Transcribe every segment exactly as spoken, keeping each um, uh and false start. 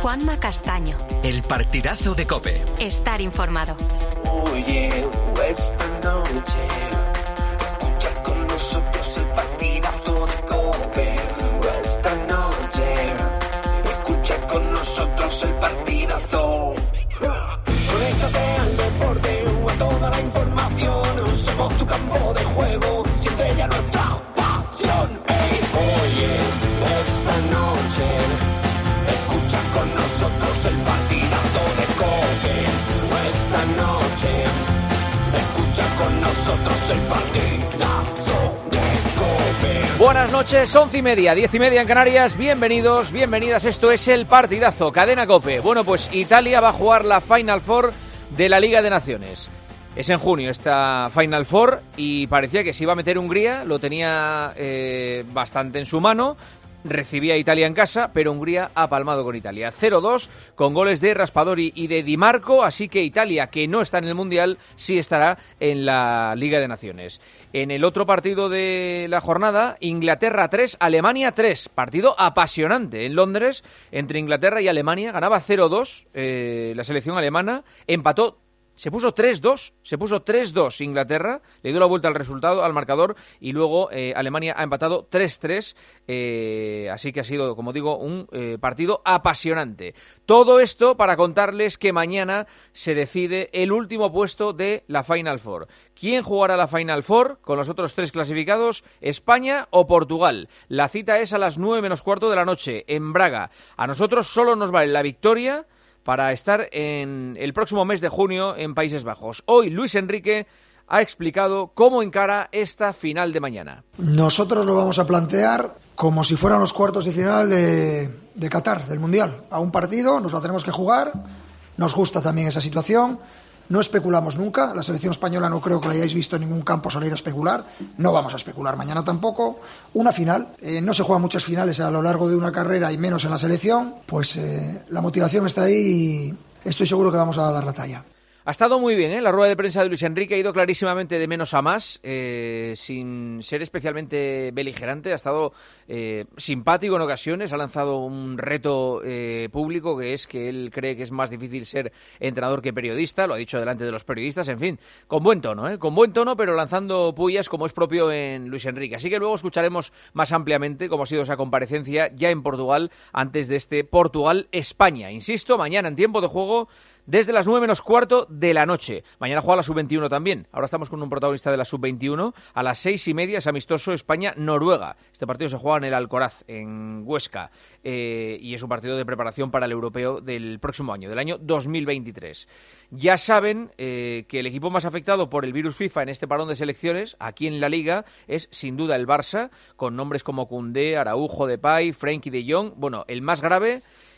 Juanma Castaño. El partidazo de COPE. Estar informado. Oye, esta noche escucha con nosotros el partidazo de COPE. Esta noche escucha con nosotros el partidazo. Conéctate al deporte o a toda la información. Somos tu campo de juego, siente ya nuestra pasión. Hey, oye, esta noche escucha con nosotros el partidazo de COPE. Esta noche escucha con nosotros el partidazo de COPE. Buenas noches, once y media, diez y media en Canarias. Bienvenidos, bienvenidas. Esto es el partidazo, Cadena COPE. Bueno, pues Italia va a jugar la Final Four de la Liga de Naciones. Es en junio esta Final Four y parecía que se iba a meter Hungría, lo tenía eh, bastante en su mano. Recibía a Italia en casa, pero Hungría ha palmado con Italia. cero dos, con goles de Raspadori y de Di Marco, así que Italia, que no está en el Mundial, sí estará en la Liga de Naciones. En el otro partido de la jornada, Inglaterra tres, Alemania tres. Partido apasionante en Londres, entre Inglaterra y Alemania. Ganaba cero dos eh, la selección alemana, empató. Se puso tres dos, se puso tres dos Inglaterra, le dio la vuelta al resultado, al marcador, y luego eh, Alemania ha empatado tres tres, eh, así que ha sido, como digo, un eh, partido apasionante. Todo esto para contarles que mañana se decide el último puesto de la Final Four. ¿Quién jugará la Final Four con los otros tres clasificados? ¿España o Portugal? La cita es a las nueve menos cuarto de la noche, en Braga. A nosotros solo nos vale la victoria para estar en el próximo mes de junio en Países Bajos. Hoy Luis Enrique ha explicado cómo encara esta final de mañana. Nosotros lo vamos a plantear como si fueran los cuartos de final de, de Qatar, del Mundial. A un partido nos la tenemos que jugar, nos gusta también esa situación. No especulamos nunca, la selección española no creo que la hayáis visto en ningún campo salir a especular, no vamos a especular mañana tampoco. Una final, eh, no se juegan muchas finales a lo largo de una carrera y menos en la selección, pues eh, la motivación está ahí y estoy seguro que vamos a dar la talla. Ha estado muy bien, ¿eh? La rueda de prensa de Luis Enrique ha ido clarísimamente de menos a más, eh, sin ser especialmente beligerante. Ha estado eh, simpático en ocasiones, ha lanzado un reto eh, público, que es que él cree que es más difícil ser entrenador que periodista. Lo ha dicho delante de los periodistas, en fin, con buen tono, ¿eh? Con buen tono, pero lanzando pullas como es propio en Luis Enrique. Así que luego escucharemos más ampliamente cómo ha sido esa comparecencia ya en Portugal, antes de este Portugal-España. Insisto, mañana en tiempo de juego, desde las nueve menos cuarto de la noche. Mañana juega la sub veintiuno también. Ahora estamos con un protagonista de la sub veintiuno. A las seis y media es amistoso España-Noruega. Este partido se juega en el Alcoraz, en Huesca. Eh, y es un partido de preparación para el europeo del próximo año, del año dos mil veintitrés. Ya saben eh, que el equipo más afectado por el virus FIFA en este parón de selecciones, aquí en la Liga, es sin duda el Barça, con nombres como Koundé, Araujo, Depay, Frenkie de Jong. Bueno, el más grave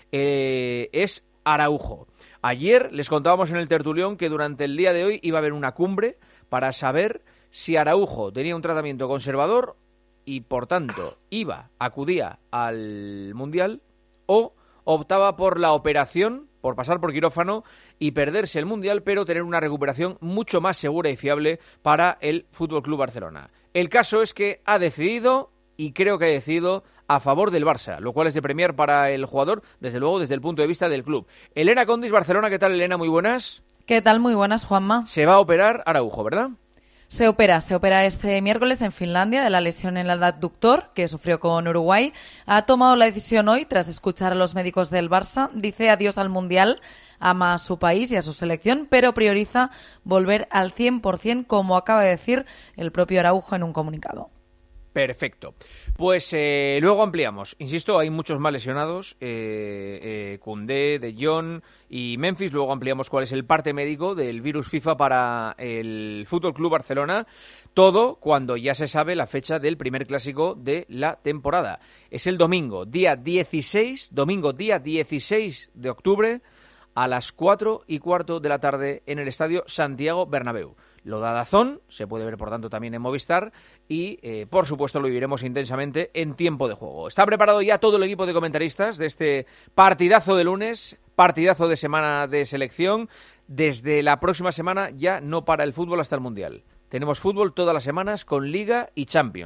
eh, es Araujo. Ayer les contábamos en el tertulión que durante el día de hoy iba a haber una cumbre para saber si Araujo tenía un tratamiento conservador y, por tanto, iba, acudía al Mundial, o optaba por la operación, por pasar por quirófano y perderse el Mundial, pero tener una recuperación mucho más segura y fiable para el F C Barcelona. El caso es que ha decidido, y creo que ha decidido, a favor del Barça, lo cual es de premiar para el jugador, desde luego desde el punto de vista del club. Elena Condis, Barcelona, ¿qué tal, Elena? Muy buenas. ¿Qué tal? Muy buenas, Juanma. Se va a operar Araujo, ¿verdad? Se opera, se opera este miércoles en Finlandia de la lesión en el adductor que sufrió con Uruguay. Ha tomado la decisión hoy, tras escuchar a los médicos del Barça. Dice adiós al Mundial, ama a su país y a su selección, pero prioriza volver al cien por ciento, como acaba de decir el propio Araujo en un comunicado. Perfecto. Pues eh, luego ampliamos. Insisto, hay muchos más lesionados. Eh, eh, Koundé, De Jong y Memphis. Luego ampliamos cuál es el parte médico del virus FIFA para el F C Barcelona. Todo cuando ya se sabe la fecha del primer clásico de la temporada. Es el domingo, día dieciséis, domingo día dieciséis de octubre, a las cuatro y cuarto de la tarde en el Estadio Santiago Bernabéu. Lo da DAZN, se puede ver por tanto también en Movistar y eh, por supuesto lo viviremos intensamente en tiempo de juego. Está preparado ya todo el equipo de comentaristas de este partidazo de lunes, partidazo de semana de selección. Desde la próxima semana ya no para el fútbol hasta el Mundial. Tenemos fútbol todas las semanas con Liga y Champions.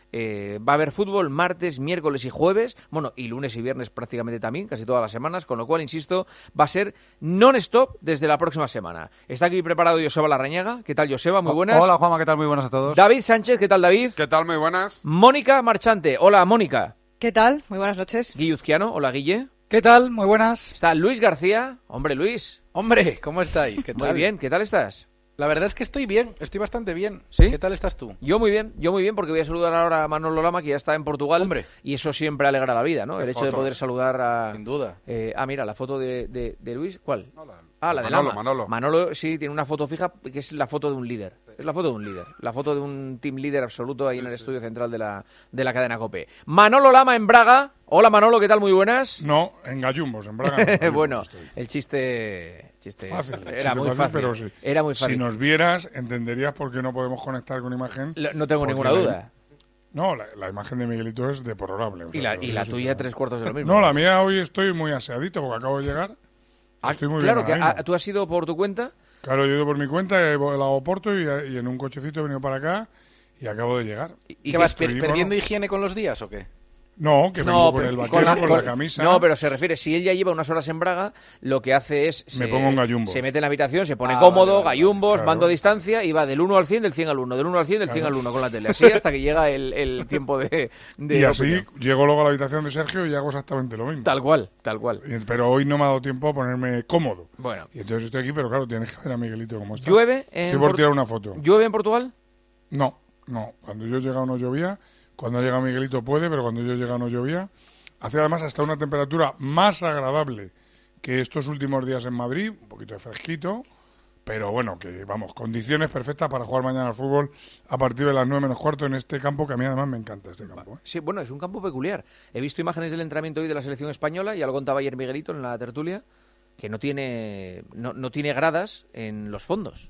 Eh, va a haber fútbol martes, miércoles y jueves, bueno, y lunes y viernes prácticamente también, casi todas las semanas, con lo cual, insisto, va a ser non-stop desde la próxima semana. Está aquí preparado Joseba Larrañaga. ¿Qué tal, Joseba? Muy buenas. Hola, Juanma, ¿qué tal? Muy buenas a todos. David Sánchez, ¿qué tal, David? ¿Qué tal? Muy buenas. Mónica Marchante. Hola, Mónica. ¿Qué tal? Muy buenas noches. Guilluzquiano. Hola, Guille. ¿Qué tal? Muy buenas. Está Luis García. Hombre, Luis. Hombre, ¿cómo estáis? ¿Qué tal? Muy bien, ¿qué tal estás? La verdad es que estoy bien, estoy bastante bien. ¿Sí? ¿Qué tal estás tú? Yo muy bien, yo muy bien, porque voy a saludar ahora a Manolo Lama, que ya está en Portugal. Hombre. Y eso siempre alegra la vida, ¿no? El hecho foto. de poder saludar a... Sin duda. Eh, ah, mira, la foto de, de, de Luis. ¿Cuál? No, la- Ah, la de Manolo, Lama. Manolo. Manolo sí tiene una foto fija que es la foto de un líder. Es la foto de un líder. La foto de un team líder absoluto ahí en el estudio central de la, de la cadena COPE. Manolo Lama en Braga. Hola, Manolo, ¿qué tal? Muy buenas. No, en Gallumbos, en Braga. en Gallumbos Bueno, estoy. el chiste... chiste Fácil, era chiste muy fácil, fácil. pero sí. Era muy fácil. Si nos vieras, entenderías por qué no podemos conectar con imagen. Lo- No tengo porque ninguna la- duda. No, la, la imagen de Miguelito es deplorable. o Y sea, la, pero y la sí, tuya sí. tres cuartos de lo mismo. No, la mía hoy estoy muy aseadito porque acabo de llegar. Ah, Estoy muy claro, bien que ahora ah, mismo. tú has ido por tu cuenta. Claro, yo he ido por mi cuenta, he volado a Porto y, y en un cochecito he venido para acá y acabo de llegar. ¿Y qué vas estoy, per- perdiendo bueno, higiene con los días o qué? No, que vengo con pero- el vaquero, con, con- la camisa. No, pero se refiere, si él ya lleva unas horas en Braga, lo que hace es... Me se, pongo en gallumbos. Se mete en la habitación, se pone Ah, cómodo, vale, vale, gallumbos, claro. mando a distancia y va del uno al cien, del cien al uno, del uno al cien, del cien Claro. al uno con la tele. Así hasta que llega el, el tiempo de... de Y así opinión. llego luego a la habitación de Sergio y hago exactamente lo mismo. Tal cual, tal cual. Y- Pero hoy no me ha dado tiempo a ponerme cómodo. Bueno. Y entonces estoy aquí, pero claro, tienes que ver a Miguelito cómo está. ¿Llueve en, Estoy por Por- tirar una foto. ¿Llueve en Portugal? No, no. Cuando yo he llegado no llovía. Cuando llega Miguelito puede, pero cuando yo he llegado no llovía. Hace además hasta una temperatura más agradable que estos últimos días en Madrid. Un poquito de fresquito. Pero bueno, que vamos, condiciones perfectas para jugar mañana al fútbol a partir de las nueve menos cuarto en este campo, que a mí además me encanta este campo. ¿eh? Sí, bueno, es un campo peculiar. He visto imágenes del entrenamiento hoy de la selección española, ya lo contaba ayer Miguelito en la tertulia, que no tiene, no, no tiene gradas en los fondos.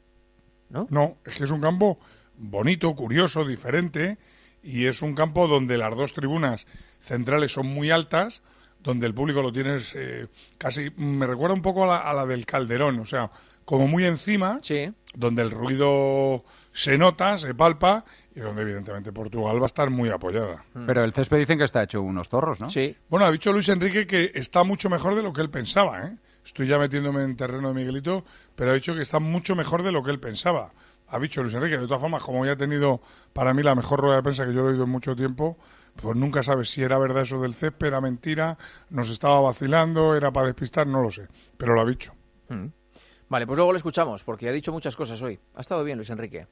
¿No? No, es que es un campo bonito, curioso, diferente, y es un campo donde las dos tribunas centrales son muy altas, donde el público lo tienes eh, casi, me recuerda un poco a la, a la del Calderón, o sea, como muy encima, Sí. donde el ruido se nota, se palpa, y donde evidentemente Portugal va a estar muy apoyada. Pero el césped dicen que está hecho unos zorros, ¿no? Sí. Bueno, ha dicho Luis Enrique que está mucho mejor de lo que él pensaba, ¿eh? Estoy ya metiéndome en terreno de Miguelito, pero ha dicho que está mucho mejor de lo que él pensaba. Ha dicho Luis Enrique. De todas formas, como ya ha tenido para mí la mejor rueda de prensa que yo he oído en mucho tiempo, pues nunca sabes si era verdad eso del césped, era mentira, nos estaba vacilando, era para despistar, no lo sé. Pero lo ha dicho. Mm. Vale, pues luego lo escuchamos, porque ha dicho muchas cosas hoy. Ha estado bien Luis Enrique.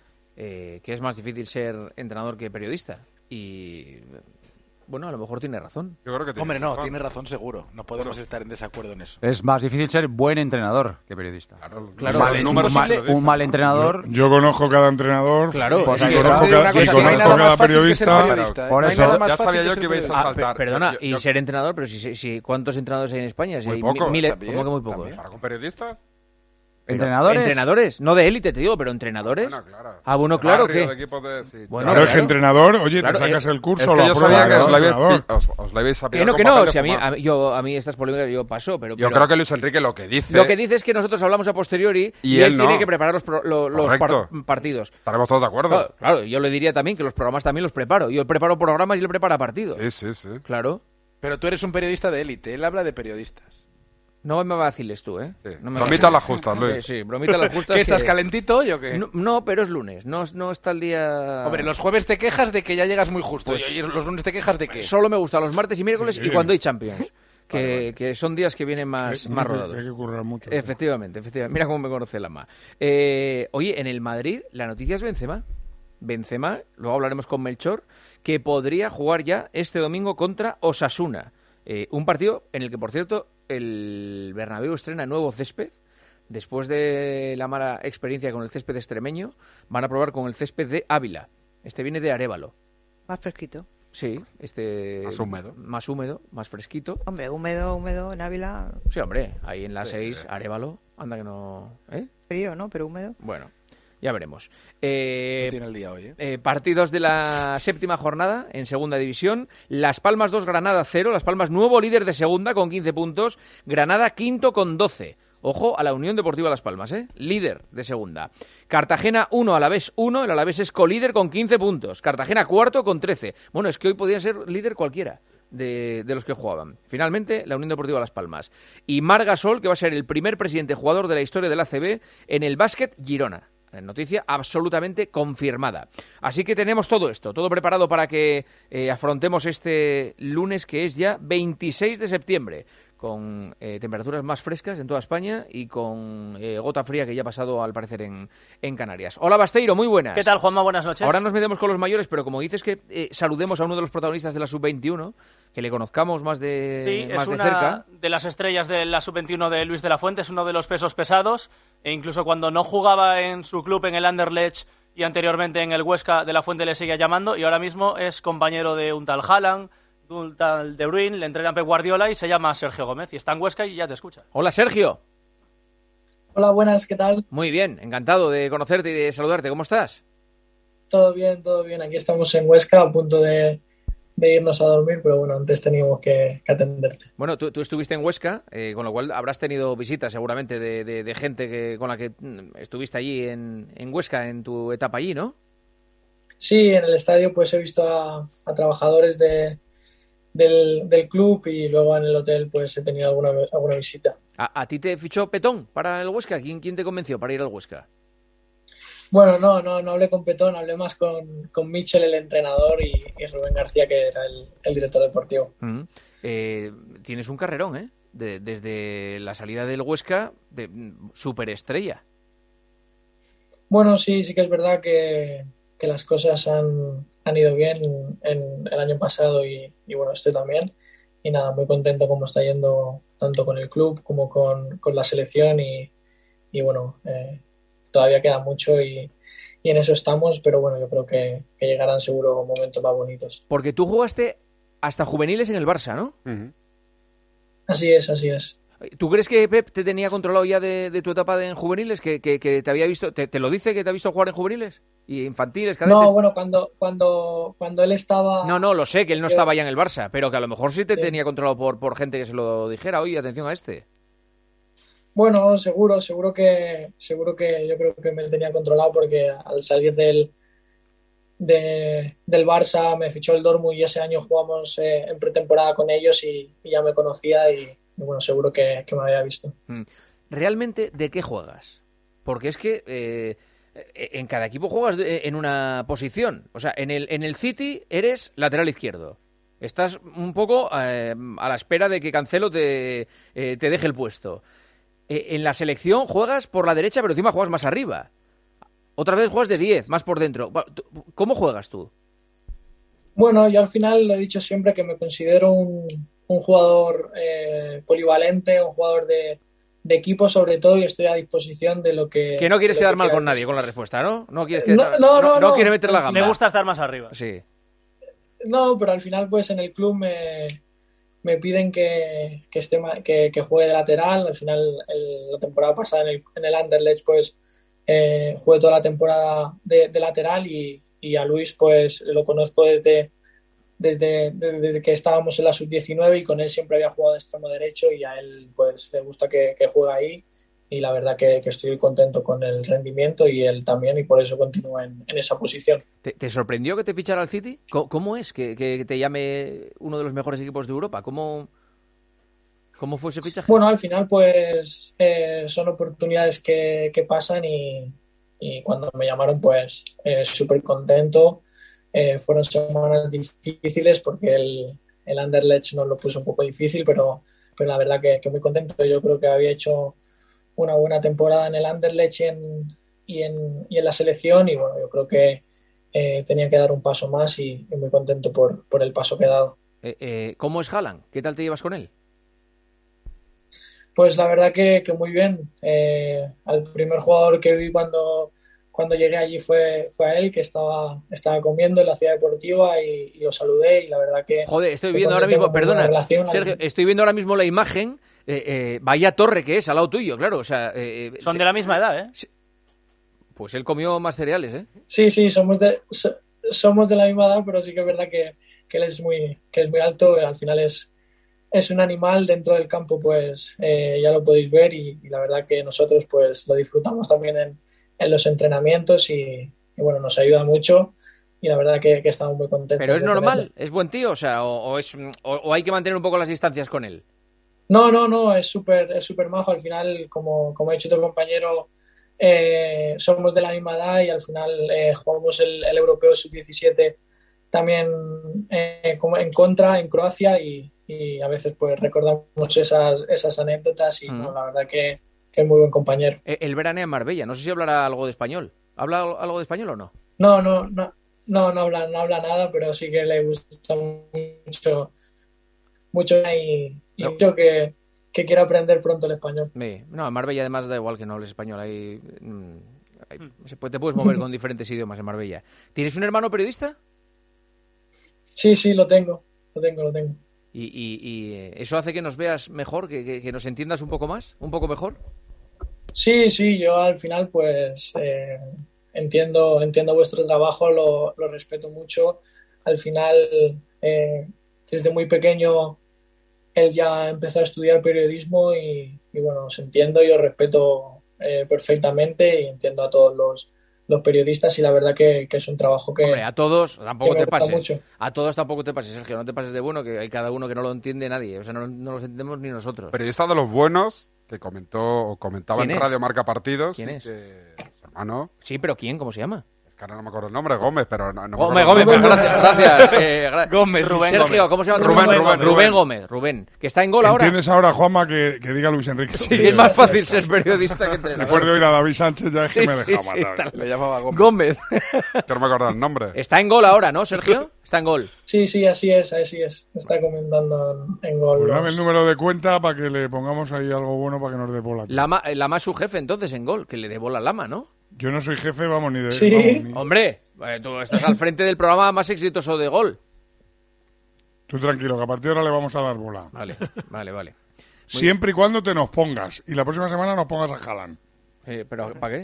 Eh, que es más difícil ser entrenador que periodista. Y... bueno, a lo mejor tiene razón. Yo creo que tiene Hombre, no, razón. tiene razón seguro. No podemos estar en desacuerdo en eso. Es más difícil ser buen entrenador que periodista. Claro, Claro, los es un, números mal, sí lo dicen. un mal entrenador. Yo conozco cada entrenador, Claro, Pues y ahí conozco, está. cada, Una y cosa que no hay conozco nada cada más fácil que ser periodista. periodista, ¿eh? Por No hay eso- nada más Ya fácil sabía que yo ser que ibais a periodista. Ah, saltar. pe- perdona, Yo- y yo- ser entrenador, pero si, si, si- ¿cuántos entrenadores hay en España? Si Muy hay pocos, mi- miles, también, ¿cómo que muy pocos? también. ¿Para con periodistas? ¿Entrenadores? ¿Entrenadores? No de élite, te digo, pero ¿entrenadores? Bueno, claro. Ah, bueno, claro, Barrio, ¿qué? de equipos de- sí. Bueno, Claro, es que claro. entrenador, oye, Claro, te sacas eh, el Es curso, que lo yo apruebas, sabía que os claro, la habéis, entrenador. pi- os, os la habéis Que sabido no, con que no, papel de si a mí, fumar. a, mí- yo, a mí estas polémicas yo paso, pero... Yo pero creo que Luis Enrique lo que dice... Lo que dice es que nosotros hablamos a posteriori y, Y él, él tiene no. que preparar los, pro- lo- los Correcto. par- partidos. Estaremos todos de acuerdo. Claro, claro, yo le diría también que los programas también los preparo. Yo preparo programas y él prepara partidos. Sí, sí, sí. Claro. Pero tú eres un periodista de élite, él habla de periodistas. No me vaciles tú, ¿eh? Sí. No me Bromitas vaciles. las justas, Luis. Sí, sí, bromitas las justas. ¿Qué, estás que- calentito hoy o qué? No, no, pero es lunes. No, no está el día... Hombre, los jueves te quejas de que ya llegas muy justo. Pues- y los lunes te quejas de que... Solo me gustan los martes y miércoles Sí. y cuando hay Champions. Que, Vale, vale. que son días que vienen más, Hay- más hay que- rodados. Hay que currar mucho. Efectivamente, efectivamente. Mira cómo me conoce Lama. Eh, oye, en el Madrid la noticia es Benzema. Benzema, luego hablaremos con Melchor, que podría jugar ya este domingo contra Osasuna. Eh, un partido en el que, por cierto, el Bernabéu estrena nuevo césped. Después de la mala experiencia con el césped extremeño, van a probar con el césped de Ávila. Este viene de Arévalo. Más fresquito. Sí, este... Más húmedo. Más húmedo, más fresquito. Hombre, húmedo, húmedo en Ávila, Sí, hombre, ahí en la Sí, seis, sí. Arévalo. Anda que no... ¿Eh? frío, ¿no? Pero húmedo. Bueno, ya veremos. Eh, No tiene el día hoy, ¿eh? eh, partidos de la séptima jornada en segunda división. Las Palmas dos, Granada cero. Las Palmas nuevo líder de segunda con quince puntos. Granada quinto con doce. Ojo a la Unión Deportiva Las Palmas, ¿eh? Líder de segunda. Cartagena uno, Alavés uno. El Alavés es colíder con quince puntos. Cartagena cuarto con trece. Bueno, es que hoy podía ser líder cualquiera de, de los que jugaban. Finalmente, la Unión Deportiva Las Palmas. Y Marc Gasol, que va a ser el primer presidente jugador de la historia del A C B en el básquet Girona. Noticia absolutamente confirmada. Así que tenemos todo esto, todo preparado para que eh, afrontemos este lunes, que es ya veintiséis de septiembre, con eh, temperaturas más frescas en toda España y con eh, gota fría que ya ha pasado al parecer en, en Canarias. Hola Basteiro, muy buenas. ¿Qué tal, Juanma? Buenas noches. Ahora nos metemos con los mayores, pero como dices que eh, saludemos a uno de los protagonistas de la sub veintiuno, que le conozcamos más de, sí, más es de una cerca. De las estrellas de la sub veintiuno de Luis de la Fuente, es uno de los pesos pesados, e incluso cuando no jugaba en su club, en el Anderlecht, y anteriormente en el Huesca, de la Fuente le seguía llamando, y ahora mismo es compañero de un tal Haaland, de un tal De Bruyne, le entrena Pep Guardiola y se llama Sergio Gómez, y está en Huesca y ya te escucha. Hola Sergio. Hola, buenas, ¿qué tal? Muy bien, encantado de conocerte y de saludarte. ¿Cómo estás? Todo bien, todo bien. Aquí estamos en Huesca a punto de, de irnos a dormir, pero bueno, antes teníamos que, que atenderte. Bueno, tú, tú estuviste en Huesca, eh, con lo cual habrás tenido visitas seguramente de, de, de gente que, con la que estuviste allí en, en Huesca, en tu etapa allí, ¿no? Sí, en el estadio pues he visto a, a trabajadores de, del, del club, y luego en el hotel pues he tenido alguna, alguna visita. ¿A, a ti te fichó Petón para el Huesca? ¿Quién, quién te convenció para ir al Huesca? Bueno, no, no, no hablé con Petón, hablé más con, con Michel, el entrenador, y, y Rubén García, que era el, el director deportivo. Mm. Eh, tienes un carrerón, ¿eh? De, desde la salida del Huesca, de superestrella. Bueno, sí, sí que es verdad que, que las cosas han, han ido bien en el año pasado y, y bueno, estoy también. Y nada, muy contento cómo está yendo tanto con el club como con, con la selección, y, y bueno, eh, todavía queda mucho y, y en eso estamos, pero bueno, yo creo que, que llegarán seguro momentos más bonitos. Porque tú jugaste hasta juveniles en el Barça, ¿no? Uh-huh. Así es, así es. ¿Tú crees que Pep te tenía controlado ya de, de tu etapa de, en juveniles? ¿Que, que, que te había visto, te, te lo dice que te ha visto jugar en juveniles? ¿Y infantiles, cadetes? No, bueno, cuando, cuando, cuando él estaba... No, no, lo sé, que él no que... estaba ya en el Barça, pero que a lo mejor sí te sí. tenía controlado por, por gente que se lo dijera. Oye, atención a este. Bueno, seguro, seguro que seguro que yo creo que me tenía controlado, porque al salir del de, del Barça me fichó el Dortmund y ese año jugamos eh, en pretemporada con ellos y, y ya me conocía y, y bueno, seguro que, que me había visto. ¿Realmente de qué juegas? Porque es que eh, en cada equipo juegas en una posición. O sea, en el, en el City eres lateral izquierdo. Estás un poco eh, a la espera de que Cancelo te, eh, te deje el puesto. En la selección juegas por la derecha, pero encima juegas más arriba. Otra vez juegas de diez, más por dentro. ¿Cómo juegas tú? Bueno, yo al final lo he dicho siempre que me considero un, un jugador eh, polivalente, un jugador de, de equipo sobre todo, y estoy a disposición de lo que... Que no quieres quedar mal con nadie con la respuesta, ¿no? No quieres quedar, no, no, no, no, no quieres meter la gamba. Me gusta estar más arriba. Sí. No, pero al final pues en el club me... me piden que, que, esté, que, que juegue de lateral. Al final, el, la temporada pasada en el, en el Anderlecht, pues eh, jugué toda la temporada de, de lateral, y, y a Luis pues lo conozco desde, desde, desde que estábamos en la sub diecinueve, y con él siempre había jugado de extremo derecho, y a él pues le gusta que, que juegue ahí, y la verdad que, que estoy contento con el rendimiento y él también, y por eso continúo en, en esa posición. ¿Te, ¿Te sorprendió que te fichara al City? ¿Cómo, cómo es que, que te llame uno de los mejores equipos de Europa? ¿Cómo, cómo fue ese fichaje? Bueno, al final pues eh, son oportunidades que, que pasan, y, y cuando me llamaron pues eh, súper contento. Eh, fueron semanas difíciles porque el, el Anderlecht nos lo puso un poco difícil, pero, pero la verdad que, que muy contento. Yo creo que había hecho una buena temporada en el Anderlecht y en, y en, y en la selección, y bueno, yo creo que eh, tenía que dar un paso más, y, y muy contento por, por el paso que he dado. Eh, eh, ¿Cómo es Haaland? ¿Qué tal te llevas con él? Pues la verdad que, que muy bien. Eh, al primer jugador que vi cuando, cuando llegué allí fue, fue a él, que estaba, estaba comiendo en la ciudad deportiva, y, y lo saludé, y la verdad que... Joder, estoy viendo ahora mismo, perdona, Sergio, estoy viendo ahora mismo la imagen. Eh, eh, vaya torre que es al lado tuyo, claro, o sea... Eh, Son de la misma edad, ¿eh? Pues él comió más cereales, ¿eh? Sí, sí, somos de, so, somos de la misma edad, pero sí que es verdad que, que él es muy, que es muy alto, al final es, es un animal dentro del campo, pues eh, ya lo podéis ver y, y la verdad que nosotros pues lo disfrutamos también en, en los entrenamientos y, y bueno, nos ayuda mucho y la verdad que, que estamos muy contentos. ¿Pero es de normal? tenerlo. ¿Es buen tío? O sea, o, o es, o, o hay que mantener un poco las distancias con él. No, no, no, es súper es súper majo. Al final, como, como ha dicho tu compañero, eh, somos de la misma edad y al final eh, jugamos el, el Europeo sub diecisiete también eh, como en contra en Croacia y, y a veces pues recordamos esas, esas anécdotas y Mm. bueno, la verdad que, que es muy buen compañero. Eh, Él veranea en Marbella. No sé si hablará algo de español. ¿Habla algo de español o no? No, no, no, no, no habla, no habla nada, pero sí que le gusta mucho, mucho y, y No. mucho que, que quiere aprender pronto el español. Sí. No, en Marbella además da igual que no hables español. Hay, mm, hay- se puede- te puedes mover con diferentes idiomas en Marbella. ¿Tienes un hermano periodista? Sí, sí, lo tengo, lo tengo, lo tengo. ¿Y, y- y, eh, eso hace que nos veas mejor, que, que- que nos entiendas un poco más, un poco mejor? Sí, sí, yo al final pues eh, entiendo, entiendo vuestro trabajo, lo, lo respeto mucho. Al final, eh, desde muy pequeño, él ya empezó a estudiar periodismo y, y bueno, os entiendo y os respeto eh, perfectamente y entiendo a todos los, los periodistas y la verdad que, que es un trabajo que... Hombre, a todos tampoco que me te gusta pases. mucho. A todos tampoco te pases, Sergio. No te pases de bueno, que hay cada uno que no lo entiende nadie. O sea, no, no lo entendemos ni nosotros. Periodista de los buenos que comentó o comentaba en ¿Quién es? Radio Marca Partidos. ¿Quién y es? que su hermano, Sí, pero ¿quién? ¿Cómo se llama? es que ahora no me acuerdo el nombre, Gómez, pero no, no me Gómez, acuerdo Gómez, el nombre. gracias. gracias eh, gra- Gómez, Rubén Sergio, Gómez. ¿cómo se llama? Rubén, Rubén, Rubén, Rubén Rubén. Gómez, Rubén. Que está en gol ahora. ¿Entiendes ahora, Juanma, que, que diga Luis Enrique? Sí, que es más fácil ser periodista que Después entrenador. de oír a David Sánchez ya es que Sí, me he sí, dejado sí, matar. tal. Le llamaba Gómez. Gómez. Que no me acuerdo el nombre. Está en gol ahora, ¿no, Sergio? Está en gol. Sí, sí, así es, así es. Está comentando en, en gol. Pues dame los- el número de cuenta para que le pongamos ahí algo bueno para que nos dé bola. Lama, eh, Lama es su jefe entonces en gol, que le dé bola a Lama, ¿no? Yo no soy jefe, vamos, ni de... Sí. vamos, ni- Hombre, eh, tú estás al frente del programa más exitoso de gol. Tú tranquilo, que a partir de ahora le vamos a dar bola. Vale, vale, vale. Siempre y cuando te nos pongas. Y la próxima semana nos pongas a Haaland. Eh, ¿Pero para qué?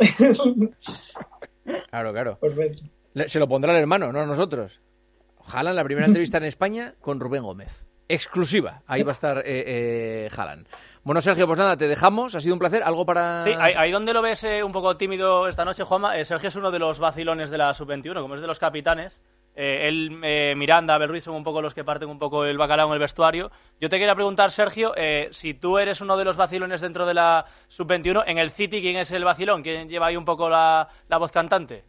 Claro, claro. Perfecto. Le- Se lo pondrá el hermano, no nosotros. Haaland, la primera entrevista en España con Rubén Gómez. Exclusiva. Ahí va a estar eh, eh, Haaland. Bueno, Sergio, pues nada, te dejamos. Ha sido un placer. ¿Algo para...? Sí, ahí, ahí donde lo ves eh, un poco tímido esta noche, Juanma, eh, Sergio es uno de los vacilones de la sub veintiuno, como es de los capitanes. Eh, él, eh, Miranda, Abel Ruiz son un poco los que parten un poco el bacalao en el vestuario. Yo te quería preguntar, Sergio, eh, si tú eres uno de los vacilones dentro de la sub veintiuno, en el City, ¿quién es el vacilón? ¿Quién lleva ahí un poco la, la voz cantante?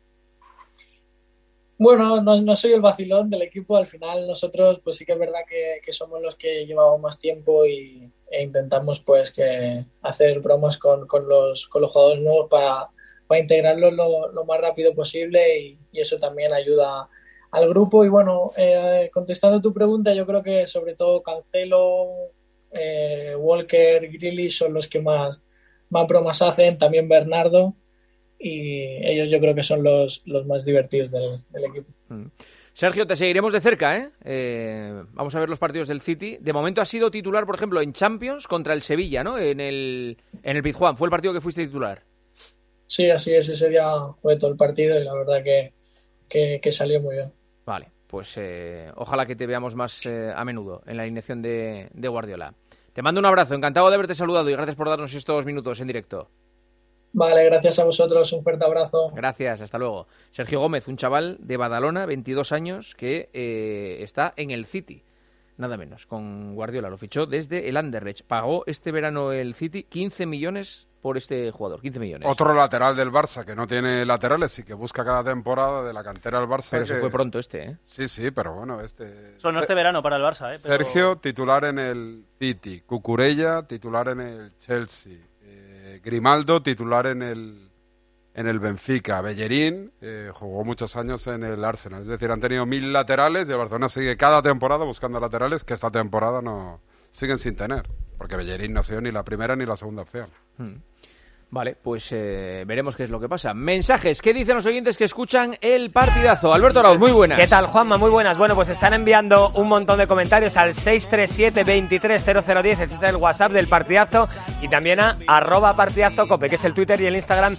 Bueno, no, no soy el vacilón del equipo, al final nosotros pues sí que es verdad que, que somos los que llevamos más tiempo y, e intentamos pues que hacer bromas con, con, los, con los jugadores nuevos para, para integrarlos lo, lo más rápido posible y, y eso también ayuda al grupo. Y bueno, eh, contestando tu pregunta, yo creo que sobre todo Cancelo, eh, Walker, Grealish son los que más, más bromas hacen, también Bernardo. Y ellos yo creo que son los, los más divertidos del, del equipo. Sergio, te seguiremos de cerca, ¿eh? ¿eh? Vamos a ver los partidos del City. De momento ha sido titular, por ejemplo, en Champions contra el Sevilla, ¿no? En el, en el Pizjuán. Fue el partido que fuiste titular. Sí, así es. Ese día fue todo el partido y la verdad que, que, que salió muy bien. Vale, pues eh, ojalá que te veamos más eh, a menudo en la alineación de, de Guardiola. Te mando un abrazo. Encantado de haberte saludado y gracias por darnos estos minutos en directo. Vale, gracias a vosotros, un fuerte abrazo. Gracias, hasta luego. Sergio Gómez, un chaval de Badalona, veintidós años, que eh, está en el City, nada menos, con Guardiola. Lo fichó desde el Anderlecht. Pagó este verano el City quince millones por este jugador, quince millones. Otro lateral del Barça que no tiene laterales y que busca cada temporada de la cantera del Barça. Pero que... se fue pronto este, ¿eh? Sí, sí, pero bueno, este... Sonó este verano para el Barça, ¿eh? Pero... Sergio, titular en el City. Cucurella, titular en el Chelsea. Grimaldo, titular en el en el Benfica. Bellerín eh, jugó muchos años en el Arsenal. Es decir, han tenido mil laterales y el Barcelona sigue cada temporada buscando laterales que esta temporada no siguen sin tener. Porque Bellerín no ha sido ni la primera ni la segunda opción. Hmm. Vale, pues eh, veremos qué es lo que pasa. Mensajes, ¿qué dicen los oyentes que escuchan el partidazo? Alberto Arauz, muy buenas. ¿Qué tal, Juanma? Muy buenas. Bueno, pues están enviando un montón de comentarios al seis tres siete, veintitrés cero cero diez, ese es el WhatsApp del partidazo, y también a arroba partidazo cope, que es el Twitter y el Instagram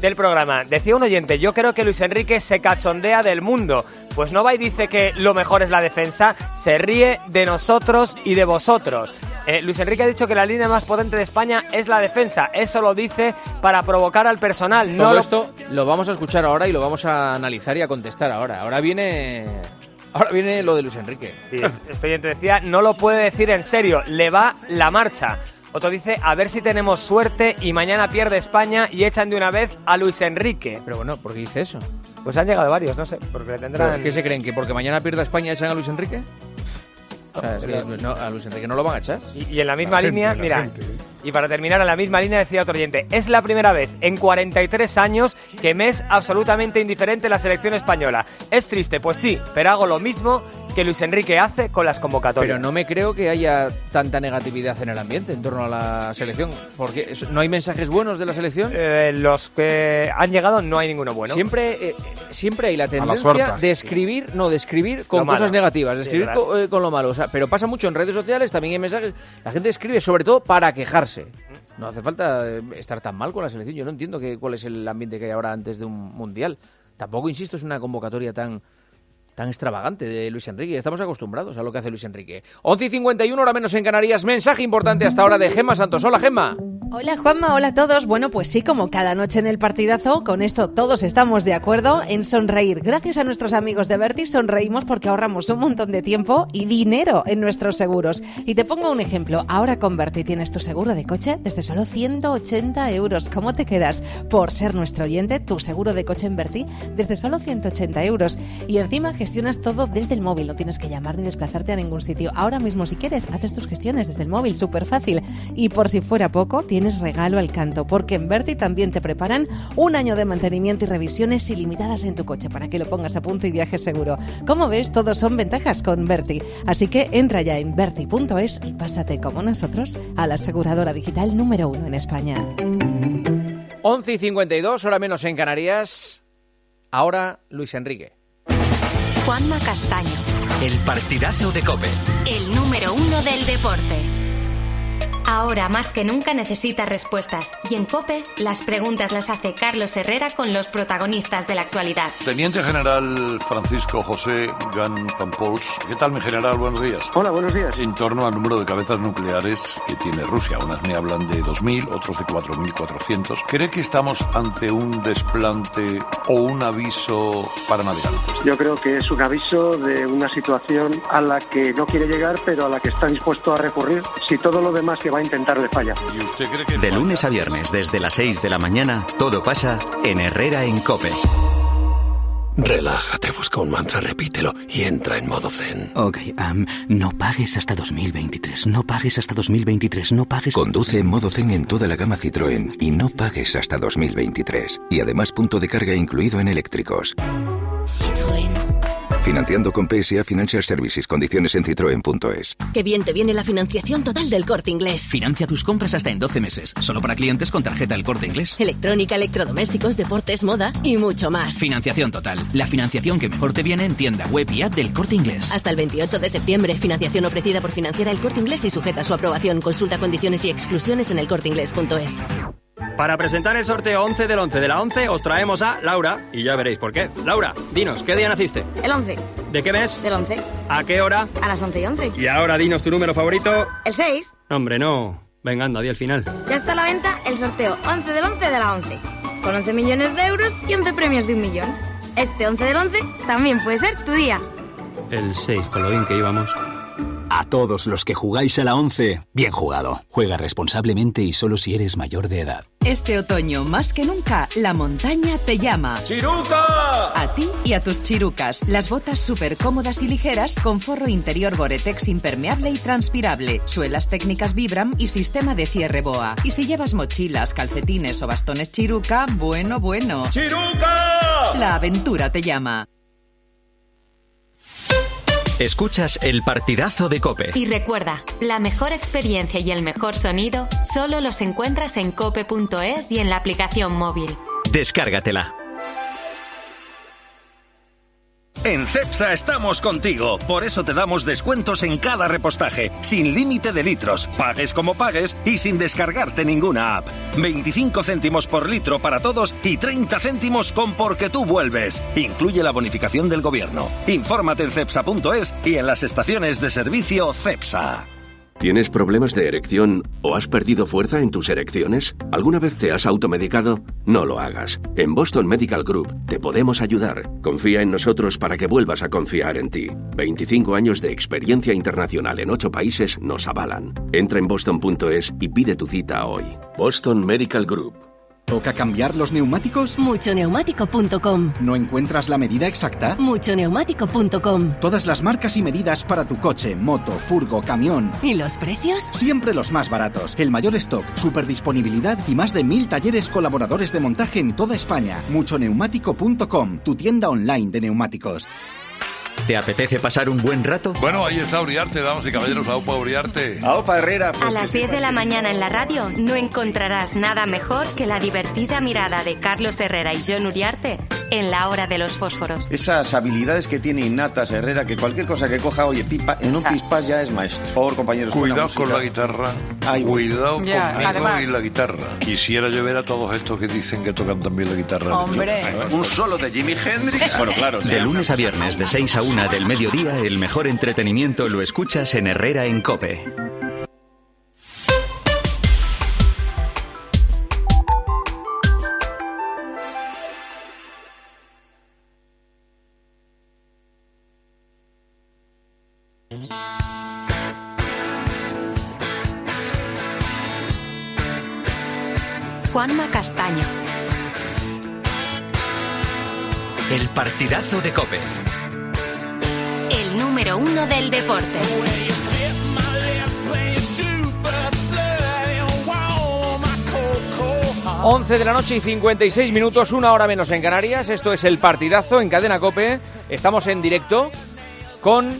del programa. Decía un oyente, yo creo que Luis Enrique se cachondea del mundo. Pues no va y dice que lo mejor es la defensa, se ríe de nosotros y de vosotros. Eh, Luis Enrique ha dicho que la línea más potente de España es la defensa. Eso lo dice para provocar al personal. No Todo lo... esto lo vamos a escuchar ahora y lo vamos a analizar y a contestar ahora. Ahora viene... Ahora viene lo de Luis Enrique. Sí, este oyente decía, no lo puede decir en serio, le va la marcha. Otro dice, a ver si tenemos suerte y mañana pierde España y echan de una vez a Luis Enrique. Pero bueno, ¿por qué dice eso? Pues han llegado varios, no sé, porque le tendrán... ¿Qué se creen? ¿Que porque mañana pierda España echan a Luis Enrique? O sea, es que no, a Luis Enrique no lo van a echar. Y, y en la misma La línea, gente, mira, gente, ¿eh? y para terminar, en la misma línea decía otro oyente, es la primera vez en cuarenta y tres años que me es absolutamente indiferente la selección española. Es triste, pues sí, pero hago lo mismo que Luis Enrique hace con las convocatorias. Pero no me creo que haya tanta negatividad en el ambiente en torno a la selección. Porque ¿no hay mensajes buenos de la selección? Eh, los que han llegado no hay ninguno bueno. Siempre, eh, siempre hay la la tendencia suerte. de escribir, no, de escribir con Lo malo. cosas negativas, de Sí, escribir ¿verdad? co- eh, con lo malo. O sea, pero pasa mucho en redes sociales, también hay mensajes. La gente escribe sobre todo para quejarse. No hace falta eh, estar tan mal con la selección. Yo no entiendo que, cuál es el ambiente que hay ahora antes de un mundial. Tampoco, insisto, es una convocatoria tan... tan extravagante de Luis Enrique. Estamos acostumbrados a lo que hace Luis Enrique. once y cincuenta y uno, hora menos en Canarias. Mensaje importante hasta ahora de Gemma Santos. Hola, Gemma. Hola Juanma, hola a todos. Bueno, pues sí, como cada noche en el partidazo, con esto todos estamos de acuerdo en sonreír. Gracias a nuestros amigos de Verti sonreímos porque ahorramos un montón de tiempo y dinero en nuestros seguros. Y te pongo un ejemplo. Ahora con Verti tienes tu seguro de coche desde solo ciento ochenta euros. ¿Cómo te quedas? Por ser nuestro oyente, tu seguro de coche en Verti desde solo ciento ochenta euros. Y encima gestionas todo desde el móvil. No tienes que llamar ni desplazarte a ningún sitio. Ahora mismo, si quieres, haces tus gestiones desde el móvil. Súper fácil. Y por si fuera poco, tienes regalo al canto, porque en Verti también te preparan un año de mantenimiento y revisiones ilimitadas en tu coche para que lo pongas a punto y viajes seguro. Como ves, todos son ventajas con Verti. Así que entra ya en verti punto es y pásate como nosotros a la aseguradora digital número uno en España. once y cincuenta y dos, hora menos en Canarias. Ahora Luis Enrique. Juanma Castaño, El partidazo de COPE. el número uno del deporte. Ahora más que nunca necesita respuestas y en COPE las preguntas las hace Carlos Herrera con los protagonistas de la actualidad. Teniente General Francisco José Gan Pampous. ¿Qué tal, mi general? Buenos días. Hola, buenos días. En torno al número de cabezas nucleares que tiene Rusia. Unas me hablan de dos mil, otros de cuatro mil cuatrocientos. ¿Cree que estamos ante un desplante o un aviso para navegantes? Yo creo que es un aviso de una situación a la que no quiere llegar, pero a la que está dispuesto a recurrir si todo lo demás que va a intentar le falla. ¿Y usted cree que De lunes a viernes, desde las seis de la mañana, todo pasa en Herrera en COPE. Relájate, busca un mantra, repítelo y entra en modo zen. Ok, um, no pagues hasta dos mil veintitrés, no pagues hasta dos mil veintitrés, no pagues... Conduce en modo zen en toda la gama Citroën y no pagues hasta dos mil veintitrés. Y además punto de carga incluido en eléctricos. Citroën. Financiando con P S A Financial Services. Condiciones en citroen punto es. Qué bien te viene la financiación total del Corte Inglés. Financia tus compras hasta en doce meses, solo para clientes con tarjeta El Corte Inglés. Electrónica, electrodomésticos, deportes, moda y mucho más. Financiación total, la financiación que mejor te viene en tienda web y app del Corte Inglés. Hasta el veintiocho de septiembre, financiación ofrecida por Financiera El Corte Inglés y sujeta a su aprobación. Consulta condiciones y exclusiones en el corte inglés punto es. Para presentar el sorteo once del once de la once os traemos a Laura y ya veréis por qué. Laura, dinos, ¿qué día naciste? El once. ¿De qué mes? Del once. ¿A qué hora? A las once y once. Y ahora dinos tu número favorito. El seis. Hombre, no. Venga, anda, di el final. Ya está a la venta el sorteo once del once de la once. Con once millones de euros y once premios de un millón. Este once del once también puede ser tu día. El seis, con lo bien que íbamos. A todos los que jugáis a la once, bien jugado. Juega responsablemente y solo si eres mayor de edad. Este otoño, más que nunca, la montaña te llama. ¡Chiruca! A ti y a tus chirucas. Las botas súper cómodas y ligeras con forro interior Gore-Tex impermeable y transpirable, suelas técnicas Vibram y sistema de cierre BOA. Y si llevas mochilas, calcetines o bastones Chiruca, bueno, bueno. ¡Chiruca! La aventura te llama. Escuchas el partidazo de COPE. Y recuerda, la mejor experiencia y el mejor sonido solo los encuentras en cope punto es y en la aplicación móvil. Descárgatela. En Cepsa estamos contigo. Por eso te damos descuentos en cada repostaje, sin límite de litros, pagues como pagues y sin descargarte ninguna app. veinticinco céntimos por litro para todos y treinta céntimos con Porque tú vuelves. Incluye la bonificación del gobierno. Infórmate en cepsa punto es y en las estaciones de servicio Cepsa. ¿Tienes problemas de erección o has perdido fuerza en tus erecciones? ¿Alguna vez te has automedicado? No lo hagas. En Boston Medical Group te podemos ayudar. Confía en nosotros para que vuelvas a confiar en ti. veinticinco años de experiencia internacional en ocho países nos avalan. Entra en boston punto es y pide tu cita hoy. Boston Medical Group. ¿Toca cambiar los neumáticos? mucho neumático punto com. ¿No encuentras la medida exacta? mucho neumático punto com. Todas las marcas y medidas para tu coche, moto, furgo, camión. ¿Y los precios? Siempre los más baratos. El mayor stock, superdisponibilidad y más de mil talleres colaboradores de montaje en toda España. mucho neumático punto com, tu tienda online de neumáticos. ¿Te apetece pasar un buen rato? Bueno, ahí está Uriarte, damas y caballeros, Aupa Uriarte. Aupa Herrera. Pues a las diez de la mañana en la radio no encontrarás nada mejor que la divertida mirada de Carlos Herrera y Jon Uriarte en La Hora de los Fósforos. Esas habilidades que tiene innatas Herrera, que cualquier cosa que coja, oye, pipa, en un pispás ya es maestro. Por favor, compañeros. Cuidado con la guitarra. Ay, cuidado ya, conmigo además. y la guitarra. Quisiera yo ver a todos estos que dicen que tocan también la guitarra. Hombre. Un solo de Jimi Hendrix. Bueno, claro. De lunes a viernes, de seis a una del mediodía, el mejor entretenimiento lo escuchas en Herrera en COPE. Juanma Castaño. El partidazo de COPE. El número uno del deporte. once de la noche y cincuenta y seis minutos, una hora menos en Canarias. Esto es el partidazo en Cadena COPE. Estamos en directo con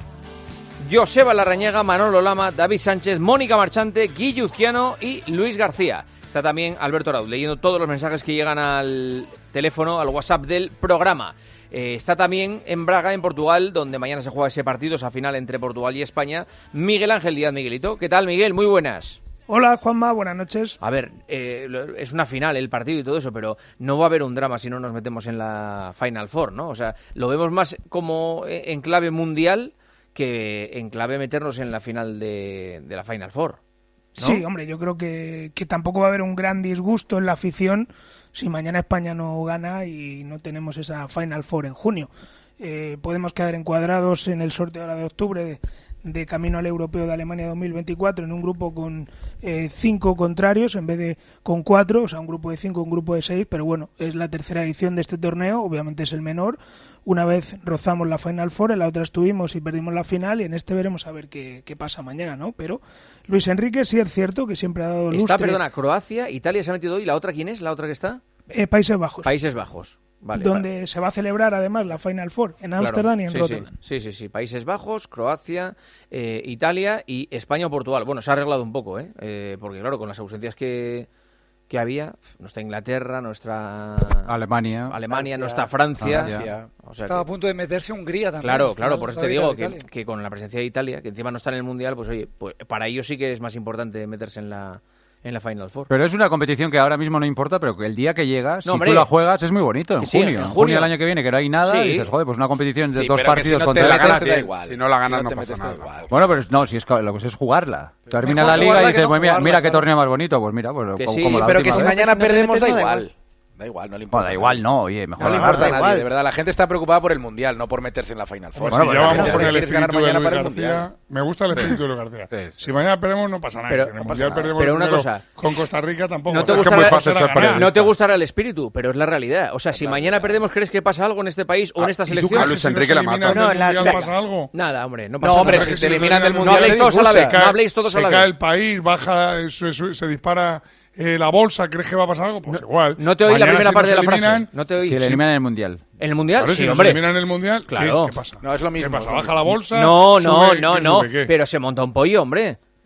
Joseba Larrañaga, Manolo Lama, David Sánchez, Mónica Marchante, Guillo Uzquiano y Luis García. Está también Alberto Arauz leyendo todos los mensajes que llegan al teléfono, al WhatsApp del programa. Eh, está también en Braga, en Portugal, donde mañana se juega ese partido, esa final entre Portugal y España, Miguel Ángel Díaz. Miguelito, ¿qué tal, Miguel? Muy buenas. Hola, Juanma, buenas noches. A ver, eh, es una final el partido y todo eso, pero no va a haber un drama si no nos metemos en la Final Four, ¿no? O sea, lo vemos más como en clave mundial que en clave meternos en la final de, de la Final Four, ¿no? Sí, hombre, yo creo que, que tampoco va a haber un gran disgusto en la afición si mañana España no gana y no tenemos esa Final Four en junio. Eh, podemos quedar encuadrados en el sorteo ahora de octubre de, de camino al Europeo de Alemania dos mil veinticuatro en un grupo con eh, cinco contrarios en vez de con cuatro, o sea, un grupo de cinco, un grupo de seis, pero bueno, es la tercera edición de este torneo, obviamente es el menor. Una vez rozamos la Final Four, en la otra estuvimos y perdimos la final, y en este veremos a ver qué, qué pasa mañana, ¿no? Pero Luis Enrique sí es cierto que siempre ha dado lustre. Está, perdona, Croacia, Italia se ha metido hoy, ¿la otra quién es? ¿La otra que está? Eh, Países Bajos. Países Bajos, vale. Donde vale. se va a celebrar además la Final Four, en Ámsterdam claro, y en sí, Rotterdam. Sí, sí, sí, Países Bajos, Croacia, eh, Italia y España o Portugal. Bueno, se ha arreglado un poco, ¿eh? eh porque claro, con las ausencias que... que había, no está Inglaterra, no está Alemania, Alemania no está Francia. Francia. O sea Estaba que... a punto de meterse Hungría también. Claro, claro, por eso te digo que, que con la presencia de Italia, que encima no está en el Mundial, pues oye, pues para ellos sí que es más importante meterse en la en la Final Four. Pero es una competición que ahora mismo no importa, pero que el día que llega, no, si hombre, tú la juegas, es muy bonito, en sí, junio. En junio del año que viene, que no hay nada, sí. y dices, joder, pues una competición de sí, dos partidos si no contra la ganas, te da igual. Si no la ganas si no, no pasa nada. igual. Bueno, pero no, si es lo que es jugarla. Termina Mejor la liga y dices, no pues mira, jugarla, mira qué claro. torneo más bonito, pues mira, pues que como, sí, como la pero que última si vez. mañana Si no te perdemos metes, da no da igual. igual. Da igual, no le No, importa. da igual, no, oye, mejor No le la importa a gana. nadie, de verdad. La gente está preocupada por el Mundial, no por meterse en la Final Four. Bueno, si ya vamos con el quieres ganar espíritu de mañana Luis para el García, Mundial. me gusta el espíritu de Luis García. Sí, sí. Si mañana perdemos no pasa nada. Pero- si en el no Mundial pasa perdemos Pero el una primero cosa, con Costa Rica tampoco. No te, Es que gustará, muy fácil ser periodista. no te gustará el espíritu, pero es la realidad. O sea, si mañana perdemos, ¿crees que pasa algo en este país o en esta ¿Y tú selección? crees que si nos eliminan del No, la- Mundial la- pasa algo? Nada, hombre, no No, pasa nada. hombre, Pero si es te que eliminan del no Mundial, habléis te todos a la disgusta. vez. No habléis todos se a la cae vez. el país, baja, se, se- se dispara eh, la bolsa, ¿crees que va a pasar algo? Pues igual. No te oí la Mañana primera si parte de nos la frase. eliminan, No te oí. Si le eliminan en el Mundial. ¿En el Mundial? Claro, Sí, si nos hombre. eliminan en el Mundial, ¿qué- Claro. ¿qué, pasa? No, es lo mismo. ¿Qué pasa? es lo ¿Baja mismo. la bolsa? No, no, Sube- no, ¿qué no. sube, qué? Pero se monta un pollo, hombre.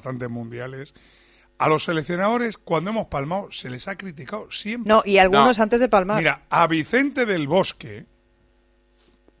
bastantes mundiales. A los seleccionadores, cuando hemos palmado, se les ha criticado siempre. No, y algunos no. antes de palmar. Mira, a Vicente del Bosque,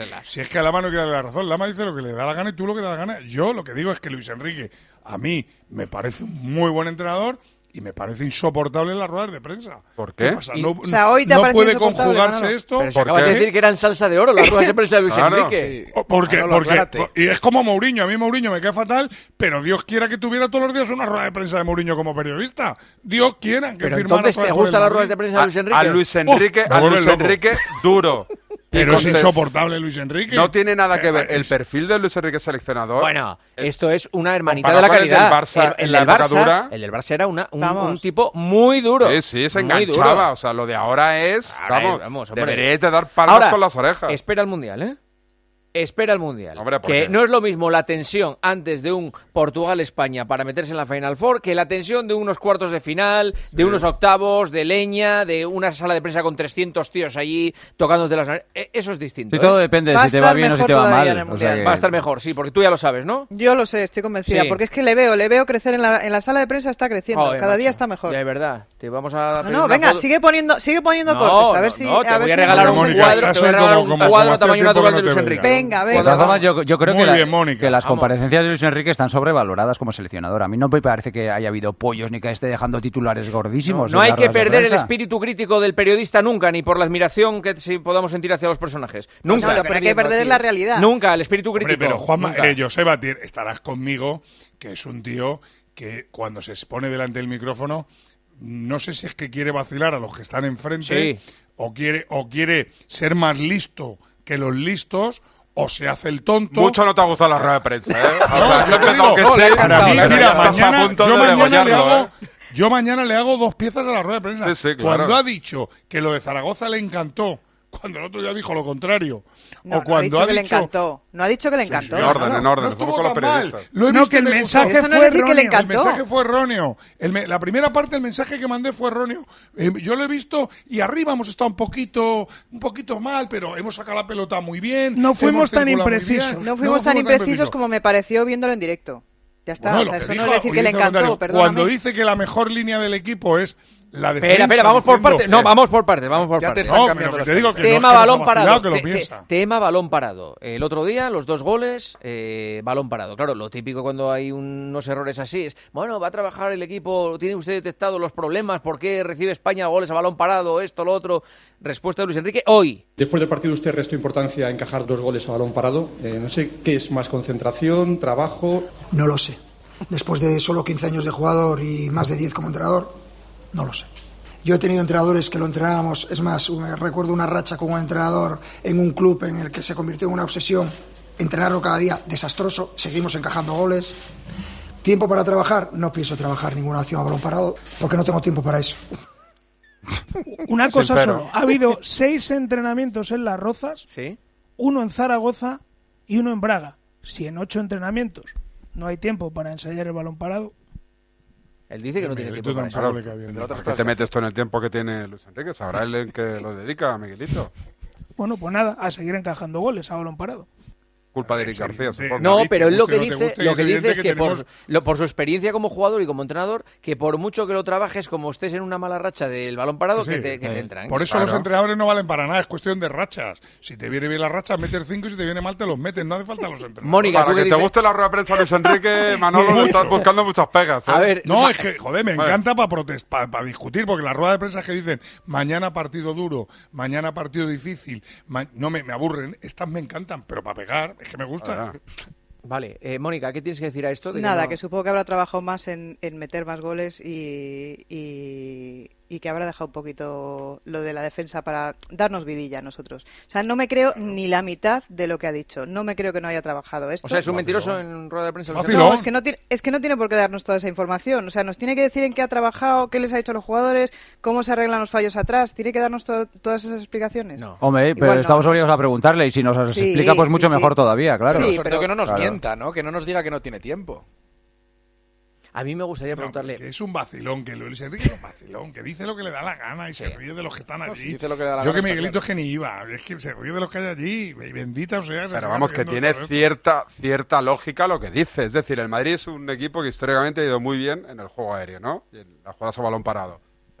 dárselas. Si es que a Lama no hay que darle la razón, Lama dice lo que le da la gana y tú lo que te da la gana. Yo lo que digo es que Luis Enrique, a mí, me parece un muy buen entrenador y me parece insoportable en las ruedas de prensa. ¿Por qué? ¿Qué pasa? Y, no o sea, hoy te no ha puede parecido conjugarse Manolo. esto. Pero si acabas de decir que eran salsa de oro las ruedas de prensa de Luis Claro, Enrique. O- Porque, Manolo, porque aclárate. y es como Mourinho. A mí Mourinho me cae fatal, pero Dios quiera que tuviera todos los días una rueda de prensa de Mourinho como periodista. Dios quiera que Pero firmara entonces, para ¿te con el gustan las Madrid. ruedas de prensa de Luis Enrique? A Luis Enrique, Oh, me a vuelve Luis loco. Enrique duro. Pero Y es con- insoportable Luis Enrique. No tiene nada que Eh, ver el es- perfil de Luis Enrique seleccionador. Bueno, eh, esto es una hermanita de la comparado con el del calidad. Barça el, en la del época Barça, dura. el del Barça era una, un, Vamos. un tipo muy duro. Sí, sí, se muy duro. enganchaba. O sea, lo de ahora es. Ahora vamos, es, vamos, hombre. deberíais de dar palmas Ahora, con las orejas. espera el Mundial, ¿eh? Espera el Mundial. Hombre, ¿por que qué? no es lo mismo la tensión antes de un Portugal-España para meterse en la Final Four que la tensión de unos cuartos de final, de unos octavos, de leña, de una sala de prensa con trescientos tíos allí tocándote las narices. Eh, Eso es distinto. Sí, todo ¿eh? depende Va a si te va estar bien o si mejor te va todavía en mal. el O sea Mundial. que- Va a estar mejor, sí, porque tú ya lo sabes, ¿no? Yo lo sé, estoy convencida, Sí. porque es que le veo, le veo crecer en la, en la sala de prensa, está creciendo, Joder, cada macho. día está mejor. De verdad, te vamos a No, pedir no, una venga, foto. sigue poniendo, sigue poniendo No, cortes, a no, ver si, no, te a voy ver a si regalar nos un ponemos en Mónica, cuadro, estás te voy a hoy regalar como- un como- cuadro como hace tamaño tiempo natural que de no Luis te Enrique. veía. Venga, De venga. todas formas, yo, yo creo Muy que, la- bien, Mónica. que las Vamos. comparecencias de Luis Enrique están sobrevaloradas como seleccionador. A mí no me parece que haya habido pollos ni que esté dejando titulares No, gordísimos. no en hay las que ruedas de perder el prensa. espíritu crítico del periodista nunca, ni por la admiración que si podamos sentir hacia los personajes. Nunca. No, lo que hay que perder es la realidad. Nunca, el espíritu Hombre, crítico. pero Juanma, nunca. eh, Joseba, ti- estarás conmigo, que es un tío que cuando se pone delante del micrófono, no sé si es que quiere vacilar a los que están enfrente, Sí. o quiere o quiere ser más listo que los listos, o se hace el tonto. Mucho no te ha gustado la rueda de prensa, ¿eh? O sea, No, yo yo te he digo, pensado que no, sí, le ha encantado, pero mira, ya estás a mañana, punto yo de mañana le degollarlo, hago, ¿eh? yo mañana le hago dos piezas a la rueda de prensa. Sí, sí, claro. Cuando ha dicho que lo de Zaragoza le encantó, cuando el otro ya dijo lo contrario, No, o no cuando ha dicho ha que le dicho encantó. No ha dicho que le Sí, sí, encantó. en orden, en orden. no Somos estuvo con los tan mal. periodistas. Lo he No, visto que y el me mensaje gustó. Eso no fue es decir que le erróneo. El encantó. mensaje fue erróneo. El me- la primera parte del mensaje que mandé fue erróneo. Eh, yo lo he visto y arriba hemos estado un poquito, un poquito mal, pero hemos sacado la pelota muy bien. No fuimos hemos tan circulado muy imprecisos. bien. No fuimos tan imprecisos como me pareció viéndolo en directo. Ya está, Bueno, o sea, lo eso que no dijo- es decir hoy que le dice el encantó, comentario, perdóname. Cuando dice que la mejor línea del equipo es la defensa. Espera, espera, vamos por diciendo- partes. No, vamos por partes, vamos por Ya te partes. están No, cambiando pero que las te digo cosas. que no es Tema que nos ha balón vacilado, parado. que lo Te- te- piensa. tema balón parado. El otro día, los dos goles, eh, balón parado. Claro, lo típico cuando hay unos errores así es, bueno, va a trabajar el equipo, tiene usted detectado los problemas, ¿por qué recibe España goles a balón parado, esto, lo otro? Respuesta de Luis Enrique, hoy. Después del partido usted restó importancia a encajar dos goles a balón parado. Eh, no sé qué es más, concentración, trabajo. No lo sé. Después de solo quince años de jugador y más de diez como entrenador, no lo sé. Yo he tenido entrenadores que lo entrenábamos, es más, me recuerdo una racha con un entrenador en un club en el que se convirtió en una obsesión, entrenarlo cada día, desastroso, seguimos encajando goles. ¿Tiempo para trabajar? No pienso trabajar ninguna acción a balón parado, porque no tengo tiempo para eso. Una cosa Sincero. solo. Ha habido seis entrenamientos en Las Rozas, ¿Sí? uno en Zaragoza y uno en Braga. Si en ocho entrenamientos no hay tiempo para ensayar el balón parado, Él dice que no tiene Miguelito tiempo para eso. tampoco le cae bien. Entre otras ¿Por qué cosas te que metes tú en el tiempo que tiene Luis Enrique? Sabrá él en qué lo dedica, Miguelito. bueno, pues nada, a seguir encajando goles a balón parado. Culpa de Eric García, evidente. supongo. No, David, pero te él lo guste que o no te dice, guste, lo es que dice evidente es que que por, tenemos- lo- por su experiencia como jugador y como entrenador, que por mucho que lo trabajes, como estés en una mala racha del balón parado, Sí, que te, que te eh, entran. Por eso Claro. los entrenadores no valen para nada, es cuestión de rachas. Si te viene bien las rachas, meter cinco, y si te viene mal, te los metes. No hace falta los entrenadores. Mónica, Para ¿tú que qué te dices? guste la rueda de prensa de Luis Enrique, Manolo, le Mucho. estás buscando muchas pegas. ¿eh? A ver, No, ma- es que, joder, me Vale. encanta para protestar, para discutir, porque las ruedas de prensa que dicen mañana partido duro, mañana partido difícil, ma- no me, me aburren, estas me encantan, pero para pegar, es que me gusta. Ah. Vale, eh, Mónica, ¿qué tienes que decir a esto? De Nada, no- que supongo que habrá trabajado más en, en meter más goles y, y, y que habrá dejado un poquito lo de la defensa para darnos vidilla a nosotros. O sea, no me creo ni la mitad de lo que ha dicho. No me creo que no haya trabajado esto. O sea, es un mentiroso en rueda de prensa. Luis Vacilón. No, es que no, tiene, es que no tiene por qué darnos toda esa información. O sea, nos tiene que decir en qué ha trabajado, qué les ha hecho a los jugadores, cómo se arreglan los fallos atrás. Tiene que darnos to- todas esas explicaciones. No. Hombre, pero Igual no. estamos obligados a preguntarle y si nos Sí, explica, pues sí, mucho sí. mejor todavía, claro. Sí, Sobre pero- todo que no nos Claro. mienta, ¿no? Que no nos diga que no tiene tiempo. A mí me gustaría No, preguntarle... que es un vacilón, que Luis Enrique es un vacilón, que dice lo que le da la gana y se ríe de los que están No, allí. si dice lo que le da la Yo gana, que está Miguelito claro. es que ni iba, es que se ríe de los que hay allí, y bendita o sea. se Pero siga vamos, que riendo tiene de todo esto. cierta, cierta lógica lo que dice. Es decir, el Madrid es un equipo que históricamente ha ido muy bien en el juego aéreo, ¿no? Y en las jugadas a balón parado.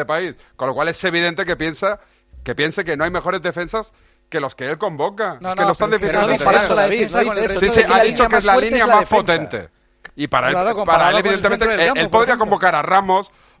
este país. Con lo cual es evidente que piensa que piense que no hay mejores defensas que los que él convoca. No, que no, no están defendiendo. no para eso, David, no dice eso. Sí, sí, ha dicho que es la línea más potente. Y para Claro, él, para él comparado con el evidentemente, centro del él, campo, él por podría ejemplo. convocar a Ramos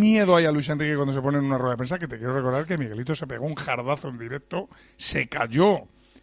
miedo hay a Luis Enrique cuando se pone en una rueda de prensa, que te quiero recordar que Miguelito se pegó un jardazo en directo, se cayó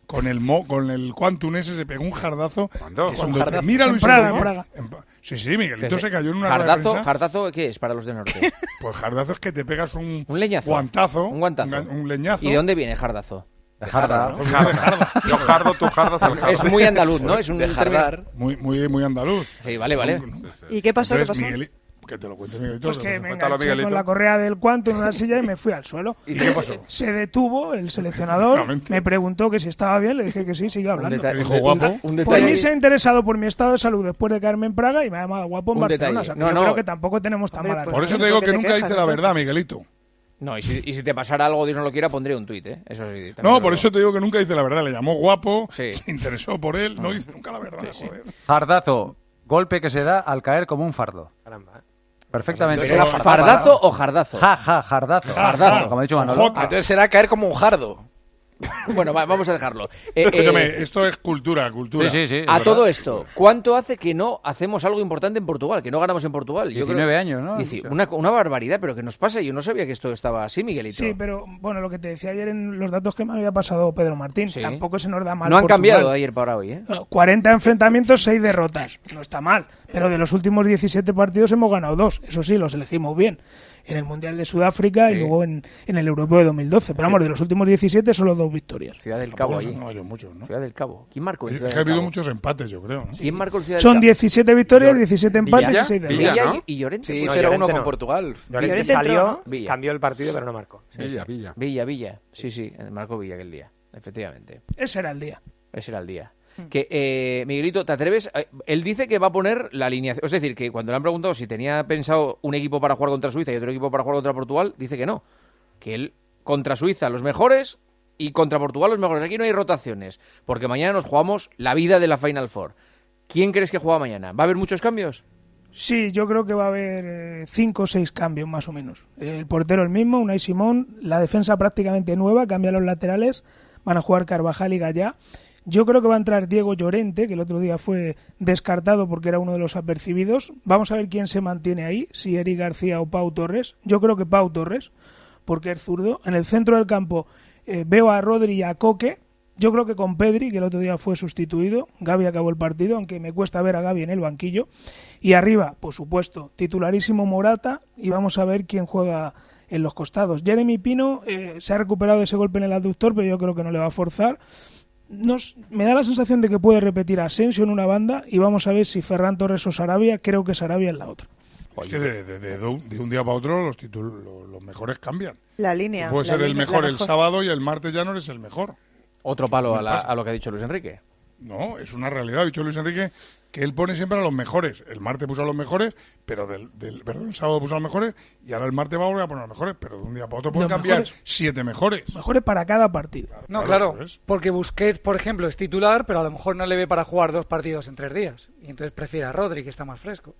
con el mo, con el Quantum ese se pegó un jardazo. ¿Cuándo? Cuando un jardazo? mira En Luis Praga, Enrique, en Praga. en Pa- Sí, sí, Miguelito se cayó en una rueda de ¿Jardazo, prensa. ¿Jardazo qué es para los de norte? Pues jardazo es que te pegas un, Un leñazo. guantazo. Un guantazo. Un, un leñazo. ¿Y de dónde viene jardazo? De jarda. ¿no? Jarda. Yo jardo, tú jardas, el jardo. Es muy andaluz, ¿no? Es un De jardar. término- Muy, muy, muy andaluz. Sí, vale, vale. ¿Y qué pasó? ¿Qué Entonces, pasó? Migueli- que te lo cuente Miguelito. Pues lo que que me cuéntalo, enganché Miguelito. con la correa del cuanto en una silla y me fui al suelo. ¿Y qué pasó? Se detuvo el seleccionador, me preguntó que si estaba bien, le dije que sí, sigue hablando. detalle- Dijo guapo. un Pues detalle- ni se ha interesado por mi estado de salud después de caerme en Praga y me ha llamado guapo en Un Barcelona. detalle. O sea, que No, yo no. creo que tampoco tenemos tan mala Por eso relación. te digo ¿por que qué te nunca quejas, dice la entonces? verdad, Miguelito. No, y si, y si te pasara algo, Dios no lo quiera, pondré un tuit, ¿eh? Eso sí. también No, lo por digo. eso te digo que nunca dice la verdad. Le llamó guapo, Sí. se interesó por él, no dice nunca la verdad. Joder. Jardazo, golpe que se da al caer como un fardo. Caramba. Perfectamente. Entonces ¿Era era fardazo o jardazo? Ja, ja, jardazo. Ja, Jardazo, ja. como ha dicho Con Manolo. J. Entonces será caer como un jardo. Bueno, va- vamos a dejarlo. Eh, Escúchame, eh, esto es cultura, cultura. Sí, sí, sí. es a verdad. todo esto, ¿cuánto hace que no hacemos algo importante en Portugal? Que no ganamos en Portugal. Yo diecinueve creo- años, ¿no? Dieci- una, una barbaridad, pero ¿qué nos pasa? Yo no sabía que esto estaba así, Miguelito. Sí, pero bueno, lo que te decía ayer en los datos que me había pasado Pedro Martín, Sí. tampoco se nos da mal. No han Portugal. cambiado de ayer para hoy, ¿eh? No, cuarenta enfrentamientos, seis derrotas. No está mal. Pero de los últimos diecisiete partidos hemos ganado dos. Eso sí, los elegimos bien. En el Mundial de Sudáfrica Sí. y luego en, en el Europeo de dos mil doce. Pero vamos, de los últimos diecisiete solo dos victorias. Ciudad del Cabo Tampoco allí. no hay muchos, ¿no? Ciudad del Cabo. ¿Quién marcó en Es Ciudad que ha del habido Cabo? muchos empates, yo creo. ¿no? ¿Quién marcó el Ciudad del Son Cabo? diecisiete victorias, Llor- diecisiete Villa, empates ¿no? y seis derrotas. Villa, Villa ¿no? y, y Llorente. Sí, Pues cero uno Llorente con no. Portugal. Llorente Llorente salió, entró, ¿no? Villa. cambió el partido, pero no marcó. Villa, Villa. Villa, Villa. Sí, sí, marcó Villa aquel día. Efectivamente. Ese era el día. Ese era el día. Que, eh, Miguelito, ¿te atreves? Eh, Él dice que va a poner la alineación. Es decir, que cuando le han preguntado si tenía pensado un equipo para jugar contra Suiza y otro equipo para jugar contra Portugal, dice que no. Que él, contra Suiza, los mejores y contra Portugal, los mejores. Aquí no hay rotaciones. Porque mañana nos jugamos la vida de la Final Four. ¿Quién crees que juega mañana? ¿Va a haber muchos cambios? Sí, yo creo que va a haber eh, cinco o seis cambios más o menos. El portero el mismo, Unai Simón, la defensa prácticamente nueva, cambia los laterales, van a jugar Carvajal y Gallá. Yo creo que va a entrar Diego Llorente, que el otro día fue descartado porque era uno de los apercibidos. Vamos a ver quién se mantiene ahí, si Eric García o Pau Torres. Yo creo que Pau Torres, porque es zurdo. En el centro del campo eh, veo a Rodri y a Coque. Yo creo que con Pedri, que el otro día fue sustituido. Gavi acabó el partido, aunque me cuesta ver a Gavi en el banquillo. Y arriba, por supuesto, titularísimo Morata. Y vamos a ver quién juega en los costados. Jeremy Pino eh, se ha recuperado de ese golpe en el aductor, pero yo creo que no le va a forzar. Nos, me da la sensación de que puede repetir Asensio en una banda y vamos a ver si Ferran Torres o Sarabia. Creo que Sarabia en la otra. Es que de, de- de- de un día para otro los, títulos, los, los mejores cambian. La línea. Puede la ser el línea- mejor la el mejor. sábado y el martes ya no eres el mejor. Otro palo a, la- pasa. a lo que ha dicho Luis Enrique. No, es una realidad. Ha dicho Luis Enrique que él pone siempre a los mejores. El martes puso a los mejores, pero del, del perdón, el sábado puso a los mejores y ahora el martes va a volver a poner a los mejores, pero de un día para otro puede Los cambiar mejores. siete mejores. Mejores para cada partido. No, Claro, claro, eso es. porque Busquets, por ejemplo, es titular, pero a lo mejor no le ve para jugar dos partidos en tres días. Y entonces prefiere a Rodri, que está más fresco.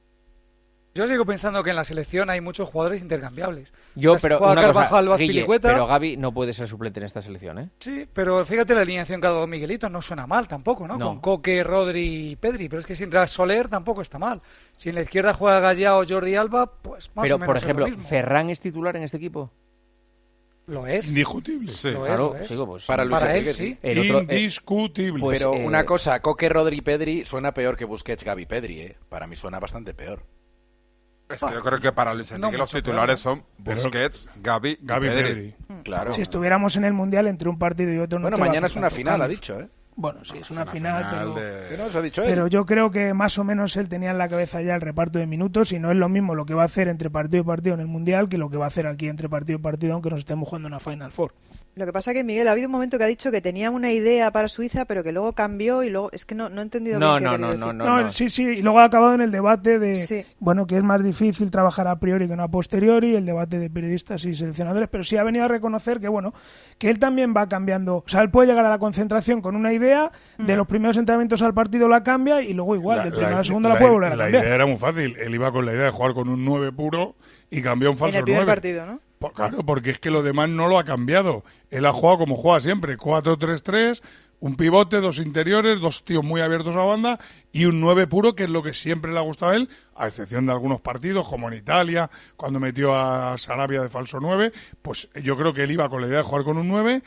Yo sigo pensando que en la selección hay muchos jugadores intercambiables. Yo, O sea, si pero juega una Carvajal, cosa, o Guille, Azpilicueta. pero Gavi no puede ser suplente en esta selección, ¿eh? Sí, pero fíjate la alineación que ha dado Miguelito, no suena mal tampoco, ¿no? No. Con Coque, Rodri y Pedri, pero es que si entra Soler tampoco está mal. Si en la izquierda juega Gallá o Jordi Alba, pues más Pero, o menos por es ejemplo, lo mismo. ¿Ferran es titular en este equipo? Lo es. Indiscutible. Sí. Lo es, Claro, lo es. digo, pues, Para Luis Para él Enrique, sí. El otro, eh, Indiscutible. pues, Pero eh, una cosa, Coque, Rodri y Pedri suena peor que Busquets, Gavi, Pedri, ¿eh? Para mí suena bastante peor. Es que yo creo que para Luis Enrique No los mucho, titulares claro. son Busquets, Gavi, y Gavi Pedri. Pedri. Claro. Si estuviéramos en el Mundial entre un partido y otro no Bueno, te va a mañana hacer es una tanto final, ha cambio. dicho, ¿eh? Bueno, sí, es una final, pero... de- Que no eso ha dicho él. Pero yo creo que más o menos él tenía en la cabeza ya el reparto de minutos y no es lo mismo lo que va a hacer entre partido y partido en el Mundial que lo que va a hacer aquí entre partido y partido aunque nos estemos jugando una Final Four. Lo que pasa es que, Miguel, ha habido un momento que ha dicho que tenía una idea para Suiza, pero que luego cambió y luego... Es que no, no he entendido No, bien qué no, ha no, querido no, decir. No, sí, sí, y luego ha acabado en el debate de, Sí. bueno, que es más difícil trabajar a priori que no a posteriori, el debate de periodistas y seleccionadores, pero sí ha venido a reconocer que, bueno, que él también va cambiando, o sea, él puede llegar a la concentración con una idea, de los primeros entrenamientos al partido la cambia y luego igual, del primero al segundo la, puede volver a la cambiar. idea era muy fácil. Él iba con la idea de jugar con un nueve puro y cambió un En falso el primer nueve. partido, ¿no? Pues claro, porque es que lo demás no lo ha cambiado. Él ha jugado como juega siempre, cuatro tres tres, un pivote, dos interiores, dos tíos muy abiertos a banda y un nueve puro, que es lo que siempre le ha gustado a él, a excepción de algunos partidos, como en Italia, cuando metió a Sarabia de falso nueve, pues yo creo que él iba con la idea de jugar con un nueve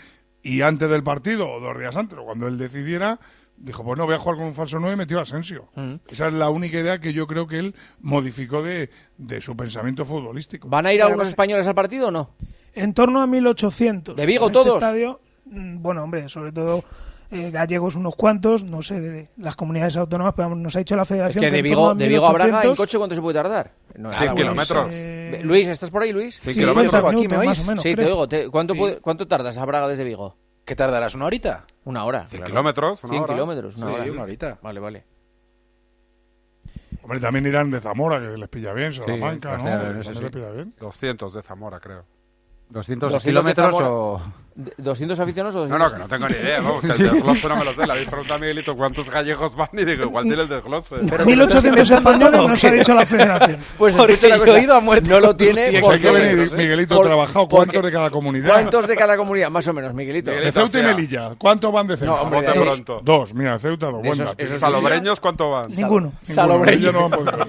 y antes del partido, o dos días antes, o cuando él decidiera, dijo, pues no, voy a jugar con un falso nueve y metió a Asensio. Mm. Esa es la única idea que yo creo que él modificó de, de su pensamiento futbolístico. ¿Van a ir algunos españoles al partido o no? En torno a mil ochocientos. ¿De Vigo en todos? Este estadio, bueno, hombre, sobre todo eh, gallegos unos cuantos, no sé, de, de las comunidades autónomas, pero vamos, nos ha dicho la federación es que, que de Vigo, de Vigo a Braga, ¿en coche cuánto se puede tardar? No, cien pues, kilómetros. Eh... Luis, ¿estás por ahí, Luis? cien kilómetros. ¿Aquí me oís? Menos, sí, creo. te oigo. Te, ¿cuánto, sí. puede, ¿Cuánto tardas a Braga desde Vigo? ¿Qué tardarás? ¿Una horita? Una hora. cien claro. kilómetros. Una cien hora. kilómetros, una sí, hora. Sí, una horita. Vale, vale. Hombre, también irán de Zamora, que les pilla bien, Salamanca, sí, ¿no? Hacer, sí. Les pilla bien. doscientos de Zamora, creo. ¿doscientos kilómetros o...? ¿doscientos aficionados o doscientos? No, no, que no tengo ni idea. Vamos, que el desglose no me lo sé. Le habéis preguntado a Miguelito cuántos gallegos van y digo, igual tiene el desglose. mil ochocientos españoles nos ha dicho la federación. Pues porque yo he ido a muerte. No lo tiene. Pues hay que venir, Miguelito, por, trabajado. ¿Cuántos de cada comunidad? ¿Cuántos de cada comunidad? Más o menos, Miguelito. De Ceuta y Melilla. ¿Cuántos van de Ceuta? No, hombre, dos. pronto. Dos, mira, Ceuta, dos. Esos, esos salobreños, ¿cuánto van? Ninguno. Salobreños no van por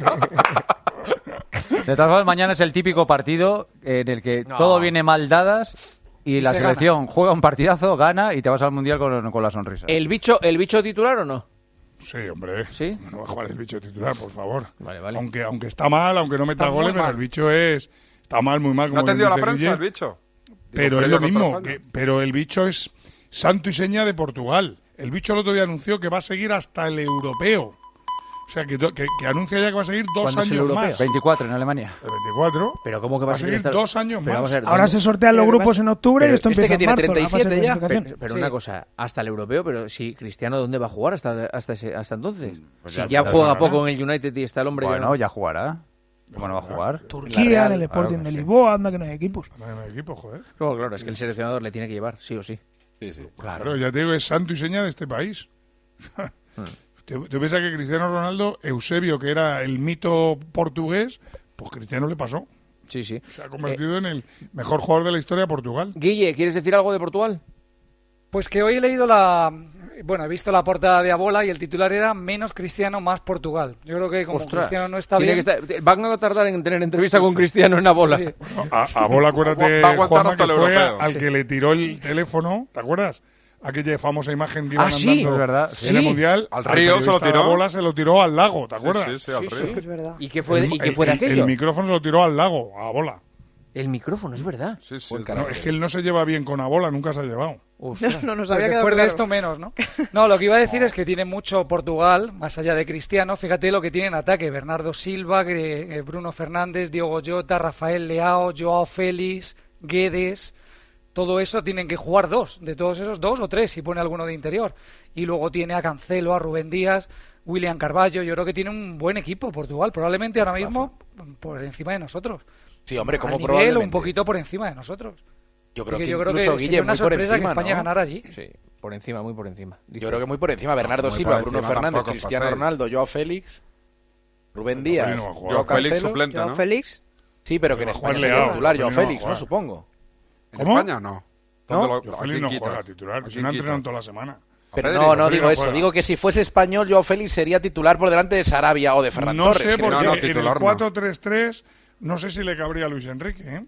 De todas formas, mañana es el típico partido en el que no. todo viene mal dadas y, y la selección gana. Juega un partidazo, gana y te vas al Mundial con, con la sonrisa. ¿El bicho el bicho titular o no? Sí, hombre. ¿Sí? No va a jugar el bicho titular, por favor. Vale, vale. Aunque, aunque está mal, aunque no meta está goles, pero el bicho es... Está mal, muy mal. Como ¿No ha atendido la prensa Guille, el bicho? Pero es lo mismo. Que, pero el bicho es santo y seña de Portugal. El bicho el otro día anunció que va a seguir hasta el europeo. O sea, que, que, que anuncia ya que va a seguir dos años más. veinticuatro en Alemania. El veinticuatro. Pero ¿cómo que va, va a seguir estar... dos años pero más? Ver, ahora se sortean los grupos en octubre y esto este empieza que en tiene marzo. treinta y siete ya. Pero, pero sí. una cosa, hasta el europeo, pero si Cristiano, ¿dónde va a jugar hasta hasta ese, hasta entonces? Pues si ya, ya ya juega sabrá. poco en el United y está el hombre... Bueno, ya, no... ya jugará. ¿Cómo no va a jugar? Turquía, en el Sporting de Lisboa, anda que no hay equipos. No hay equipos, joder. Claro, claro, es que el seleccionador le tiene que llevar, sí o sí. Sí, sí. Claro, claro ya te digo, es santo y seña de este país. ¿Tú piensas que Cristiano Ronaldo, Eusebio, que era el mito portugués, pues Cristiano le pasó? Sí, sí. Se ha convertido eh, en el mejor jugador de la historia de Portugal. Guille, ¿quieres decir algo de Portugal? Pues que hoy he leído la... Bueno, he visto la portada de Abola y el titular era menos Cristiano, más Portugal. Yo creo que como Ostras, Cristiano no está bien... Estar... Van a tardar en tener entrevista sí, con sí. Cristiano en Abola. Sí. Bueno, a, Abola, acuérdate, va a Juanma, que fue europeo. al sí. que le tiró el teléfono, ¿te acuerdas? Aquella famosa imagen que iban ah, andando sí, es verdad. en Sí. el Mundial. Al río se lo tiró. La bola se lo tiró al lago, ¿te acuerdas? Sí, sí, sí, al sí, río. Sí. Es verdad. ¿Y qué fue, el, ¿y qué fue de el, aquello? El micrófono se lo tiró al lago, a Bola. El micrófono, es verdad. Sí, sí, no, es que él no se lleva bien con Abola, nunca se ha llevado. Ostras. No nos pues había después quedado de claro. esto menos, ¿no? No, lo que iba a decir es que tiene mucho Portugal, más allá de Cristiano. Fíjate lo que tiene en ataque. Bernardo Silva, Bruno Fernández, Diogo Jota, Rafael Leao, Joao Félix, Guedes. Todo eso tienen que jugar dos. De todos esos, dos o tres, si pone alguno de interior. Y luego tiene a Cancelo, a Rubén Díaz, William Carvalho. Yo creo que tiene un buen equipo Portugal. Probablemente ahora mismo por encima de nosotros. Sí, hombre, como a nivel, probablemente. un poquito por encima de nosotros. Yo creo que, que yo creo incluso que Guille, sería una muy por sorpresa encima, que España ¿no? ganara allí. Sí, por encima, muy por encima. Dice. Yo creo que muy por encima. Bernardo muy Silva, por Bruno encima Fernández, tampoco, Cristiano paséis. Ronaldo, Joao Félix, Rubén Díaz, no Joao Félix Cancelo. suplente, Joao ¿no? Félix. Sí, pero que en Pero España Juan sería Leao, titular, Joao Joao Félix, Félix, ¿no? Supongo. ¿En ¿Cómo? España no? ¿No? ¿Dónde lo- Yo ¿a Félix quién no quitas? juega titular, ¿A si quién no quitas? entrenan toda la semana. Pero Pedri, no, pues no Félix digo no eso. juega. Digo que si fuese español, Joao Félix sería titular por delante de Sarabia o de Ferran No Torres. sé, creo. porque no, en titular el no. cuatro tres tres no sé si le cabría a Luis Enrique, ¿eh?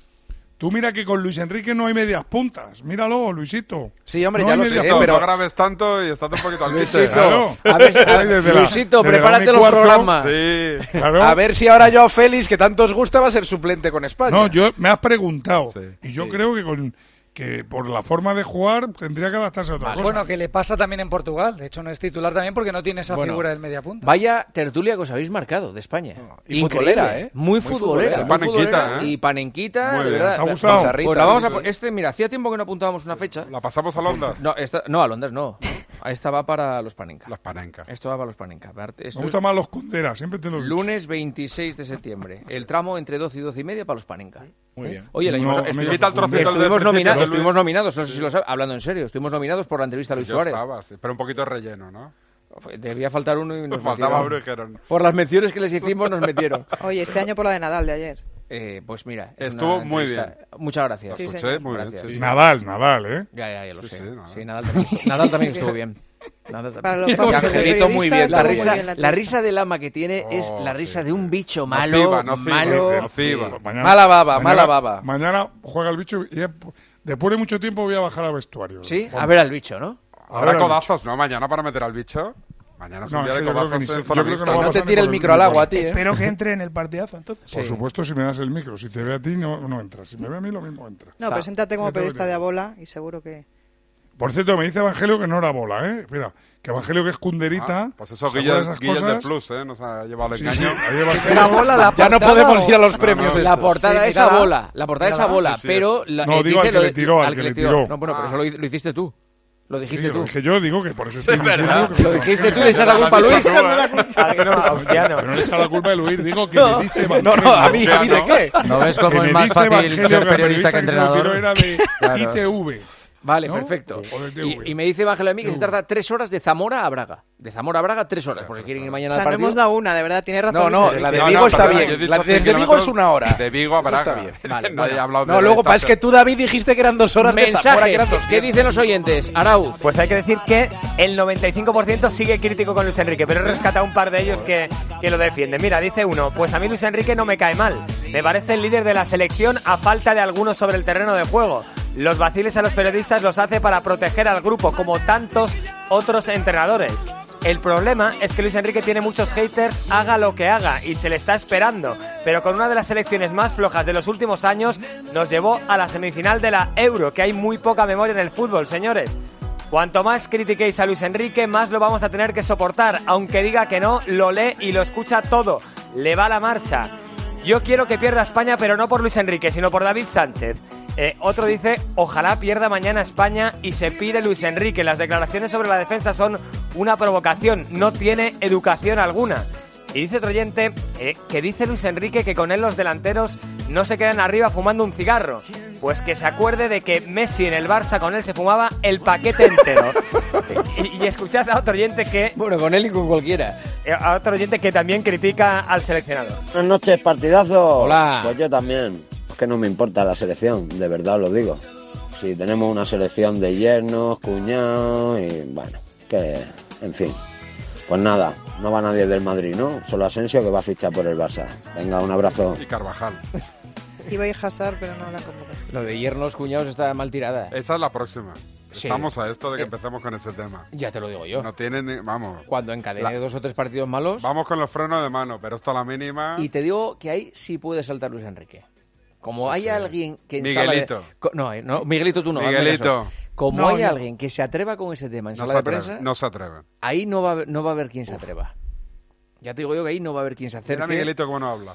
Tú mira que con Luis Enrique no hay medias puntas. Míralo, Luisito. Sí, hombre, No ya hay lo medias sé, No, pero... no grabes tanto y estate un poquito al quite. Luisito, Claro. a ver, a Ahí ver, desde la- Luisito, desde la prepárate una y los cuarto. programas. Sí. Claro. A ver si ahora Joao Félix, que tanto os gusta, va a ser suplente con España. No, yo me has preguntado. Sí. Y yo Sí. creo que con que por la forma de jugar tendría que adaptarse a otra cosa. Bueno, que le pasa también en Portugal. De hecho, no es titular también porque no tiene esa Bueno, figura del mediapunta. Vaya tertulia que os habéis marcado de España. Y Increíble, futbolera, ¿eh? Muy Muy futbolera. futbolera. muy Panenquita, futbolera ¿eh? Y panenquita, Muy de bien. verdad. ¿Te ha gustado? Pizarrita, Pues la vamos a sí, po- sí. este, mira, hacía tiempo que no apuntábamos una fecha. ¿La pasamos a Londres? No, esta, no, a Londres no. Esta va para los Panenka. Las panencas. Esto va para los Panenka. Esto Me es gustan más los Conderas, siempre te lo digo. lunes veintiséis de septiembre. El tramo entre doce y doce y media para los Panenka. Muy ¿Eh? bien. Oye, el año No, pasado me estuvimos, quita el trocito del estuvimos, principio, nomina- Luis. estuvimos nominados, no sé si lo sabes, hablando en serio, estuvimos nominados por la entrevista a Luis Yo Suárez. estaba, sí, pero un poquito de relleno, ¿no? Debía faltar uno y nos Nos faltaba metieron. uno y dijeron... Por las menciones que les hicimos nos metieron. Oye, este año por la de Nadal de ayer. Eh, pues mira, es Estuvo una muy entrevista- bien. Muchas gracias. Sí, Escuché, señor. muy bien. Gracias. sí, sí. Nadal, Nadal, ¿eh? Ya, ya, ya lo Sí, sé. sí, Nadal. Sí, Nadal también, Nadal también estuvo bien. Nadal también. Para los Ya, famosos Angelito, muy bien. periodistas, La estuvo muy risa, bien la la entrevista. risa del ama que tiene es Oh, la risa sí, de un sí. bicho malo, Nociva, nociva, malo. nociva. Mañana- Mala baba, mañana- mala baba. Mañana juega el bicho y es después de mucho tiempo voy a bajar al vestuario. Sí, a ver al bicho, ¿no? Habrá codazos, ¿no? Mañana para meter al bicho. Mañana es un No, día es de que yo creo que codazos ni se- en yo creo que Fonovista. no va a No te pasar tire ni el por micro al agua a ti, ¿eh? Espero que entre en el partidazo, entonces. Por supuesto, si me das el micro. Si te ve a ti, no, no entras. Si me ve a mí, lo mismo entra. No, preséntate como Yo tengo periodista que- de Abola y seguro que... Por cierto, me dice Evangelio que no era bola, ¿eh? Mira, que Evangelio que es cunderita. Ah, pues eso, ¿se Guille, acuerda de esas Guille de cosas? Plus, ¿eh? Nos ha llevado el Sí, engaño. sí, ahí Evangelio- La bola, la Ya no portada podemos o- ir a los premios La estos. portada Sí, es a mírala. bola. La portada es a Mírala. bola, Sí, sí, pero... es. la- No, eh, digo al dice que lo le de- tiró, al que le tiró. No, bueno, pero eso lo, lo hiciste tú. Lo dijiste Sí, tú. lo dije yo, digo que por eso estoy Es diciendo verdad. que Lo dijiste tú y le echas la culpa a Luis. Pero no le he echado la culpa de Luis, digo que No. me dice No, Evangelio. no, a mí- ¿a mí de qué? ¿No ves cómo Que es me más dice fácil Evangelio ser que la periodista que se lo tiró entrenador? era de Claro. I T V. Vale, ¿no? perfecto. O de T V. Y, y me dice Evangelio a mí que se tarda tres horas de Zamora a Braga. De Zamora a Braga, tres horas. Porque quieren ir O mañana sea, al no partido. hemos dado una, de verdad, tiene razón. No, no, Luis. la de No, Vigo no, está perdona, yo he bien. dicho La cien desde Vigo kilómetros es una hora. De Vigo a Eso Braga. está bien. Vale, No bueno. he hablado No, de luego, esta pa, es que tú, David, dijiste que eran dos horas de Zamora. Que eran Mensajes. dos... ¿Qué dicen los oyentes? Arauz. Pues hay que decir que el noventa y cinco por ciento sigue crítico con Luis Enrique, pero he rescatado un par de ellos que, que lo defienden. Mira, dice uno, pues a mí Luis Enrique no me cae mal. Me parece el líder de la selección a falta de algunos sobre el terreno de juego. Los vaciles a los periodistas los hace para proteger al grupo, como tantos otros entrenadores. El problema es que Luis Enrique tiene muchos haters, haga lo que haga, y se le está esperando. Pero con una de las selecciones más flojas de los últimos años, nos llevó a la semifinal de la Euro, que hay muy poca memoria en el fútbol, señores. Cuanto más critiquéis a Luis Enrique, más lo vamos a tener que soportar. Aunque diga que no, lo lee y lo escucha todo. Le va la marcha. Yo quiero que pierda España, pero no por Luis Enrique, sino por David Sánchez. Eh, otro dice, ojalá pierda mañana España y se pire Luis Enrique. Las declaraciones sobre la defensa son una provocación, no tiene educación alguna. Y dice otro oyente eh, que dice Luis Enrique que con él los delanteros no se quedan arriba fumando un cigarro. Pues que se acuerde de que Messi en el Barça con él se fumaba el paquete entero. y, y escuchad a otro oyente que... Bueno, con él y con cualquiera. eh, A otro oyente que también critica al seleccionador. Buenas noches, partidazo. Hola. Pues yo también. Es que no me importa la selección, de verdad os lo digo. Si tenemos una selección de yernos, cuñados y bueno, que en fin. Pues nada, no va nadie del Madrid, ¿no? Solo Asensio que va a fichar por el Barça. Venga, un abrazo. Y Carvajal. Iba a ir Hazard, pero no la convocó. Lo de yernos cuñados está mal tirada. Esa es la próxima. Sí. Estamos a esto de que Eh, empecemos con ese tema. Ya te lo digo yo. No tienen ni... Vamos. Cuando encadene La- dos o tres partidos malos. Vamos con los frenos de mano, pero esto a la mínima... Y te digo que ahí sí puede saltar Luis Enrique. Como Sí, hay sí. alguien que en sala de- Miguelito. co- no, eh, no, Miguelito tú no. hazme Miguelito. caso. Como No, hay yo- alguien que se atreva con ese tema en No sala se de atreven, prensa, no se atreven. ahí no va, a haber- no va a haber quien se atreva. Ya te digo yo que ahí no va a haber quien se acerque. Mira Miguelito cómo no habla.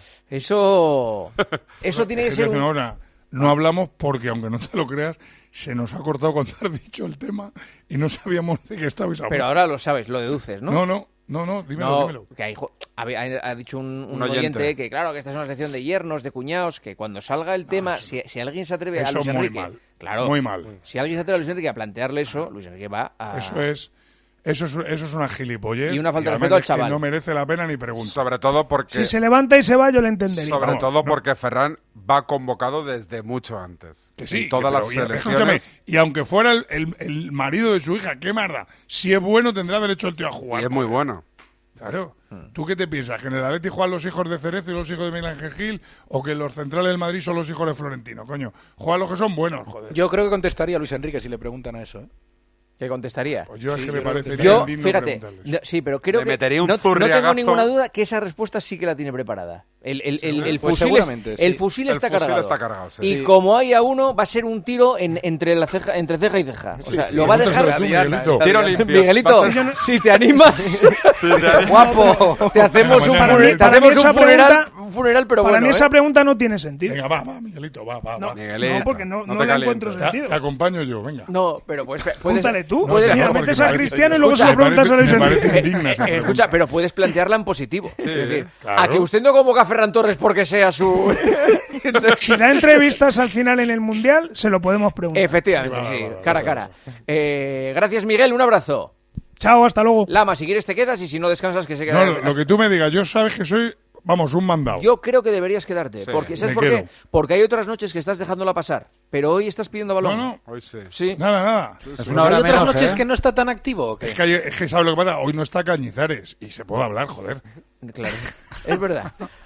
Eso, eso tiene que Es que ser te un... digo una, no hablamos porque, aunque no te lo creas, se nos ha cortado cuando has dicho el tema y no sabíamos de qué estabais hablando. Pero ahora lo sabes, lo deduces, ¿no? No, no, no, no, dímelo, No, dímelo. que hay jo- ha, ha- ha dicho un, un Un oyente. oyente. que claro, que esta es una sección de yernos, de cuñados, que cuando salga el tema, si, si alguien se atreve a Eso Luis muy Enrique, mal, claro, muy mal. si alguien se atreve a Luis Enrique a plantearle eso, Luis Enrique va a... Eso es, eso es, eso es una gilipollez. Y una falta de además respeto al es que chaval. no merece la pena ni preguntar. Sobre todo porque... Si se levanta y se va, yo le entendería. Sobre Vamos, todo no. porque Ferran va convocado desde mucho antes. Que sí, En todas que- las pero, y- selecciones... escúchame, y aunque fuera el, el- el marido de su hija, qué marda. Si es bueno, tendrá derecho el tío a jugar. Y es muy bueno. Claro. ¿Tú qué te piensas? ¿Que en el Atleti juegan los hijos de Cerezo y los hijos de Miguel Ángel Gil? ¿O que los centrales del Madrid son los hijos de Florentino? Coño, juegan los que son buenos, joder. Yo creo que contestaría Luis Enrique si le preguntan a eso. ¿eh? ¿Qué contestaría? Pues yo es Sí, que yo me creo que parece Yo, indigno fíjate, preguntarles. no, sí, pero creo Le que metería un no, no tengo zurriagazo. ninguna duda que esa respuesta sí que la tiene preparada. El, el, el, el Pues fusil, seguramente, es- sí. el fusil El está fusil cargado. está cargado, sí. Y Sí. como haya uno, va a ser un tiro en, entre la ceja, entre ceja y ceja. O sea, sí. lo va a Pregúntaselo dejar... tú, Miguelito. Tiro limpio. Miguelito, Va a ser- si te animas, guapo, te hacemos un, Para mí- funeral, te para mí hacemos esa un funeral, pregunta- un funeral, pero Para bueno, mí esa ¿eh? pregunta no tiene sentido. Venga, va, va, Miguelito, va, va, No, va. Miguelito, no, porque no, no no te le encuentro calientes. sentido. Te acompaño yo, venga. No, pero puedes... puedes Pregúntale tú. No, Mira, no, porque metes me a parece- Cristiano y luego escucha, se lo me preguntas a Luis parece- me Enrique. parece indigna esa Eh, pregunta. escucha, pero puedes plantearla en positivo. es decir, claro. a que usted no convoca a Ferran Torres porque sea su... Si da entrevistas al final en el Mundial, se lo podemos preguntar. Efectivamente, Sí, va, sí, va, va, cara a va, cara. Eh, gracias, Miguel, un abrazo. Chao, hasta luego. Lama, si quieres te quedas y si no descansas que se No, queda. lo, lo que tú me digas, yo sabes que soy, vamos, un mandado. Yo creo que deberías quedarte. Sí, porque, ¿sabes me por quedo. qué? Porque hay otras noches que estás dejándola pasar. Pero hoy estás pidiendo balón. No, no. Hoy sí. Sí. Nada, nada. Es una hora ¿Hay otras menos, noches ¿eh? que no está tan activo? ¿o qué? Es que, hay- es que ¿sabes lo que pasa? Hoy no está Cañizares y se puede hablar, joder. Claro. Es verdad.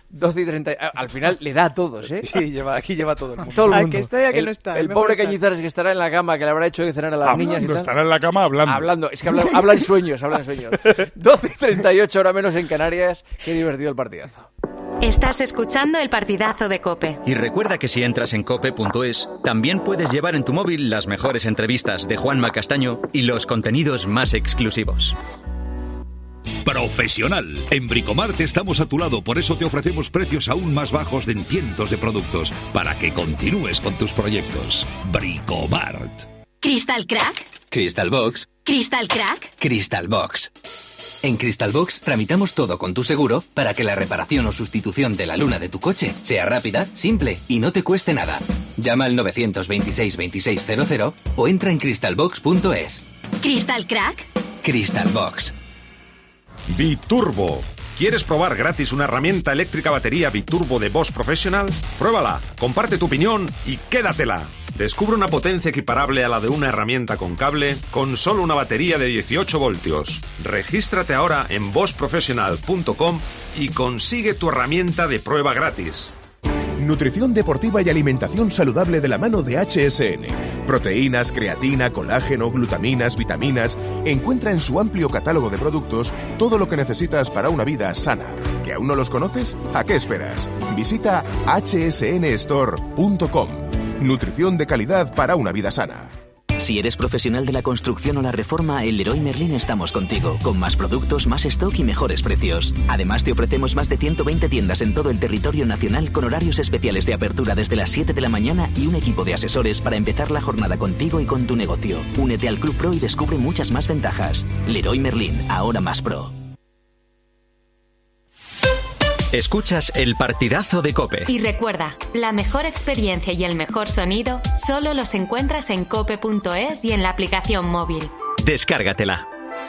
doce y treinta. Al final le da a todos, ¿eh? Sí, lleva, aquí lleva todo el mundo. Todo el Al mundo. que está y al que el, no está. El pobre Cañizares que estará en la cama, que le habrá hecho de cenar a las Hablando, niñas y tal. estará en la cama hablando. Hablando. Es que habla, habla en sueños, habla en sueños. doce y treinta y ocho, hora menos en Canarias. Qué divertido el partidazo. Estás escuchando el partidazo de COPE. Y recuerda que si entras en cope punto es, también puedes llevar en tu móvil las mejores entrevistas de Juanma Castaño y los contenidos más exclusivos. Profesional. En Bricomart estamos a tu lado, por eso te ofrecemos precios aún más bajos en cientos de productos para que continúes con tus proyectos. Bricomart. ¿Crystal Crack? Crystal Box. ¿Crystal Crack? Crystal Box. En Crystal Box tramitamos todo con tu seguro para que la reparación o sustitución de la luna de tu coche sea rápida, simple y no te cueste nada. Llama al nueve dos seis, veintiséis cero cero o entra en crystal box punto es. ¿Crystal Crack? Crystal Box. Biturbo. ¿Quieres probar gratis una herramienta eléctrica batería Biturbo de Bosch Professional? Pruébala, comparte tu opinión y quédatela. Descubre una potencia equiparable a la de una herramienta con cable con solo una batería de dieciocho voltios. Regístrate ahora en bosch professional punto com y consigue tu herramienta de prueba gratis. Nutrición deportiva y alimentación saludable de la mano de H S N. Proteínas, creatina, colágeno, glutaminas, vitaminas. Encuentra en su amplio catálogo de productos todo lo que necesitas para una vida sana. ¿Que aún no los conoces? ¿A qué esperas? Visita h s n store punto com. Nutrición de calidad para una vida sana. Si eres profesional de la construcción o la reforma, en Leroy Merlin estamos contigo, con más productos, más stock y mejores precios. Además, te ofrecemos más de ciento veinte tiendas en todo el territorio nacional con horarios especiales de apertura desde las siete de la mañana y un equipo de asesores para empezar la jornada contigo y con tu negocio. Únete al Club Pro y descubre muchas más ventajas. Leroy Merlin, ahora más pro. Escuchas el partidazo de COPE. Y recuerda, la mejor experiencia y el mejor sonido solo los encuentras en cope punto es y en la aplicación móvil. Descárgatela.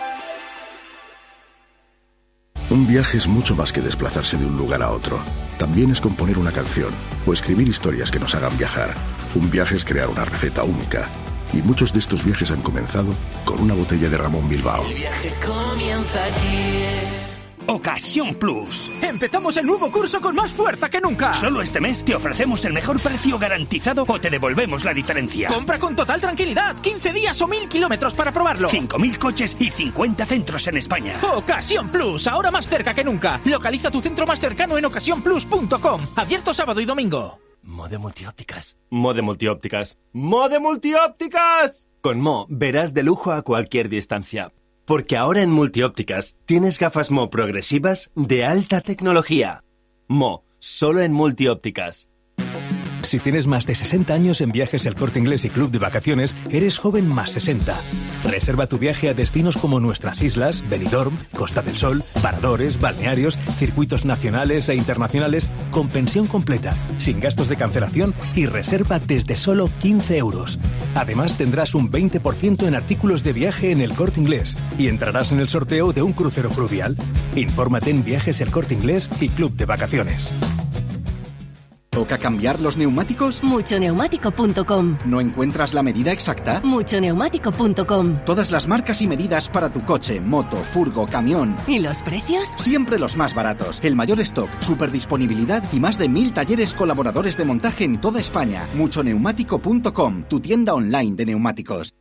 Un viaje es mucho más que desplazarse de un lugar a otro. También es componer una canción o escribir historias que nos hagan viajar. Un viaje es crear una receta única. Y muchos de estos viajes han comenzado con una botella de Ramón Bilbao. El viaje comienza aquí. Ocasión Plus. Empezamos el nuevo curso con más fuerza que nunca. Solo este mes te ofrecemos el mejor precio garantizado o te devolvemos la diferencia. Compra con total tranquilidad. quince días o mil kilómetros para probarlo. cinco mil coches y cincuenta centros en España. Ocasión Plus. Ahora más cerca que nunca. Localiza tu centro más cercano en ocasión plus punto com. Abierto sábado y domingo. Mode Multiópticas. Mode Multiópticas. Mode Multiópticas. Con Mo verás de lujo a cualquier distancia. Porque ahora en Multiópticas tienes gafas Mo progresivas de alta tecnología. Mo, solo en Multiópticas. Si tienes más de sesenta años en Viajes El Corte Inglés y Club de Vacaciones, eres joven más sesenta. Reserva tu viaje a destinos como nuestras islas, Benidorm, Costa del Sol, paradores, balnearios, circuitos nacionales e internacionales con pensión completa, sin gastos de cancelación y reserva desde solo quince euros. Además tendrás un veinte por ciento en artículos de viaje en El Corte Inglés y entrarás en el sorteo de un crucero fluvial. Infórmate en Viajes El Corte Inglés y Club de Vacaciones. ¿Toca cambiar los neumáticos? mucho neumático punto com. ¿No encuentras la medida exacta? mucho neumático punto com. Todas las marcas y medidas para tu coche, moto, furgo, camión. ¿Y los precios? Siempre los más baratos. El mayor stock, superdisponibilidad y más de mil talleres colaboradores de montaje en toda España. mucho neumático punto com, tu tienda online de neumáticos.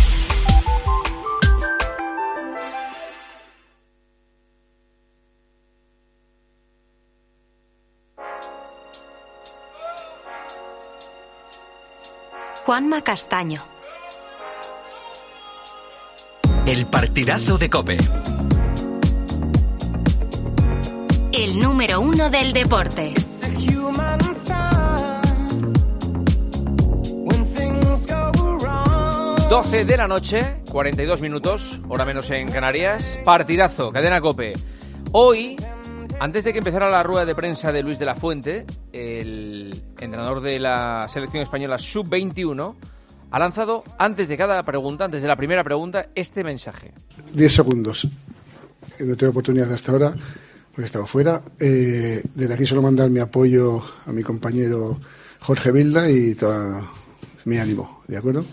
Juanma Castaño. El partidazo de COPE. El número uno del deporte. doce de la noche, cuarenta y dos minutos, hora menos en Canarias. Partidazo, cadena COPE. Hoy, antes de que empezara la rueda de prensa de Luis de la Fuente, el entrenador de la selección española sub veintiuno ha lanzado, antes de cada pregunta, antes de la primera pregunta, este mensaje. diez segundos. No tengo oportunidad hasta ahora, porque he estado fuera. Eh, desde aquí solo mandar mi apoyo a mi compañero Jorge Vilda y todo mi ánimo, ¿de acuerdo?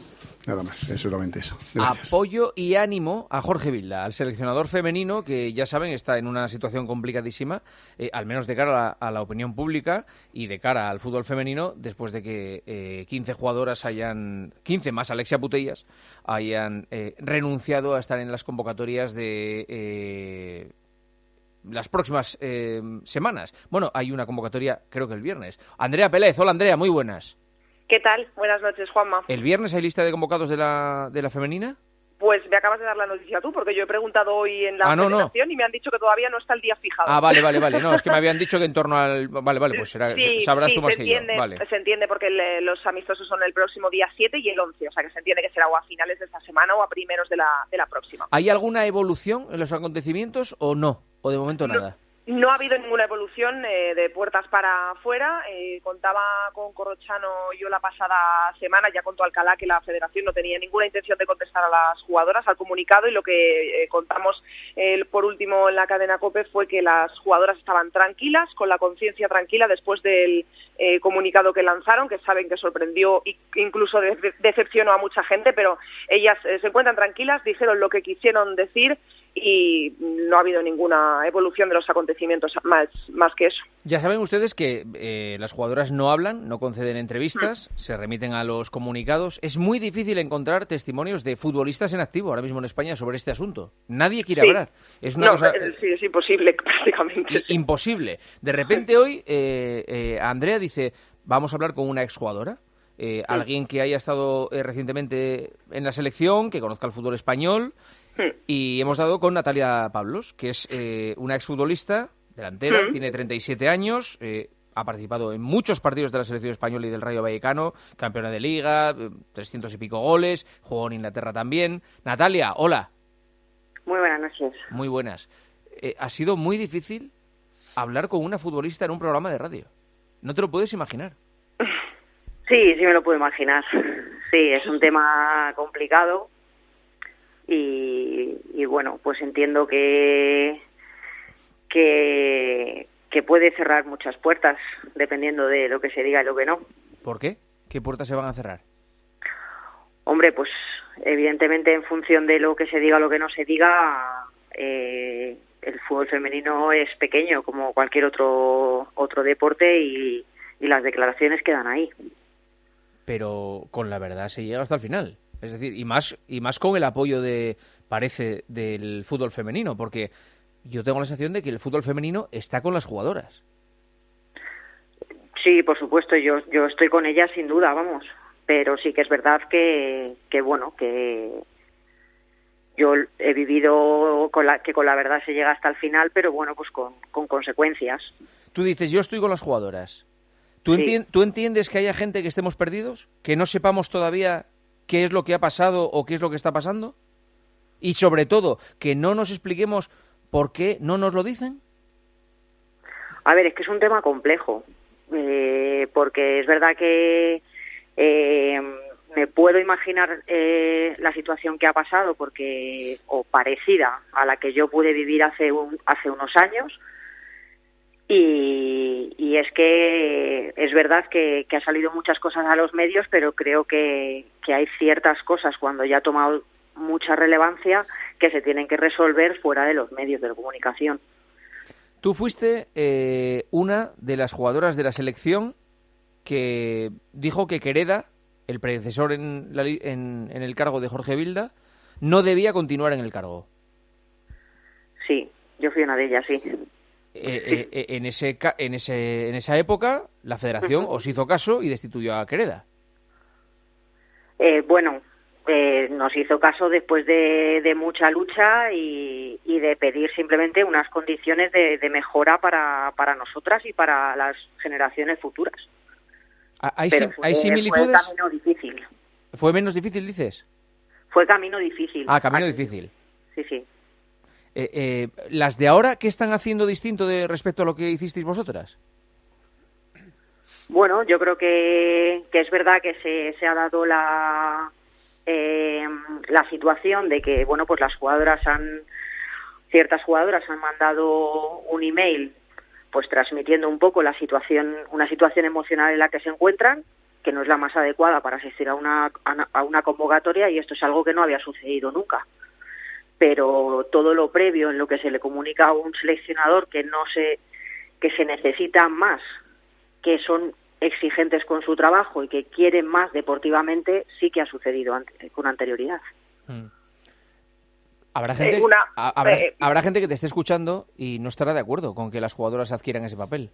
Nada más, es solamente eso. Gracias. Apoyo y ánimo a Jorge Vilda, al seleccionador femenino, que ya saben está en una situación complicadísima, eh, al menos de cara a la, a la opinión pública y de cara al fútbol femenino, después de que eh, quince jugadoras hayan, quince más Alexia Putellas, hayan eh, renunciado a estar en las convocatorias de eh, las próximas eh, semanas. Bueno, hay una convocatoria creo que el viernes. Andrea Pérez, hola Andrea, muy buenas. ¿Qué tal? Buenas noches, Juanma. ¿El viernes hay lista de convocados de la, de la femenina? Pues me acabas de dar la noticia tú, porque yo he preguntado hoy en la ah, no, federación no. y me han dicho que todavía no está el día fijado. Ah, vale, vale, vale. No, es que me habían dicho que en torno al... Vale, vale, pues será, sí, sabrás sí, tú más se que entiende, yo. Vale. Se entiende porque el, los amistosos son el próximo día siete y el once, o sea que se entiende que será o a finales de esta semana o a primeros de la, de la próxima. ¿Hay alguna evolución en los acontecimientos o no? ¿O de momento no. nada? No ha habido ninguna evolución eh, de puertas para afuera. Eh, contaba con Corrochano yo la pasada semana, ya contó Alcalá que la Federación no tenía ninguna intención de contestar a las jugadoras al comunicado y lo que eh, contamos eh, por último en la cadena COPE fue que las jugadoras estaban tranquilas, con la conciencia tranquila después del eh, comunicado que lanzaron, que saben que sorprendió e incluso de decepcionó a mucha gente, pero ellas eh, se encuentran tranquilas, dijeron lo que quisieron decir y no ha habido ninguna evolución de los acontecimientos más, más que eso. Ya saben ustedes que eh, las jugadoras no hablan, no conceden entrevistas, mm. se remiten a los comunicados. Es muy difícil encontrar testimonios de futbolistas en activo ahora mismo en España sobre este asunto. Nadie quiere sí. hablar. Es una no, cosa... Sí, es imposible prácticamente. Sí. Imposible. De repente hoy eh, eh, Andrea dice, vamos a hablar con una exjugadora. Eh, sí. Alguien que haya estado eh, recientemente en la selección, que conozca el fútbol español. Y hemos dado con Natalia Pablos, que es eh, una exfutbolista, delantera, ¿Mm? tiene treinta y siete años, eh, ha participado en muchos partidos de la selección española y del Rayo Vallecano, campeona de Liga, trescientos y pico goles, jugó en Inglaterra también. Natalia, hola. Muy buenas noches. Muy buenas. Eh, ha sido muy difícil hablar con una futbolista en un programa de radio. ¿No te lo puedes imaginar? Sí, sí me lo puedo imaginar. Sí, es un tema complicado. Y, y bueno, pues entiendo que, que que puede cerrar muchas puertas dependiendo de lo que se diga y lo que no. ¿Por qué? ¿Qué puertas se van a cerrar? Hombre, pues evidentemente en función de lo que se diga o lo que no se diga, eh, el fútbol femenino es pequeño como cualquier otro otro deporte y, y las declaraciones quedan ahí. Pero con la verdad se llega hasta el final. Es decir, y más y más con el apoyo de, parece, del fútbol femenino, porque yo tengo la sensación de que el fútbol femenino está con las jugadoras. Sí, por supuesto, yo yo estoy con ellas sin duda, vamos. Pero sí que es verdad que, que bueno, que yo he vivido con la, que con la verdad se llega hasta el final, pero bueno, pues con, con consecuencias. Tú dices, yo estoy con las jugadoras. ¿Tú, sí. enti- ¿Tú entiendes que haya gente que estemos perdidos? ¿Que no sepamos todavía qué es lo que ha pasado o qué es lo que está pasando? Y sobre todo, que no nos expliquemos por qué no nos lo dicen. A ver, es que es un tema complejo, eh, porque es verdad que eh, me puedo imaginar eh, la situación que ha pasado, porque o parecida a la que yo pude vivir hace un, hace unos años. Y, y es que es verdad que, que ha salido muchas cosas a los medios, pero creo que, que hay ciertas cosas cuando ya ha tomado mucha relevancia que se tienen que resolver fuera de los medios de comunicación. Tú fuiste eh, una de las jugadoras de la selección que dijo que Quereda, el predecesor en, la, en, en el cargo de Jorge Vilda, no debía continuar en el cargo. Sí, yo fui una de ellas, sí. Eh, eh, en ese en ese en esa época la Federación uh-huh. os hizo caso y destituyó a Quereda. Eh, bueno, eh, nos hizo caso después de, de mucha lucha y, y de pedir simplemente unas condiciones de, de mejora para, para nosotras y para las generaciones futuras. ¿Hay, Pero fue, ¿hay similitudes? Fue camino difícil. ¿Fue menos difícil, dices? Fue camino difícil. Ah, camino Aquí. difícil. Sí, sí. Eh, eh, ¿Las de ahora qué están haciendo distinto de respecto a lo que hicisteis vosotras? Bueno, yo creo que, que es verdad que se, se ha dado la eh, la situación de que, bueno, pues las jugadoras han, ciertas jugadoras han mandado un email, pues transmitiendo un poco la situación, una situación emocional en la que se encuentran, que no es la más adecuada para asistir a una, a una convocatoria, y esto es algo que no había sucedido nunca. Pero todo lo previo en lo que se le comunica a un seleccionador que no se, que se necesita más, que son exigentes con su trabajo y que quieren más deportivamente, sí que ha sucedido ante, con anterioridad. Mm. Habrá gente, Eh, una- habrá, eh, habrá gente que te esté escuchando y no estará de acuerdo con que las jugadoras adquieran ese papel.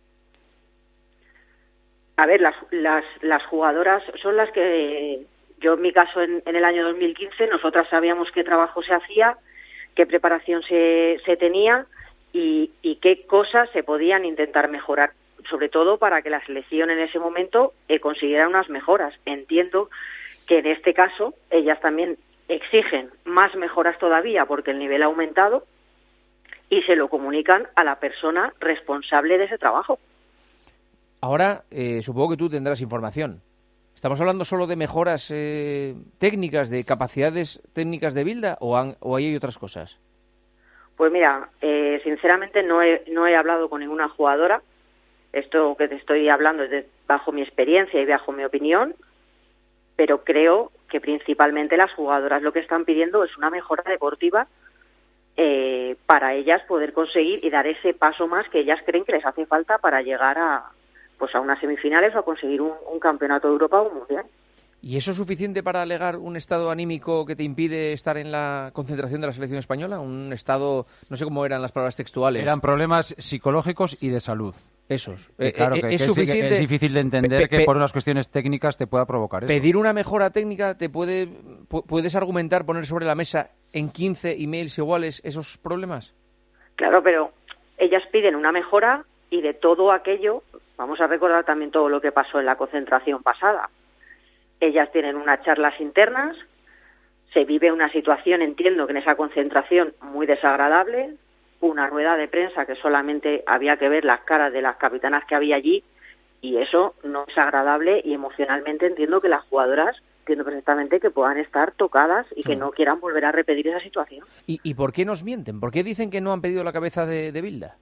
A ver, las, las, las jugadoras son las que, yo en mi caso en, en el año dos mil quince, nosotras sabíamos qué trabajo se hacía, qué preparación se, se tenía y, y qué cosas se podían intentar mejorar, sobre todo para que la selección en ese momento eh, consiguiera unas mejoras. Entiendo que en este caso ellas también exigen más mejoras todavía porque el nivel ha aumentado y se lo comunican a la persona responsable de ese trabajo. Ahora, eh, supongo que tú tendrás información. ¿Estamos hablando solo de mejoras eh, técnicas, de capacidades técnicas de Bilda, o, han, o hay otras cosas? Pues mira, eh, sinceramente no he, no he hablado con ninguna jugadora. Esto que te estoy hablando es de, bajo mi experiencia y bajo mi opinión, pero creo que principalmente las jugadoras lo que están pidiendo es una mejora deportiva eh, para ellas poder conseguir y dar ese paso más que ellas creen que les hace falta para llegar a, pues a unas semifinales o a conseguir un, un campeonato de Europa o un mundial. ¿Y eso es suficiente para alegar un estado anímico que te impide estar en la concentración de la selección española? Un estado, no sé cómo eran las palabras textuales. Eran problemas psicológicos y de salud. Esos. Eh, Eh, claro, eh, que, es que suficiente. es, es difícil de entender Pe- pe- que por unas cuestiones técnicas te pueda provocar eso. Pedir una mejora técnica, te puede pu- puedes argumentar, poner sobre la mesa en quince emails iguales esos problemas. Claro, pero ellas piden una mejora y de todo aquello, vamos a recordar también todo lo que pasó en la concentración pasada. Ellas tienen unas charlas internas, se vive una situación, entiendo que en esa concentración muy desagradable, una rueda de prensa que solamente había que ver las caras de las capitanas que había allí, y eso no es agradable, y emocionalmente entiendo que las jugadoras, entiendo perfectamente que puedan estar tocadas y que Mm. no quieran volver a repetir esa situación. ¿Y, ¿Y por qué nos mienten? ¿Por qué dicen que no han pedido la cabeza de, de Bilda?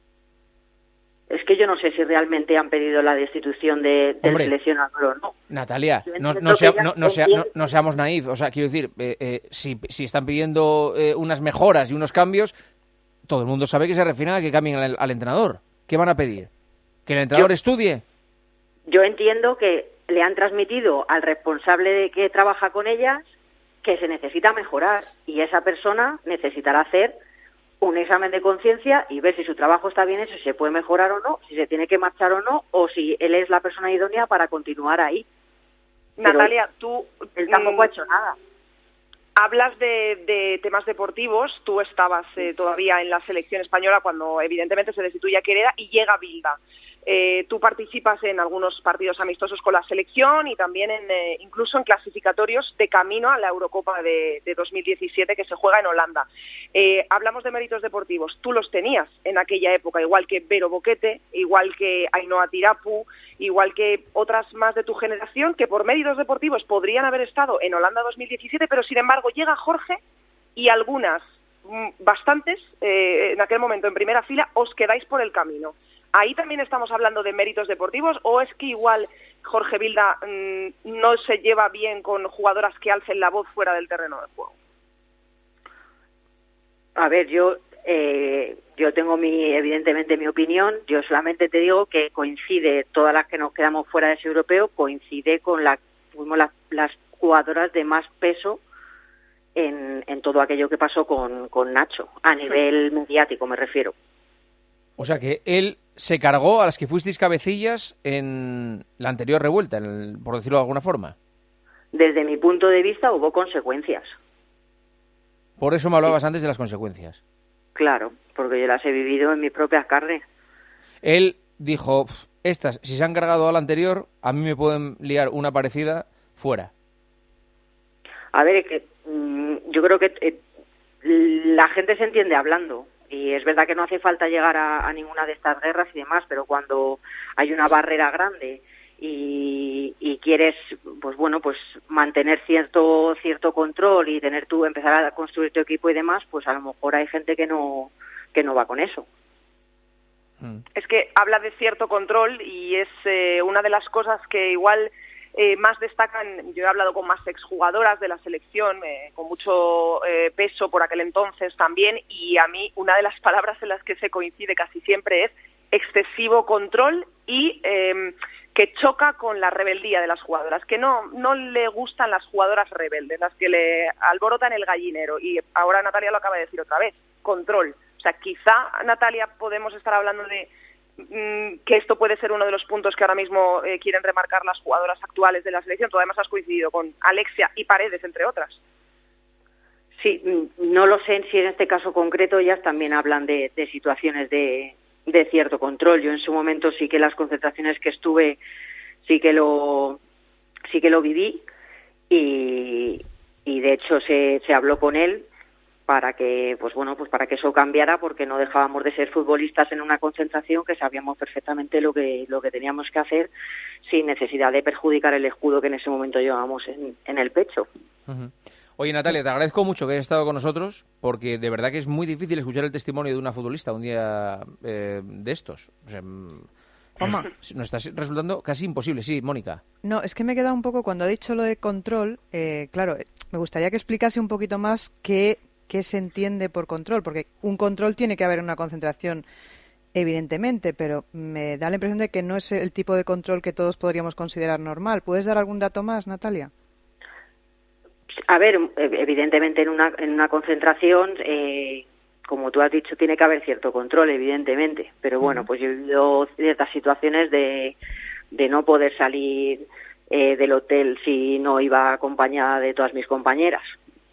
Es que yo no sé si realmente han pedido la destitución de, del Hombre. seleccionador o no. Natalia, Yo no, entiendo no, que sea- ellas no, no sea- no- entienden- no seamos naif. O sea, quiero decir, eh, eh, si, si están pidiendo eh, unas mejoras y unos cambios, todo el mundo sabe que se refieren a que cambien al, al entrenador. ¿Qué van a pedir? ¿Que el entrenador Yo- estudie? Yo entiendo que le han transmitido al responsable de que trabaja con ellas que se necesita mejorar, y esa persona necesitará hacer un examen de conciencia y ver si su trabajo está bien hecho, si se puede mejorar o no, si se tiene que marchar o no, o si él es la persona idónea para continuar ahí. Pero Natalia, tú él tampoco mm, ha hecho nada. hablas de, de temas deportivos. Tú estabas eh, todavía en la selección española cuando evidentemente se destituye a Quereda y llega Bilda. Eh, tú participas en algunos partidos amistosos con la selección y también en, eh, incluso en clasificatorios de camino a la Eurocopa de, de dos mil diecisiete que se juega en Holanda. Eh, hablamos de méritos deportivos. Tú los tenías en aquella época, igual que Vero Boquete, igual que Ainhoa Tirapu, igual que otras más de tu generación que por méritos deportivos podrían haber estado en Holanda dos mil diecisiete, pero sin embargo llega Jorge y algunas, mm, bastantes, eh, en aquel momento en primera fila, os quedáis por el camino. ¿Ahí también estamos hablando de méritos deportivos o es que igual Jorge Bilda mmm, no se lleva bien con jugadoras que alcen la voz fuera del terreno de juego? A ver, yo eh, yo tengo mi evidentemente mi opinión. Yo solamente te digo que coincide, todas las que nos quedamos fuera de ese europeo, coincide con la, fuimos las, las jugadoras de más peso en, en todo aquello que pasó con, con Nacho, a nivel mediático me refiero. O sea que él se cargó a las que fuisteis cabecillas en la anterior revuelta, en el- por decirlo de alguna forma. Desde mi punto de vista hubo consecuencias, Por eso me hablabas antes de las consecuencias. claro, porque yo las he vivido en mis propias carnes. Él dijo, "Pf, estas, si se han cargado a la anterior, a mí me pueden liar una parecida fuera". A ver, es que mm, yo creo que eh, la gente se entiende hablando, y es verdad que no hace falta llegar a, a ninguna de estas guerras y demás, pero cuando hay una barrera grande y, y quieres, pues bueno, pues mantener cierto cierto control y tener tú empezar a construir tu equipo y demás, pues a lo mejor hay gente que no que no va con eso. Es que habla de cierto control y es eh, una de las cosas que igual eh, más destacan, yo he hablado con más exjugadoras de la selección, eh, con mucho eh, peso por aquel entonces también, y a mí una de las palabras en las que se coincide casi siempre es excesivo control y eh, que choca con la rebeldía de las jugadoras, que no, no le gustan las jugadoras rebeldes, las que le alborotan el gallinero, y ahora Natalia lo acaba de decir otra vez, control. O sea, quizá, Natalia, podemos estar hablando de que esto puede ser uno de los puntos que ahora mismo eh, quieren remarcar las jugadoras actuales de la selección. Tú además has coincidido con Alexia y Paredes, entre otras. Sí, no lo sé si en este caso concreto ellas también hablan de, de situaciones de, de cierto control. Yo en su momento sí que las concentraciones que estuve sí que lo sí que lo viví y, y de hecho se, se habló con él para que pues bueno pues para que eso cambiara, porque no dejábamos de ser futbolistas en una concentración, que sabíamos perfectamente lo que lo que teníamos que hacer sin necesidad de perjudicar el escudo que en ese momento llevábamos en, en el pecho. Uh-huh. Oye, Natalia, te agradezco mucho que hayas estado con nosotros, porque de verdad que es muy difícil escuchar el testimonio de una futbolista un día eh, de estos. O sea, Juanma, nos está resultando casi imposible. Sí, Mónica. No, es que me he quedado un poco, cuando ha dicho lo de control, eh, claro, me gustaría que explicase un poquito más qué ¿Qué se entiende por control? Porque un control tiene que haber en una concentración, evidentemente, pero me da la impresión de que no es el tipo de control que todos podríamos considerar normal. ¿Puedes dar algún dato más, Natalia? A ver, evidentemente en una, en una concentración, eh, como tú has dicho, tiene que haber cierto control, evidentemente. Pero bueno, uh-huh. pues yo he vivido ciertas situaciones de, de no poder salir eh, del hotel si no iba acompañada de todas mis compañeras.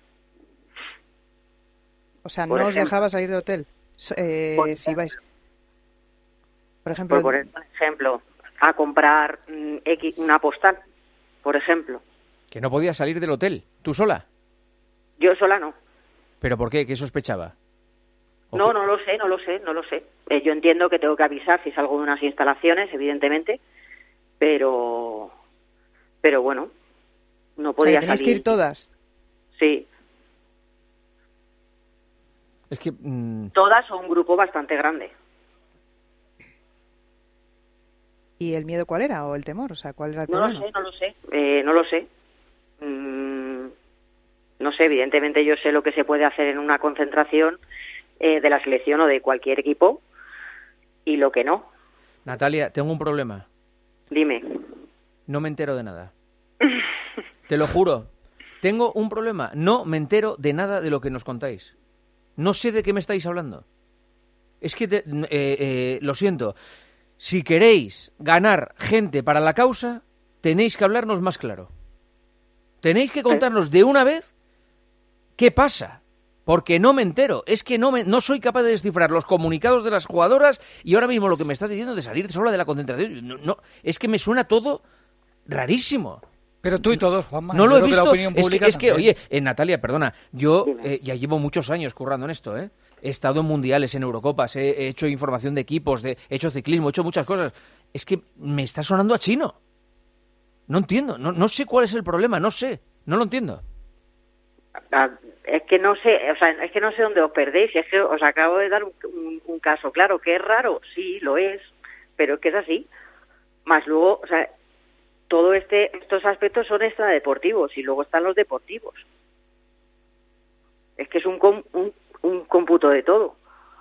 O sea, por no ejemplo, os dejaba salir de hotel, eh, por si vais. Por ejemplo, por, por ejemplo, a comprar mm, X, una postal, por ejemplo. Que no podías salir del hotel, ¿tú sola? Yo sola no. ¿Pero por qué? ¿Qué sospechaba? No, qué? no lo sé, no lo sé, no lo sé. Eh, yo entiendo que tengo que avisar si salgo de unas instalaciones, evidentemente, pero, pero bueno, no podía o sea, ¿tenéis salir. que ir todas? Sí. Es que mmm... todas o un grupo bastante grande. ¿Y el miedo cuál era? ¿O el temor? O sea, ¿cuál era el no problema? No lo sé, no lo sé. Eh, no lo sé. Mm, no sé, evidentemente yo sé lo que se puede hacer en una concentración eh, de la selección o de cualquier equipo y lo que no. Natalia, tengo un problema. Dime. No me entero de nada. Te lo juro. Tengo un problema. No me entero de nada de lo que nos contáis. No sé de qué me estáis hablando. Es que, te, eh, eh, lo siento, si queréis ganar gente para la causa, tenéis que hablarnos más claro. Tenéis que contarnos de una vez qué pasa, porque no me entero. Es que no, me, no soy capaz de descifrar los comunicados de las jugadoras y ahora mismo lo que me estás diciendo de salir sola de la concentración, no, no, es que me suena todo rarísimo. Pero tú y todos, Juanma. No lo he visto. Es que, es que, oye, eh, Natalia, perdona, yo eh, ya llevo muchos años currando en esto, ¿eh? He estado en mundiales, en Eurocopas, he, he hecho información de equipos, de, he hecho ciclismo, he hecho muchas cosas. Es que me está sonando a chino. No entiendo, no, no sé cuál es el problema, no sé, no lo entiendo. Ah, es que no sé, o sea, es que no sé dónde os perdéis, es que os acabo de dar un, un, un caso, claro, que es raro, sí, lo es, pero es que es así. Más luego, o sea, todo este, estos aspectos son extradeportivos y luego están los deportivos. Es que es un, com, un, un cómputo de todo.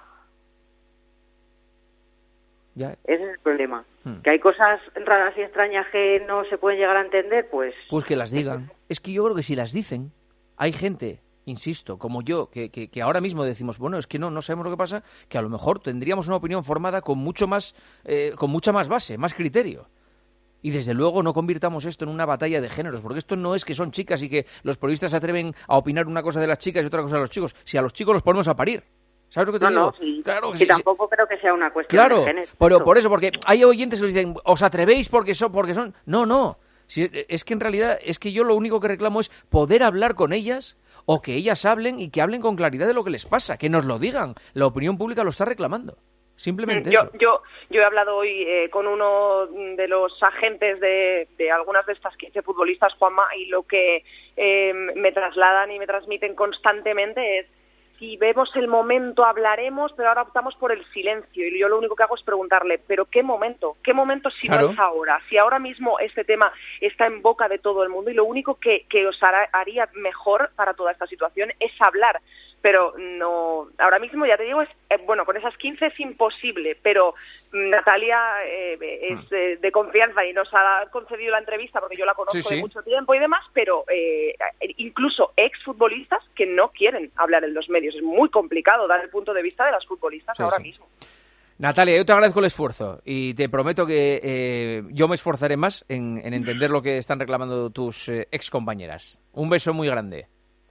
Ya. Ese es el problema. Hmm. Que hay cosas raras y extrañas que no se pueden llegar a entender, pues... Pues que las digan. Es que yo creo que si las dicen, hay gente, insisto, como yo, que, que, que ahora mismo decimos, bueno, es que no, no sabemos lo que pasa, que a lo mejor tendríamos una opinión formada con mucho más, eh, con mucha más base, más criterio. Y desde luego no convirtamos esto en una batalla de géneros, porque esto no es que son chicas y que los periodistas se atreven a opinar una cosa de las chicas y otra cosa de los chicos. Si a los chicos los ponemos a parir. ¿Sabes lo que te no, digo? No, sí. Claro que sí, sí, tampoco sí. Creo que sea una cuestión claro, de género. Pero por eso, porque hay oyentes que les dicen, os atrevéis porque son, porque son... No, no. Si, es que en realidad, es que yo lo único que reclamo es poder hablar con ellas o que ellas hablen y que hablen con claridad de lo que les pasa, que nos lo digan. La opinión pública lo está reclamando. Simplemente yo, eso. Yo, yo he hablado hoy eh, con uno de los agentes de, de algunas de estas quince futbolistas, Juanma, y lo que eh, me trasladan y me transmiten constantemente es si vemos el momento hablaremos, pero ahora optamos por el silencio. Y yo lo único que hago es preguntarle, ¿pero qué momento? ¿Qué momento si Claro. no es ahora? Si ahora mismo este tema está en boca de todo el mundo y lo único que, que os hará, haría mejor para toda esta situación es hablar. Pero no, ahora mismo ya te digo, es eh, bueno, con esas quince es imposible, pero mm, Natalia eh, es eh, de confianza y nos ha concedido la entrevista porque yo la conozco Sí, sí. de mucho tiempo y demás, pero eh, incluso exfutbolistas que no quieren hablar en los medios. Es muy complicado dar el punto de vista de las futbolistas Sí, ahora sí. mismo. Natalia, yo te agradezco el esfuerzo y te prometo que eh, yo me esforzaré más en, en entender lo que están reclamando tus eh, ex compañeras. Un beso muy grande.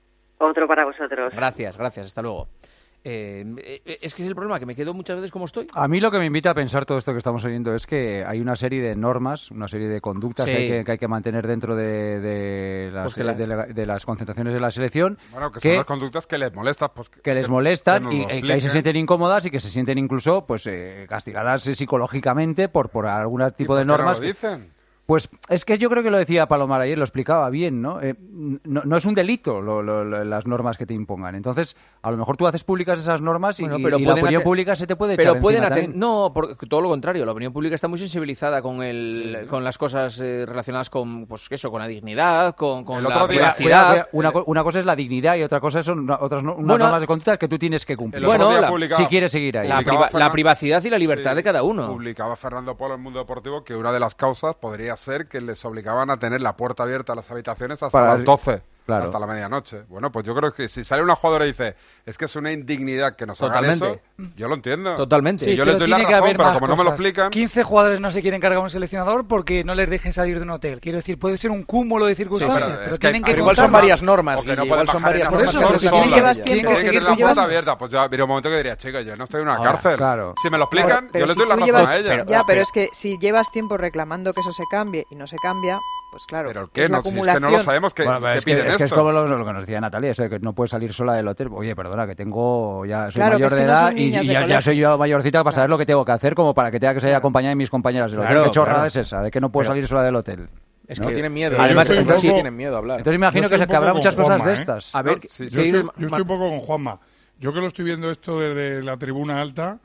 Otro para vosotros. Gracias, gracias, hasta luego. Eh, eh, es que es el problema, que me quedo muchas veces como estoy. A mí lo que me invita a pensar todo esto que estamos oyendo es que hay una serie de normas, una serie de conductas Sí. que, hay que, que hay que mantener dentro de, de, las, Pues que la- de, la- de las concentraciones de la selección. Bueno, que son las conductas que les molestan. Pues, que les molestan nos y lo eh, que ahí se expliquen. sienten incómodas y que se sienten incluso pues eh, castigadas eh, psicológicamente por, por algún tipo de ¿Por qué no normas. lo que- dicen? Pues es que yo creo que lo decía Palomar ayer, lo explicaba bien, ¿no? Eh, no, no es un delito lo- lo- lo- las normas que te impongan. Entonces, a lo mejor tú haces públicas esas normas y, Bueno, y- pero y la pueden opinión aten- pública se te puede Pero echar pueden encima aten- también. No, por, todo lo contrario. La opinión pública está muy sensibilizada con el, con las cosas eh, relacionadas con, pues eso, con la dignidad, con, con El la otro día- privacidad. cuidado, cuidado, una, co- una cosa es la dignidad y otra cosa son una- otras no- unas Bueno, normas de conducta que tú tienes que cumplir. el otro Bueno, día la- publicaba- si quieres seguir ahí. la, priva- la privacidad y la libertad de cada uno. Publicaba Fernando Polo en Mundo Deportivo que una de las causas podría ser que les obligaban a tener la puerta abierta a las habitaciones hasta Para- las doce, claro. hasta la medianoche. Bueno, pues yo creo que si sale una jugadora y dice, es que es una indignidad que nos hagan Totalmente. eso, yo lo entiendo. Totalmente. Y Sí, yo pero les doy tiene la que razón, haber pero más como no me lo cosas. explican... quince jugadores no se quieren cargar a un seleccionador porque no les dejen salir de un hotel. Quiero decir, puede ser un cúmulo de circunstancias, pero pero, es que tienen que igual contarlo. son varias normas, O que Guille, no igual pueden son bajar varias en normas. Por eso, Son pero tienen que solas. llevar Tienen tiempo. que tener la Tú llevas- puerta abierta. Pues ya habría un momento que diría, chica, yo no estoy en una Ahora, cárcel. claro. Si me lo explican, Pero yo les si doy la tú razón llevas- a ella. Ya, pero es que si llevas tiempo reclamando que eso se cambie y no se cambia, pues claro. ¿Pero qué? es la No, si es que no acumulación. lo sabemos, que, Bueno, pero que es, que, piden es que es esto. como lo, lo que nos decía Natalia, eso de que no puedes salir sola del hotel. Oye, perdona, que tengo ya soy Claro, que mayor es de que no edad son y, niñas y de ya, ya colegio. soy yo mayorcita para saber lo que tengo que hacer como para que tenga que salir acompañada de mis compañeras del hotel. Claro, ¿Qué chorrada claro. es esa? De que no puedo Pero- salir sola del hotel. Es ¿no? que tienen miedo. Pero Además, yo estoy un entonces sí poco- tienen miedo a hablar. Entonces imagino Yo que, estoy se, un que habrá poco muchas con cosas Juanma, de ¿eh? estas. A ver, Sí, Yo, sí. estoy, yo estoy un poco con Juanma. Yo que lo estoy viendo esto desde la tribuna alta,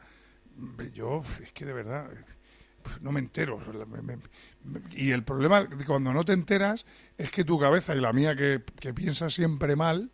yo es que de verdad no me entero. Me- me- me- y el problema de cuando no te enteras es que tu cabeza y la mía que, que piensa siempre mal,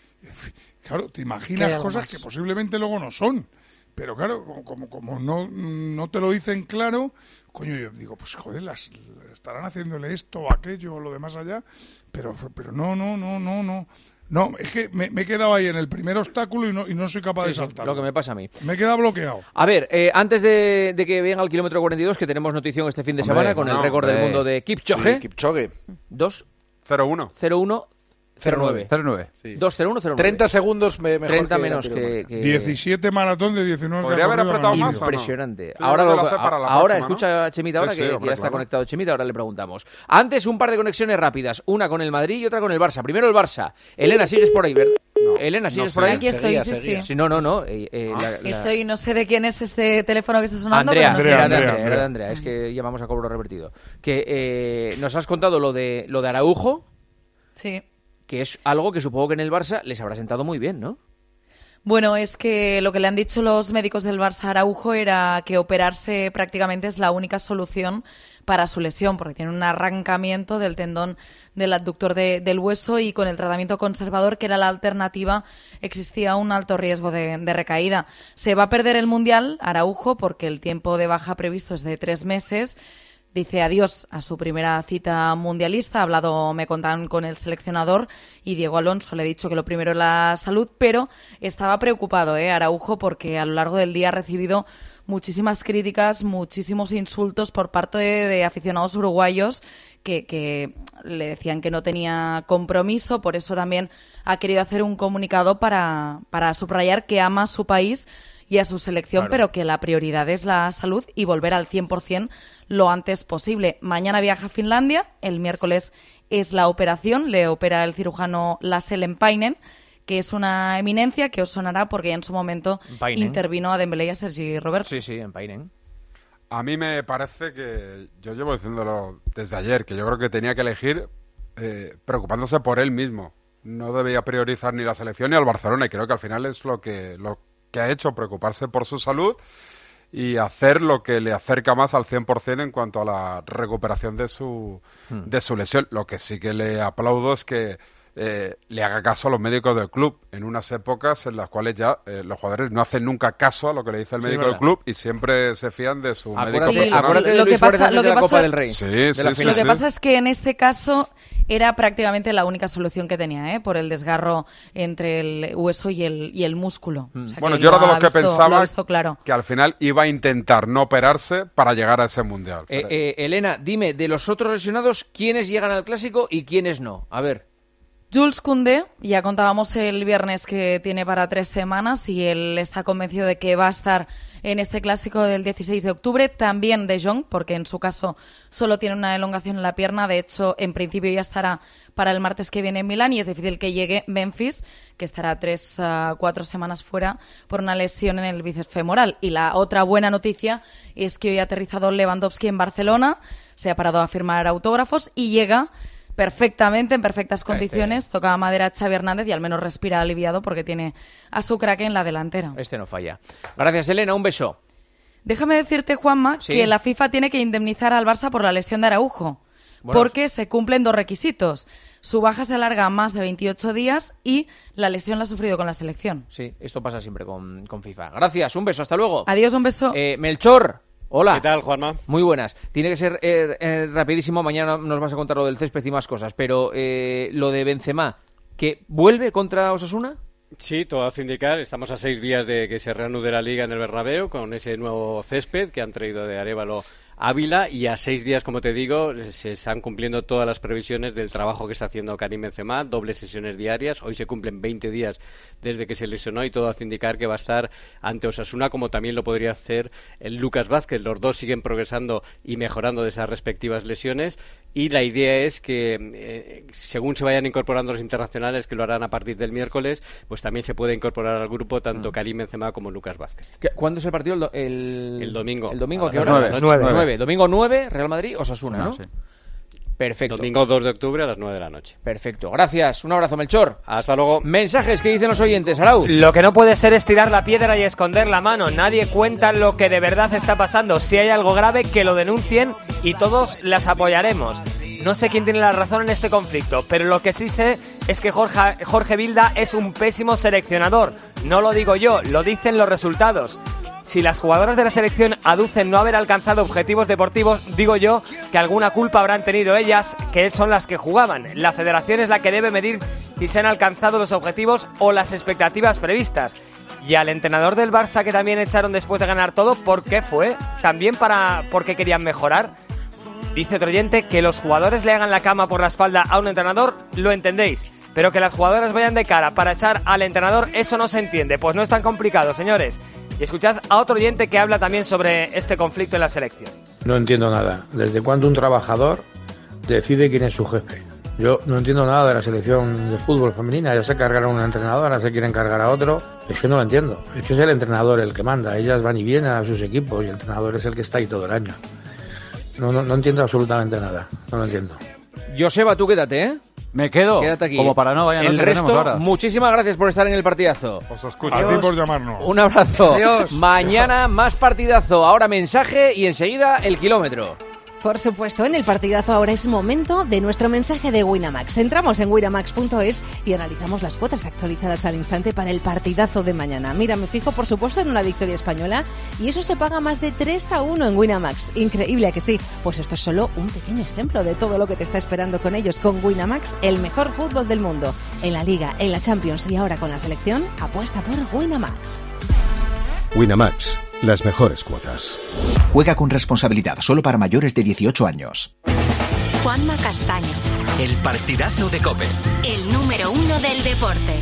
claro, te Que hay imaginas algo cosas más. que posiblemente luego no son. Pero claro, como, como, como no, no te lo dicen claro, coño, yo digo, pues joder, las, estarán haciéndole esto o aquello o lo demás allá, pero, pero no, no, no, no, no. No, es que me, me he quedado ahí en el primer obstáculo y no, y no soy capaz Sí, de sí, saltar. lo que me pasa a mí. Me he quedado bloqueado. A ver, eh, antes de, de que venga el kilómetro cuarenta y dos, que tenemos notición este fin de Hombre, semana con no, el récord del hombre. mundo de Kipchoge. Sí, Kipchoge. dos cero uno. cero uno cero nueve. cero nueve. Sí. dos cero uno cero nueve. treinta segundos me, mejor treinta que menos la que, anterior. que- diecisiete maratón de diecinueve. Podría haber apretado más, ¿o no? Impresionante. Sí, ahora yo creo lo- que lo hace para la ahora próxima, ¿no? escucha a Chemita ahora Sí, que, sí, que hombre, ya está claro. conectado Chemita, ahora le preguntamos. Antes un par de conexiones rápidas, una con el Madrid y otra con el Barça. Primero el Barça. Elena, sigues por ahí, ¿verdad? Elena, ¿sigues no por sé. ahí? Aquí estoy, sí, sí. Sí, no, no, no. eh, eh, la- la- Estoy, no sé de quién es este teléfono que está sonando, Andrea, pero no sé. era de Andrea, Andrea, Andrea. era de Andrea, es que llamamos a cobro revertido. Que eh, nos has contado lo de lo de Araujo, Sí. que es algo que supongo que en el Barça les habrá sentado muy bien, ¿no? Bueno, es que lo que le han dicho los médicos del Barça a Araujo era que operarse prácticamente es la única solución para su lesión, porque tiene un arrancamiento del tendón del abductor de- del hueso y con el tratamiento conservador, que era la alternativa, existía un alto riesgo de, de recaída. Se va a perder el Mundial, Araujo, porque el tiempo de baja previsto es de tres meses. Dice adiós a su primera cita mundialista. Ha hablado, me contan, con el seleccionador y Diego Alonso. Le he dicho que lo primero es la salud, pero estaba preocupado, ¿eh, Araujo, porque a lo largo del día ha recibido muchísimas críticas, muchísimos insultos por parte de, de aficionados uruguayos que, que le decían que no tenía compromiso. Por eso también ha querido hacer un comunicado para, para subrayar que ama a su país y a su selección, Claro. pero que la prioridad es la salud y volver al cien por ciento lo antes posible. Mañana viaja a Finlandia, el miércoles es la operación, le opera el cirujano Lasse Lempainen, que es una eminencia que os sonará porque ya en su momento Painen. intervino a Dembélé y a Sergi Roberto. Sí, sí, en Painen. A mí me parece que, yo llevo diciéndolo desde ayer, que yo creo que tenía que elegir eh, preocupándose por él mismo. no debía priorizar ni la selección ni al Barcelona, y creo que al final es lo que, lo que ha hecho, preocuparse por su salud y hacer lo que le acerca más al cien por ciento en cuanto a la recuperación de su, hmm. de su lesión. Lo que sí que le aplaudo es que eh, le haga caso a los médicos del club en unas épocas en las cuales ya eh, los jugadores no hacen nunca caso a lo que le dice el médico sí, del club y siempre se fían de su acuérdate, médico personal. Acuérdate de lo Luis que pasa, Suárez lo que de la pasa, Copa del Rey. Sí, de sí, la sí, lo que sí. pasa es que en este caso era prácticamente la única solución que tenía, ¿eh? Por el desgarro entre el hueso y el, y el músculo. Mm. O sea, bueno, que yo era de lo los ha que visto- pensaba lo ha visto claro. que al final iba a intentar no operarse para llegar a ese mundial. Eh, eh, Elena, dime, de los otros lesionados, ¿quiénes llegan al Clásico y quiénes no? A ver. Jules Koundé, ya contábamos el viernes que tiene para tres semanas y él está convencido de que va a estar en este clásico del dieciséis de octubre. También De Jong, porque en su caso solo tiene una elongación en la pierna. De hecho, en principio ya estará para el martes que viene en Milán y es difícil que llegue Memphis, que estará tres a cuatro semanas fuera por una lesión en el bíceps femoral. Y la otra buena noticia es que hoy ha aterrizado Lewandowski en Barcelona, se ha parado a firmar autógrafos y llega perfectamente, en perfectas condiciones. Este... Toca madera a Xavi Hernández y al menos respira aliviado porque tiene a su crack en la delantera. Este no falla. Gracias, Elena. Un beso. Déjame decirte, Juanma, sí. que la FIFA tiene que indemnizar al Barça por la lesión de Araujo. Bueno, porque se cumplen dos requisitos. Su baja se alarga más de veintiocho días y la lesión la ha sufrido con la selección. Sí, esto pasa siempre con, con FIFA. Gracias, un beso, hasta luego. Adiós, un beso. Eh, Melchor. Hola. ¿Qué tal, Juanma? Muy buenas. Tiene que ser eh, eh, rapidísimo. Mañana nos vas a contar lo del césped y más cosas. Pero eh, lo de Benzema, ¿que vuelve contra Osasuna? Sí, todo hace indicar. Estamos a seis días de que se reanude la Liga en el Bernabéu con ese nuevo césped que han traído de Arévalo Ávila, y a seis días, como te digo, se están cumpliendo todas las previsiones del trabajo que está haciendo Karim Benzema, dobles sesiones diarias. Hoy se cumplen veinte días desde que se lesionó y todo hace indicar que va a estar ante Osasuna, como también lo podría hacer el Lucas Vázquez. Los dos siguen progresando y mejorando de esas respectivas lesiones, y la idea es que eh, según se vayan incorporando los internacionales, que lo harán a partir del miércoles, pues también se puede incorporar al grupo tanto Karim Benzema como Lucas Vázquez. ¿Cuándo es el partido? El, do el... el domingo. ¿El domingo? A ¿Qué las hora? nueve. nueve. nueve. Domingo nueve, Real Madrid, Osasuna, ¿no? Sí. Perfecto. Domingo dos de octubre a las nueve de la noche. Perfecto. Gracias. Un abrazo, Melchor. Hasta luego. Mensajes que dicen los oyentes, Arau. Lo que no puede ser es tirar la piedra y esconder la mano. Nadie cuenta lo que de verdad está pasando. Si hay algo grave, que lo denuncien y todos las apoyaremos. No sé quién tiene la razón en este conflicto, pero lo que sí sé es que Jorge, Jorge Vilda es un pésimo seleccionador. No lo digo yo, lo dicen los resultados. Si las jugadoras de la selección aducen no haber alcanzado objetivos deportivos, digo yo que alguna culpa habrán tenido ellas, que son las que jugaban. La federación es la que debe medir si se han alcanzado los objetivos o las expectativas previstas. Y al entrenador del Barça, que también echaron después de ganar todo, ¿por qué fue? ¿También para porque querían mejorar? Dice otro oyente que los jugadores le hagan la cama por la espalda a un entrenador, lo entendéis. Pero que las jugadoras vayan de cara para echar al entrenador, eso no se entiende. Pues no es tan complicado, señores. Y escuchad a otro oyente que habla también sobre este conflicto en la selección. No entiendo nada. ¿Desde cuándo un trabajador decide quién es su jefe? Yo no entiendo nada de la selección de fútbol femenina. Ya se cargaron a una entrenadora, se quieren cargar a otro. Es que no lo entiendo. Es que es el entrenador el que manda. Ellas van y vienen a sus equipos y el entrenador es el que está ahí todo el año. No, no, no entiendo absolutamente nada. No lo entiendo. Joseba, tú quédate, ¿eh? Me quedo, Quédate aquí. como para no vayan El resto, muchísimas gracias por estar en el partidazo. Os escucho. A ti por llamarnos. Un abrazo. Adiós. Mañana más partidazo. Ahora mensaje y enseguida el kilómetro. Por supuesto, en el partidazo ahora es momento de nuestro mensaje de Winamax. Entramos en winamax punto es y analizamos las cuotas actualizadas al instante para el partidazo de mañana. Mira, me fijo por supuesto en una victoria española y eso se paga más de tres a uno en Winamax. Increíble, ¿a que sí? Pues esto es solo un pequeño ejemplo de todo lo que te está esperando con ellos. Con Winamax, el mejor fútbol del mundo. En la Liga, en la Champions y ahora con la selección, apuesta por Winamax. Winamax, las mejores cuotas. Juega con responsabilidad, solo para mayores de dieciocho años. Juanma Castaño, El partidazo de COPE. el número uno del deporte.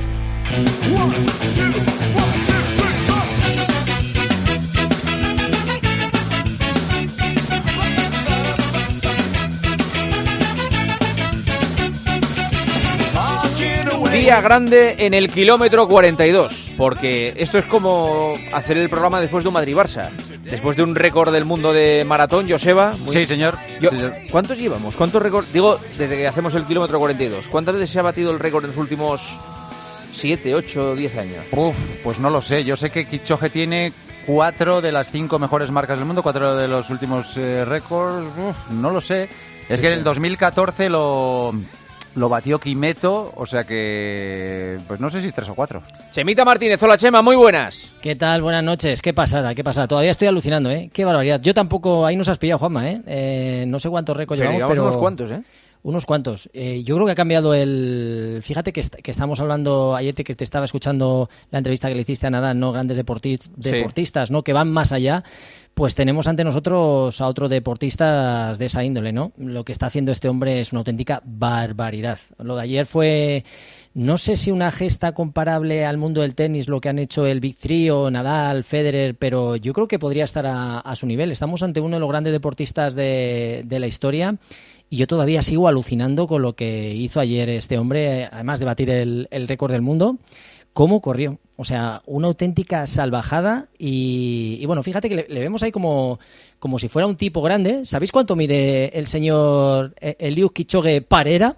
Día grande en el kilómetro cuarenta y dos, porque esto es como hacer el programa después de un Madrid-Barça. Después de un récord del mundo de maratón, Joseba. Muy... Sí, señor. Yo... sí, señor. ¿Cuántos llevamos? ¿Cuántos récords? Digo, desde que hacemos el kilómetro cuarenta y dos. ¿Cuántas veces se ha batido el récord en los últimos siete, ocho, diez años? Uf, pues no lo sé. Yo sé que Kipchoge tiene cuatro de las cinco mejores marcas del mundo, cuatro de los últimos eh, récords. Uf, no lo sé. Es sí, que en el dos mil catorce lo... Lo batió Quimeto, o sea que... Pues no sé si tres o cuatro. Chemita Martínez, hola Chema, muy buenas. ¿Qué tal? Buenas noches. Qué pasada, qué pasada. Todavía estoy alucinando, ¿eh? Qué barbaridad. Yo tampoco... Ahí nos has pillado, Juanma, ¿eh? eh no sé cuántos récords llevamos, pero... unos cuantos, ¿eh? Unos cuantos. Eh, yo creo que ha cambiado el... Fíjate que, est que estamos hablando... Ayer te, que te estaba escuchando la entrevista que le hiciste a Nadal, ¿no? Grandes deporti deportistas, sí. ¿no? Que van más allá. Pues tenemos ante nosotros a otros deportistas de esa índole, ¿no? Lo que está haciendo este hombre es una auténtica barbaridad. Lo de ayer fue, no sé si una gesta comparable al mundo del tenis, lo que han hecho el Big Three o Nadal, Federer, pero yo creo que podría estar a, a su nivel. Estamos ante uno de los grandes deportistas de, de la historia y yo todavía sigo alucinando con lo que hizo ayer este hombre, además de batir el, el récord del mundo. ¿Cómo corrió? O sea, una auténtica salvajada y, y bueno, fíjate que le, le vemos ahí como, como si fuera un tipo grande. ¿Sabéis cuánto mide el señor Eliud Kipchoge Parera?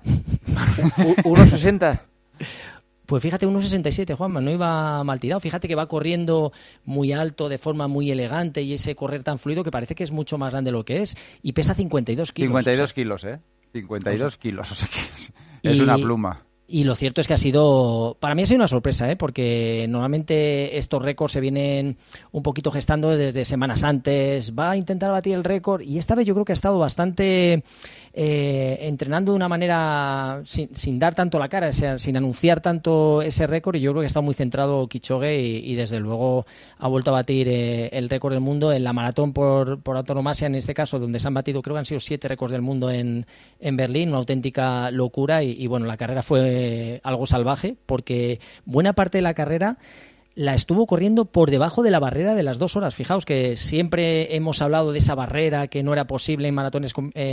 ¿uno sesenta? Pues fíjate, uno sesenta y siete, Juanma, no iba mal tirado. Fíjate que va corriendo muy alto, de forma muy elegante y ese correr tan fluido que parece que es mucho más grande de lo que es y pesa cincuenta y dos kilos. cincuenta y dos kilos, ¿eh? cincuenta y dos o sea, kilos, o sea que es, es y... una pluma. Y lo cierto es que ha sido, para mí ha sido una sorpresa, ¿eh? Porque normalmente estos récords se vienen un poquito gestando desde semanas antes, va a intentar batir el récord y esta vez yo creo que ha estado bastante eh, entrenando de una manera sin, sin dar tanto la cara, o sea, sin anunciar tanto ese récord y yo creo que ha estado muy centrado Kipchoge y, y desde luego ha vuelto a batir eh, el récord del mundo en la maratón por, por antonomasia, en este caso, donde se han batido, creo que han sido siete récords del mundo en, en Berlín, una auténtica locura y, y bueno, la carrera fue Eh, algo salvaje porque buena parte de la carrera la estuvo corriendo por debajo de la barrera de las dos horas. Fijaos que siempre hemos hablado de esa barrera que no era posible en maratones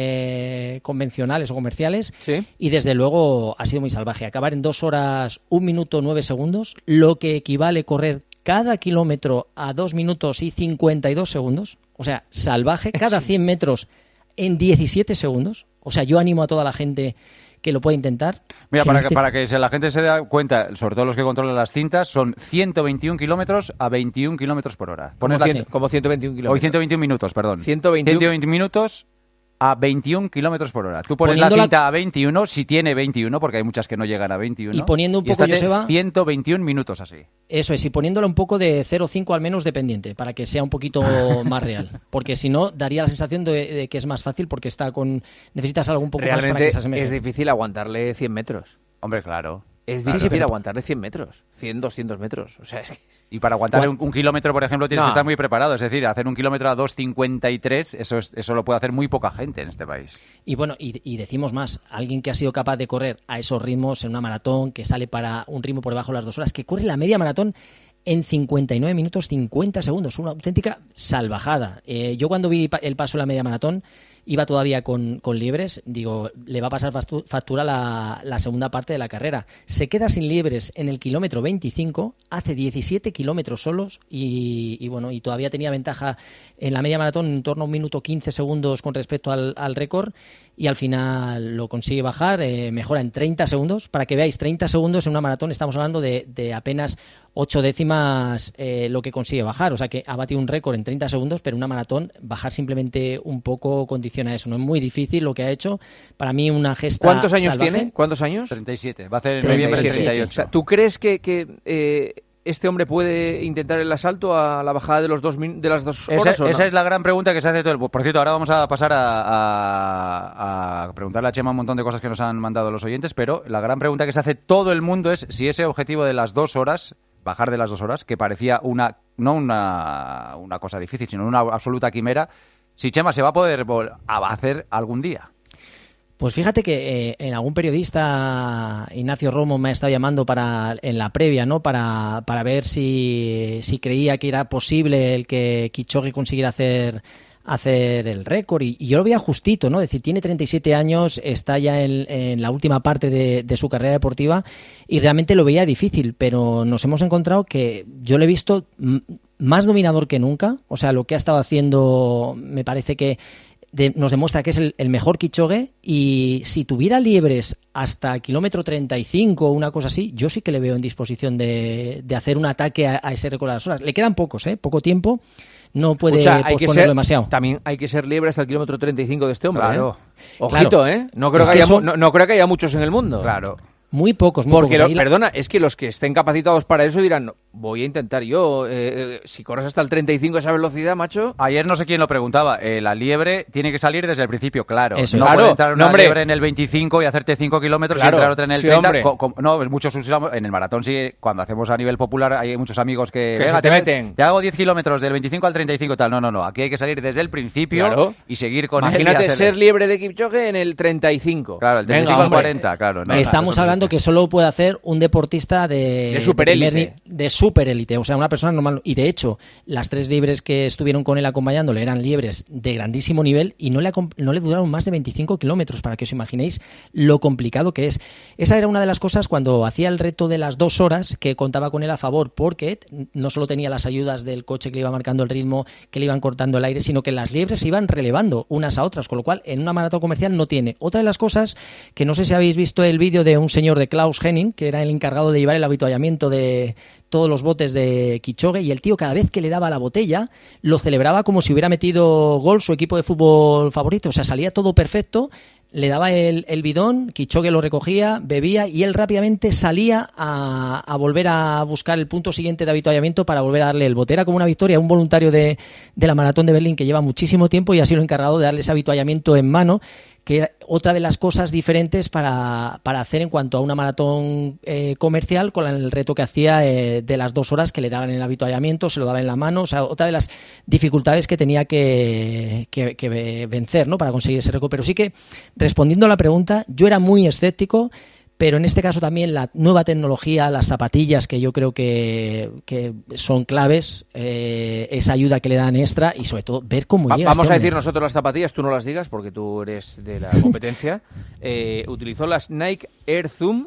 eh, convencionales o comerciales. ¿Sí? Y desde luego ha sido muy salvaje. Acabar en dos horas, un minuto, nueve segundos, lo que equivale a correr cada kilómetro a dos minutos y cincuenta y dos segundos. O sea, salvaje, cada cien metros en diecisiete segundos. O sea, yo animo a toda la gente que lo puede intentar. Mira, para que, para que la gente se dé cuenta, sobre todo los que controlan las cintas, son ciento veintiún kilómetros a veintiún kilómetros por hora. Como, cien, como ciento veintiún kilómetros. Hoy ciento veintiún minutos, perdón. ciento veintiún, ciento veinte minutos a veintiún kilómetros por hora. Tú pones la cinta la... a veintiuno, si tiene veintiuno, porque hay muchas que no llegan a veintiuno. Y poniendo un poco, Joseba, ciento veintiún minutos así. Eso es, y poniéndolo un poco de cero coma cinco al menos dependiente, para que sea un poquito más real. Porque si no, daría la sensación de, de que es más fácil porque está con necesitas algo un poco Realmente más para que se asemeje. Es difícil aguantarle cien metros. Hombre, claro. Es claro, difícil aguantarle cien metros, cien, doscientos metros. O sea, es que... Y para aguantar un, un kilómetro, por ejemplo, tienes no. que estar muy preparado. Es decir, hacer un kilómetro a dos cincuenta y tres, eso, es, eso lo puede hacer muy poca gente en este país. Y bueno, y, y decimos más, alguien que ha sido capaz de correr a esos ritmos en una maratón, que sale para un ritmo por debajo de las dos horas, que corre la media maratón en cincuenta y nueve minutos cincuenta segundos, una auténtica salvajada. Eh, yo cuando vi el paso de la media maratón, iba todavía con, con liebres, digo, le va a pasar factura la, la segunda parte de la carrera. Se queda sin liebres en el kilómetro veinticinco, hace diecisiete kilómetros solos y, y bueno, y todavía tenía ventaja en la media maratón en torno a un minuto quince segundos con respecto al, al récord y al final lo consigue bajar, eh, mejora en treinta segundos. Para que veáis, treinta segundos en una maratón, estamos hablando de, de apenas ocho décimas eh, lo que consigue bajar, o sea que ha batido un récord en treinta segundos, pero una maratón bajar simplemente un poco condiciona eso, no es muy difícil lo que ha hecho, para mí una gesta ¿Cuántos años salvaje. tiene? ¿Cuántos años? treinta y siete, va a hacer en noviembre treinta y ocho. O sea, ¿tú crees que, que eh, este hombre puede intentar el asalto a la bajada de los dos de las dos horas? Esa, ¿o no? esa es la gran pregunta que se hace todo el... Por cierto, ahora vamos a pasar a, a, a preguntarle a Chema un montón de cosas que nos han mandado los oyentes, pero la gran pregunta que se hace todo el mundo es si ese objetivo de las dos horas, bajar de las dos horas, que parecía una no una, una cosa difícil, sino una absoluta quimera, si Chema se va a poder hacer algún día. Pues fíjate que eh, en algún periodista, Ignacio Romo, me ha estado llamando para en la previa, ¿no? Para, para ver si, si creía que era posible el que Kipchoge consiguiera hacer hacer el récord y, y yo lo veía justito, ¿no? Es decir, tiene treinta y siete años, está ya en, en la última parte de, de su carrera deportiva y realmente lo veía difícil, pero nos hemos encontrado que yo lo he visto más dominador que nunca. O sea, lo que ha estado haciendo me parece que de, nos demuestra que es el, el mejor Kipchoge, y si tuviera liebres hasta kilómetro treinta y cinco o una cosa así, yo sí que le veo en disposición de, de hacer un ataque a, a ese récord de las horas. Le quedan pocos, ¿eh? Poco tiempo. No puede Escucha, hay que posponerlo ser, demasiado. También hay que ser liebre hasta el kilómetro treinta y cinco de este hombre. Claro. ¿eh? Ojito, Claro. ¿eh? No creo, Es que que haya, eso- mu- no, no creo que haya muchos en el mundo. Claro. Muy pocos, muy Porque, pocos. lo- Ahí la- perdona, es que los que estén capacitados para eso dirán, "No, voy a intentar yo, eh, eh, si corres hasta el treinta y cinco a esa velocidad, macho". Ayer no sé quién lo preguntaba, eh, la liebre tiene que salir desde el principio, claro. Eso no es. puede Claro, entrar una no, hombre. liebre en el veinticinco y hacerte cinco kilómetros Claro, y entrar otra en el sí, treinta. hombre. Co- co- no, muchos usamos, en el maratón sí, cuando hacemos a nivel popular hay muchos amigos que... Que "Venga, se te meten". Te hago diez kilómetros del veinticinco al treinta y cinco y tal. No, no, no, aquí hay que salir desde el principio Claro. y seguir con él. y Imagínate hacerle- ser liebre de Kipchoge en el treinta y cinco. Claro, el treinta y cinco Venga, al hombre. cuarenta, claro. no, Estamos eso no hablando que solo puede hacer un deportista de, De superélite. primer ni- de superélite, o sea, una persona normal. Y de hecho, las tres liebres que estuvieron con él acompañándole eran liebres de grandísimo nivel y no le, acom- no le duraron más de veinticinco kilómetros, para que os imaginéis lo complicado que es. Esa era una de las cosas cuando hacía el reto de las dos horas, que contaba con él a favor, porque no solo tenía las ayudas del coche que le iba marcando el ritmo, que le iban cortando el aire, sino que las liebres se iban relevando unas a otras, con lo cual en una maratón comercial no tiene. Otra de las cosas, que no sé si habéis visto el vídeo de un señor de Klaus Henning, que era el encargado de llevar el avituallamiento de todos los botes de Kipchoge, y el tío cada vez que le daba la botella lo celebraba como si hubiera metido gol su equipo de fútbol favorito. O sea, salía todo perfecto, le daba el, el bidón, Kipchoge lo recogía, bebía y él rápidamente salía a, a volver a buscar el punto siguiente de avituallamiento para volver a darle el bote. Era como una victoria, un voluntario de, de la Maratón de Berlín que lleva muchísimo tiempo y ha sido el encargado de darle ese avituallamiento en mano, que era otra de las cosas diferentes para, para hacer en cuanto a una maratón eh, comercial, con el reto que hacía eh, de las dos horas que le daban en el avituallamiento, se lo daban en la mano. O sea, otra de las dificultades que tenía que, que, que vencer, ¿no?, para conseguir ese récord. Pero sí que, respondiendo a la pregunta, yo era muy escéptico, pero en este caso también la nueva tecnología, las zapatillas, que yo creo que, que son claves, eh, esa ayuda que le dan extra y sobre todo ver cómo Va- llega Vamos este a hombre. decir nosotros las zapatillas, tú no las digas porque tú eres de la competencia. Eh, utilizó las Nike Air Zoom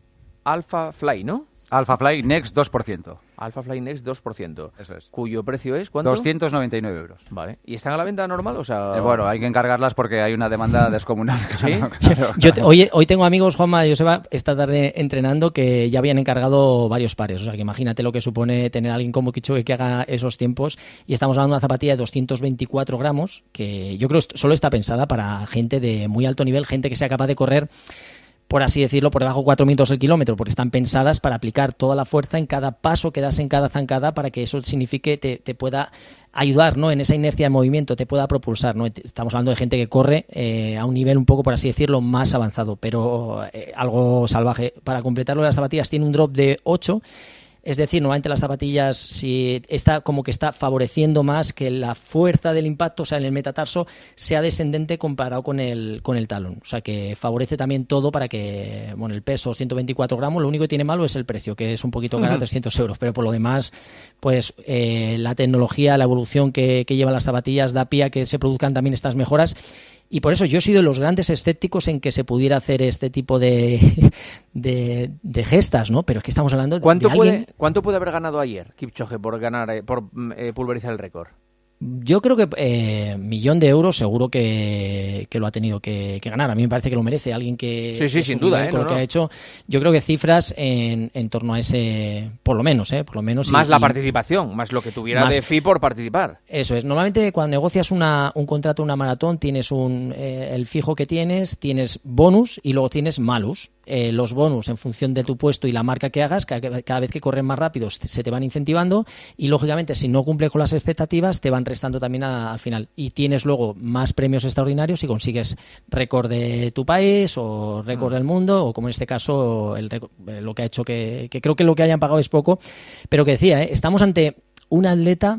Alpha Fly, ¿no? Alpha Fly Next dos por ciento. Alpha Fly Next dos por ciento. Eso es. ¿Cuyo precio es? ¿Cuánto? doscientos noventa y nueve euros. Vale. ¿Y están a la venta normal? O sea... Eh, bueno, hay que encargarlas porque hay una demanda descomunal. ¿Sí? Claro. Yo te- hoy, hoy tengo amigos, Juanma y Joseba, esta tarde entrenando, que ya habían encargado varios pares. O sea, que imagínate lo que supone tener a alguien como Kipchoge que haga esos tiempos. Y estamos hablando de una zapatilla de doscientos veinticuatro gramos, que yo creo que solo está pensada para gente de muy alto nivel, gente que sea capaz de correr, por así decirlo, por debajo de cuatro minutos el kilómetro, porque están pensadas para aplicar toda la fuerza en cada paso que das en cada zancada, para que eso signifique, te, te pueda ayudar, ¿no?, en esa inercia de movimiento, te pueda propulsar, ¿no? Estamos hablando de gente que corre eh, a un nivel un poco, por así decirlo, más avanzado, pero eh, algo salvaje. Para completarlo, las zapatillas tienen un drop de ocho. Es decir, normalmente las zapatillas, si está como que está favoreciendo más que la fuerza del impacto, o sea, en el metatarso, sea descendente comparado con el, con el talón. O sea, que favorece también todo para que, bueno, el peso, ciento veinticuatro gramos, lo único que tiene malo es el precio, que es un poquito caro, Ujú. trescientos euros. Pero por lo demás, pues eh, la tecnología, la evolución que, que llevan las zapatillas da pie a que se produzcan también estas mejoras. Y por eso yo he sido de los grandes escépticos en que se pudiera hacer este tipo de, de, de gestas, ¿no? Pero es que estamos hablando de, ¿Cuánto, de alguien... puede, ¿Cuánto puede haber ganado ayer Kipchoge por ganar, eh, por mm, eh, pulverizar el récord? Yo creo que eh, millón de euros seguro que, que lo ha tenido que, que ganar. A mí me parece que lo merece alguien que... Sí, sí, es sin un duda, nivel ¿eh? con No, lo que no. ha hecho. Yo creo que cifras en, en torno a ese... Por lo menos, ¿eh? Por lo menos. y- Más la y- participación, más lo que tuviera Más- de fee por participar. Eso es. Normalmente cuando negocias una, un contrato, una maratón, tienes un, eh, el fijo que tienes, tienes bonus y luego tienes malus. Eh, los bonus en función de tu puesto y la marca que hagas, cada, cada vez que corren más rápido se te van incentivando y lógicamente si no cumple con las expectativas te van restando también a- al final. Y tienes luego más premios extraordinarios si consigues récord de tu país o récord Mm. del mundo o como en este caso el récord- eh, lo que ha hecho que, que creo que lo que hayan pagado es poco, pero que decía, ¿eh? Estamos ante un atleta,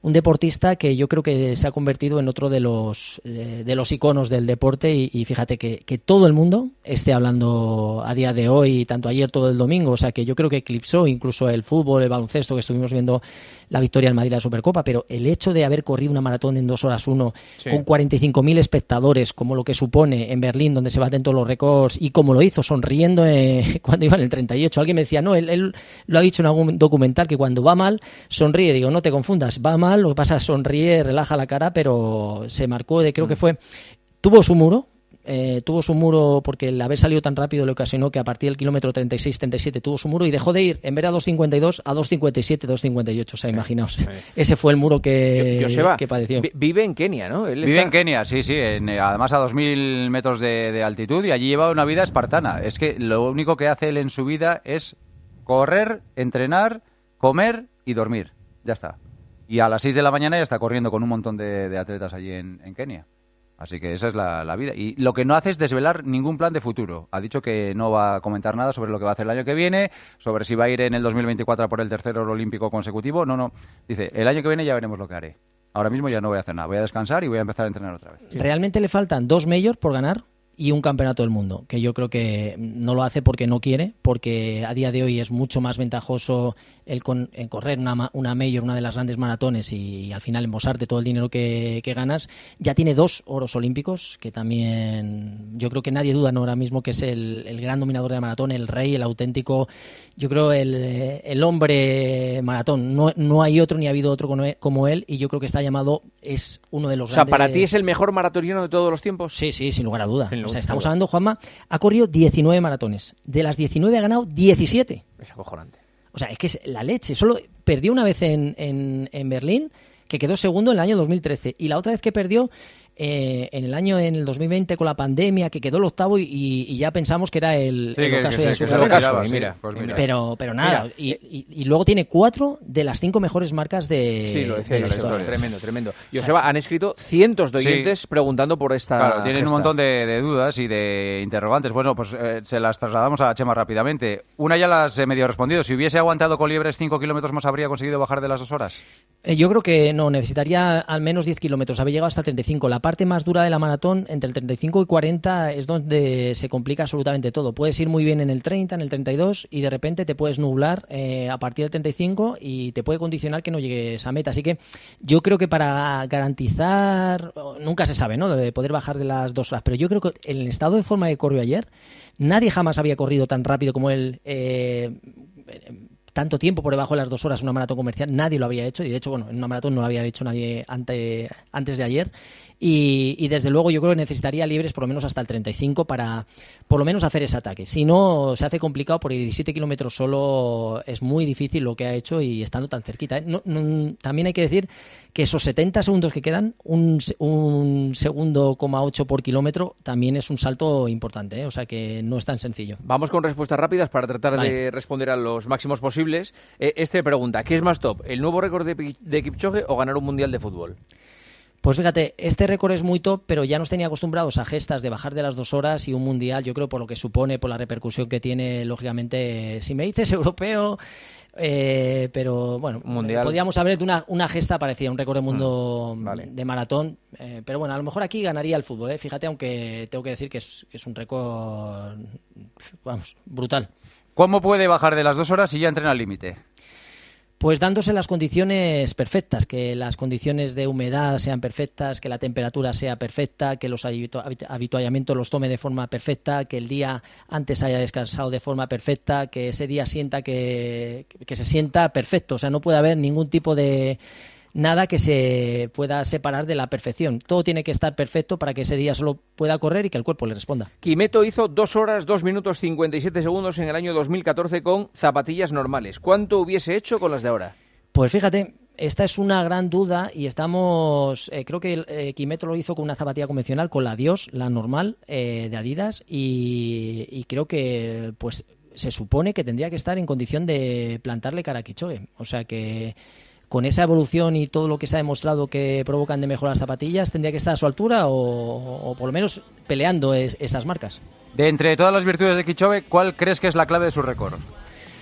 un deportista que yo creo que se ha convertido en otro de los eh, de los iconos del deporte y, y fíjate que, que todo el mundo esté hablando a día de hoy, tanto ayer todo el domingo, o sea que yo creo que eclipsó incluso el fútbol, el baloncesto, que estuvimos viendo la victoria en Madrid, la Supercopa, pero el hecho de haber corrido una maratón en dos horas uno sí. con cuarenta y cinco mil espectadores, como lo que supone en Berlín, donde se baten todos los récords, y como lo hizo sonriendo eh, cuando iba en el treinta y ocho, alguien me decía, no, él, él lo ha dicho en algún documental, que cuando va mal, sonríe, digo, no te confundas, va mal, lo que pasa es sonríe, relaja la cara, pero se marcó de, creo mm. que fue, tuvo su muro, Eh, tuvo su muro porque el haber salido tan rápido le ocasionó que a partir del kilómetro treinta y seis treinta y siete tuvo su muro y dejó de ir en vez de a dos cincuenta y dos a dos cincuenta y siete, dos cincuenta y ocho, o sea, imaginaos. Sí. Ese fue el muro que, Joseba, que padeció. Vive en Kenia, ¿no? Él vive está... en Kenia, sí, sí, en, además a dos mil metros de, de altitud y allí lleva una vida espartana. Es que lo único que hace él en su vida es correr, entrenar, comer y dormir. Ya está. Y a las seis de la mañana ya está corriendo con un montón de, de atletas allí en, en Kenia. Así que esa es la, la vida. Y lo que no hace es desvelar ningún plan de futuro. Ha dicho que no va a comentar nada sobre lo que va a hacer el año que viene, sobre si va a ir en el dos mil veinticuatro por el tercer oro olímpico consecutivo. No, no. Dice, el año que viene ya veremos lo que haré. Ahora mismo ya no voy a hacer nada. Voy a descansar y voy a empezar a entrenar otra vez. Sí. Realmente le faltan dos majors por ganar y un campeonato del mundo, que yo creo que no lo hace porque no quiere, porque a día de hoy es mucho más ventajoso el, con, el correr una, una major, una de las grandes maratones y, y al final embosarte todo el dinero que, que ganas. Ya tiene dos oros olímpicos, que también yo creo que nadie duda, ¿no?, ahora mismo que es el, el gran dominador de la maratón, el rey, el auténtico, yo creo el, el hombre maratón. No, no hay otro ni ha habido otro como él y yo creo que está llamado, es uno de los o sea, grandes... ¿para ti es el mejor maratoniano de todos los tiempos? Sí, sí, sin lugar a duda. O sea, estamos hablando, Juanma, ha corrido diecinueve maratones. De las diecinueve ha ganado diecisiete. Es acojonante. O sea, es que es la leche. Solo perdió una vez en, en, en Berlín, que quedó segundo en el año dos mil trece. Y la otra vez que perdió eh, en el año en el dos mil veinte con la pandemia, que quedó el octavo y, y ya pensamos que era el, sí, el que, ocaso que, de que su carrera. Sí, mira, pues mira. Pero, pero nada. Mira, y, y, y luego tiene cuatro de las cinco mejores marcas de, sí, lo decía, de la historia. Tremendo, tremendo. Joseba, han escrito cientos de oyentes sí. preguntando por esta Claro, tienen gesta. un montón de, de dudas y de interrogantes. Bueno, pues eh, se las trasladamos a Chema rápidamente. Una ya las he medio respondido. Si hubiese aguantado con liebres cinco kilómetros más, ¿habría conseguido bajar de las dos horas? Eh, yo creo que no, necesitaría al menos diez kilómetros. Había llegado hasta treinta y cinco. La parte más dura de la maratón, entre el treinta y cinco y cuarenta, es donde se complica absolutamente todo. Puedes ir muy bien en el treinta, en el treinta y dos y de repente te puedes nublar eh, a partir del treinta y cinco y te puede condicionar que no llegues a meta. Así que yo creo que para garantizar, nunca se sabe, ¿no?, de poder bajar de las dos horas, pero yo creo que en el estado de forma que corrió ayer, nadie jamás había corrido tan rápido como él. Eh, tanto tiempo por debajo de las dos horas una maratón comercial, nadie lo había hecho, y de hecho, bueno, en una maratón no lo había hecho nadie ante, antes de ayer, y, y desde luego yo creo que necesitaría libres por lo menos hasta el treinta y cinco para por lo menos hacer ese ataque. Si no, se hace complicado porque diecisiete kilómetros solo es muy difícil lo que ha hecho y estando tan cerquita, ¿eh? No, no, también hay que decir que esos setenta segundos que quedan, un, un segundo coma ocho por kilómetro, también es un salto importante, ¿eh? O sea que no es tan sencillo. Vamos con respuestas rápidas para tratar vale. de responder a los máximos posibles. Eh, este pregunta, ¿qué es más top? ¿El nuevo récord de, de Kipchoge o ganar un mundial de fútbol? Pues fíjate, este récord es muy top, pero ya nos tenía acostumbrados a gestas de bajar de las dos horas y un mundial, yo creo, por lo que supone, por la repercusión que tiene, lógicamente, si me dices europeo, eh, pero bueno, mundial. Podríamos haber una, una gesta parecida, un récord de mundo mm, vale. de maratón, eh, pero bueno, a lo mejor aquí ganaría el fútbol, ¿eh? Fíjate, aunque tengo que decir que es, que es un récord, vamos, brutal. ¿Cómo puede bajar de las dos horas si ya entrena al límite? Pues dándose las condiciones perfectas, que las condiciones de humedad sean perfectas, que la temperatura sea perfecta, que los habituallamientos los tome de forma perfecta, que el día antes haya descansado de forma perfecta, que ese día sienta que, que se sienta perfecto. O sea, no puede haber ningún tipo de... nada que se pueda separar de la perfección. Todo tiene que estar perfecto para que ese día solo pueda correr y que el cuerpo le responda. Kimetto hizo dos horas, dos minutos cincuenta y siete segundos en el año dos mil catorce con zapatillas normales. ¿Cuánto hubiese hecho con las de ahora? Pues fíjate, esta es una gran duda y estamos... Eh, creo que eh, Kimetto lo hizo con una zapatilla convencional, con la Dios, la normal, eh, de Adidas, y, y creo que pues se supone que tendría que estar en condición de plantarle cara a Kipchoge. O sea que... con esa evolución y todo lo que se ha demostrado que provocan de mejor las zapatillas, ¿tendría que estar a su altura o, o por lo menos peleando es, esas marcas? De entre todas las virtudes de Kipchoge, ¿cuál crees que es la clave de su récord?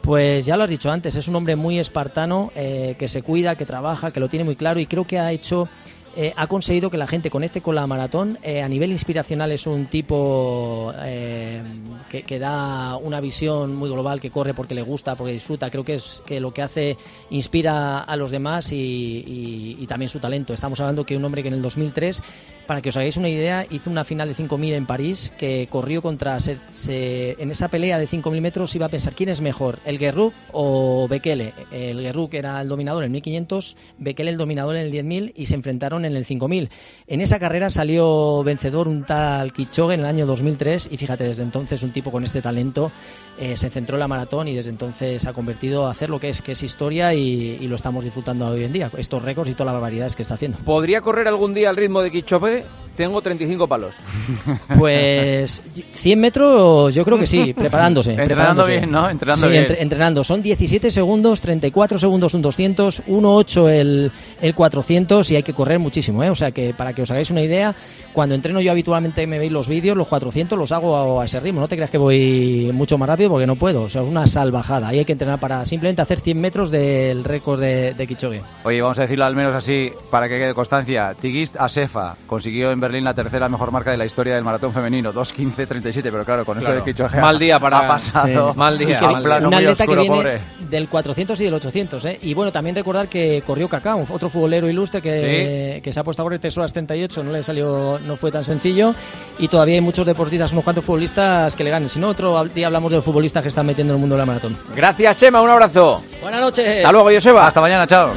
Pues ya lo has dicho antes, es un hombre muy espartano, eh, que se cuida, que trabaja, que lo tiene muy claro y creo que ha hecho... Eh, ha conseguido que la gente conecte con la maratón. Eh, a nivel inspiracional es un tipo eh, que, que da una visión muy global, que corre porque le gusta, porque disfruta. Creo que es que lo que hace inspira a los demás y, y, y también su talento. Estamos hablando que un hombre que en el dos mil tres, para que os hagáis una idea, hizo una final de cinco mil en París, que corrió contra... Se, se, en esa pelea de cinco mil metros iba a pensar quién es mejor, el Guerrouj o Bekele. El Guerrouj era el dominador en mil quinientos, Bekele el dominador en el diez mil y se enfrentaron en el cinco mil. En esa carrera salió vencedor un tal Kipchoge en el año dos mil tres y fíjate, desde entonces un tipo con este talento eh, se centró en la maratón y desde entonces se ha convertido a hacer lo que es, que es historia y, y lo estamos disfrutando hoy en día, estos récords y todas las barbaridades que está haciendo. ¿Podría correr algún día al ritmo de Kipchoge? Tengo treinta y cinco palos. Pues cien metros yo creo que sí, preparándose. Entrenando preparándose. bien, ¿no? Entrenando sí, bien. Entre, entrenando. Son diecisiete segundos, treinta y cuatro segundos un doscientos, uno ocho el, el cuatrocientos y hay que correr muchísimo, ¿eh? O sea que para que os hagáis una idea, cuando entreno yo habitualmente me veis los vídeos, los cuatrocientos los hago a, a ese ritmo. No te creas que voy mucho más rápido porque no puedo. O sea, es una salvajada. Ahí hay que entrenar para simplemente hacer cien metros del récord de, de Kipchoge. Oye, vamos a decirlo al menos así, para que quede constancia. Tigist Asefa consiguió en Berlín la tercera mejor marca de la historia del maratón femenino, dos quince treinta y siete, pero claro, con claro. esto de Kipchoge mal día para ha pasado. Sí. Mal día. Un plano una muy atleta oscuro, que viene pobre. del cuatrocientos y del ochocientos, ¿eh? Y bueno, también recordar que corrió Kaká, otro futbolero ilustre que, ¿Sí? que se ha puesto a correr tres horas treinta y ocho, no le salió, no fue tan sencillo y todavía hay muchos deportistas, unos cuantos futbolistas que le ganen. Si no, otro día hablamos de los futbolistas que están metiendo en el mundo de la maratón. Gracias, Chema, un abrazo. Buenas noches. Hasta luego, Joseba. Hasta mañana, chao.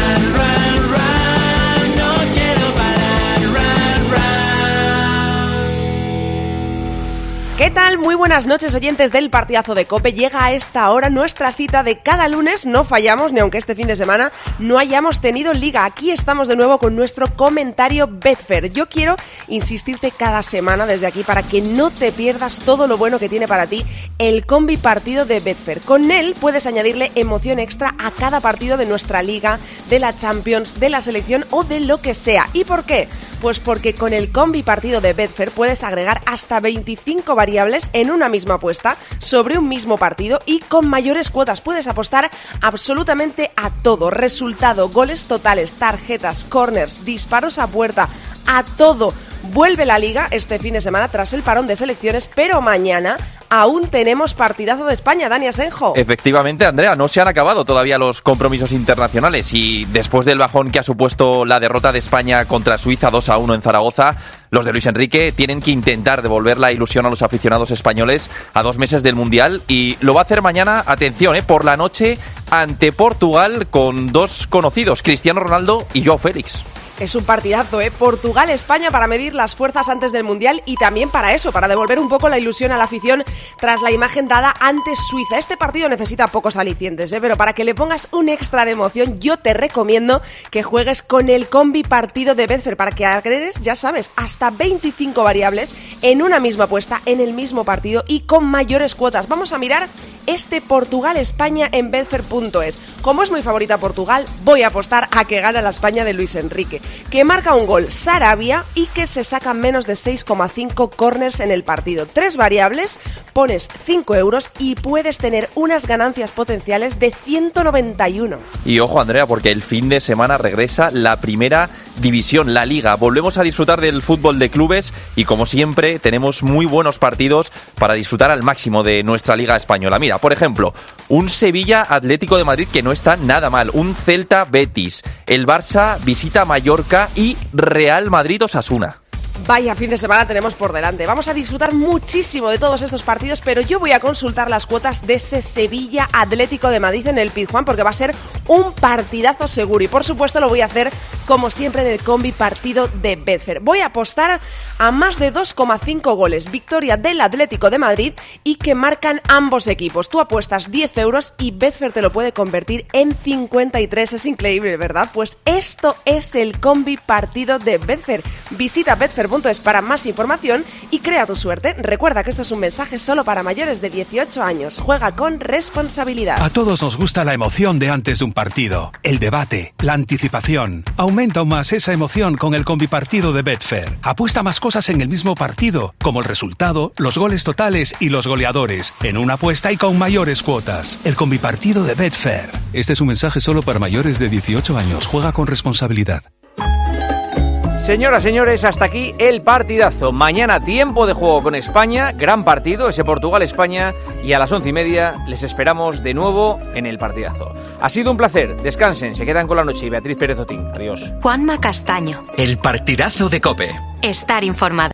¿Qué tal? Muy buenas noches, oyentes del Partidazo de COPE. Llega a esta hora nuestra cita de cada lunes. No fallamos, ni aunque este fin de semana no hayamos tenido liga. Aquí estamos de nuevo con nuestro comentario Betfair. Yo quiero insistirte cada semana desde aquí para que no te pierdas todo lo bueno que tiene para ti el combi partido de Betfair. Con él puedes añadirle emoción extra a cada partido de nuestra liga, de la Champions, de la selección o de lo que sea. ¿Y por qué? Pues porque con el combi partido de Betfair puedes agregar hasta veinticinco variables en una misma apuesta sobre un mismo partido y con mayores cuotas. Puedes apostar absolutamente a todo: resultado, goles totales, tarjetas, corners, disparos a puerta, a todo. Vuelve la liga este fin de semana tras el parón de selecciones, pero mañana aún tenemos partidazo de España. Dani Asenjo. Efectivamente, Andrea, no se han acabado todavía los compromisos internacionales y después del bajón que ha supuesto la derrota de España contra Suiza dos a uno en Zaragoza, los de Luis Enrique tienen que intentar devolver la ilusión a los aficionados españoles a dos meses del Mundial y lo va a hacer mañana, atención, eh, por la noche ante Portugal con dos conocidos, Cristiano Ronaldo y Joao Félix. Es un partidazo, ¿eh? Portugal-España para medir las fuerzas antes del Mundial y también para eso, para devolver un poco la ilusión a la afición tras la imagen dada ante Suiza. Este partido necesita pocos alicientes, ¿eh? Pero para que le pongas un extra de emoción, yo te recomiendo que juegues con el combi partido de Betfair para que agregues, ya sabes, hasta veinticinco variables en una misma apuesta, en el mismo partido y con mayores cuotas. Vamos a mirar este Portugal-España en Betfair punto es. Como es muy favorita Portugal, voy a apostar a que gana la España de Luis Enrique, que marca un gol Sarabia y que se sacan menos de seis coma cinco corners en el partido. Tres variables, pones cinco euros y puedes tener unas ganancias potenciales de ciento noventa y uno. Y ojo, Andrea, porque el fin de semana regresa la primera división, la Liga. Volvemos a disfrutar del fútbol de clubes y, como siempre, tenemos muy buenos partidos para disfrutar al máximo de nuestra Liga Española. Mira, por ejemplo, un Sevilla Atlético de Madrid que no está nada mal, un Celta Betis, el Barça visita Mallorca y Real Madrid Osasuna. Vaya fin de semana tenemos por delante. Vamos a disfrutar muchísimo de todos estos partidos, pero yo voy a consultar las cuotas de ese Sevilla Atlético de Madrid en el Pizjuán porque va a ser un partidazo seguro y por supuesto lo voy a hacer como siempre en el combi partido de Betfair. Voy a apostar a más de dos coma cinco goles, victoria del Atlético de Madrid y que marcan ambos equipos. Tú apuestas diez euros y Betfair te lo puede convertir en cincuenta y tres. Es increíble, ¿verdad? Pues esto es el combi partido de Betfair. Visita Betfair betfair punto es para más información y crea tu suerte. Recuerda que esto es un mensaje solo para mayores de dieciocho años. Juega con responsabilidad. A todos nos gusta la emoción de antes de un partido, el debate, la anticipación. Aumenta aún más esa emoción con el combipartido de Betfair. Apuesta más cosas en el mismo partido, como el resultado, los goles totales y los goleadores, en una apuesta y con mayores cuotas. El combipartido de Betfair. Este es un mensaje solo para mayores de dieciocho años. Juega con responsabilidad. Señoras, señores, hasta aquí el partidazo. Mañana tiempo de juego con España, gran partido, ese Portugal-España, y a las once y media les esperamos de nuevo en el partidazo. Ha sido un placer, descansen, se quedan con la noche y Beatriz Pérez Otín. Adiós. Juanma Castaño. El partidazo de COPE. Estar informado.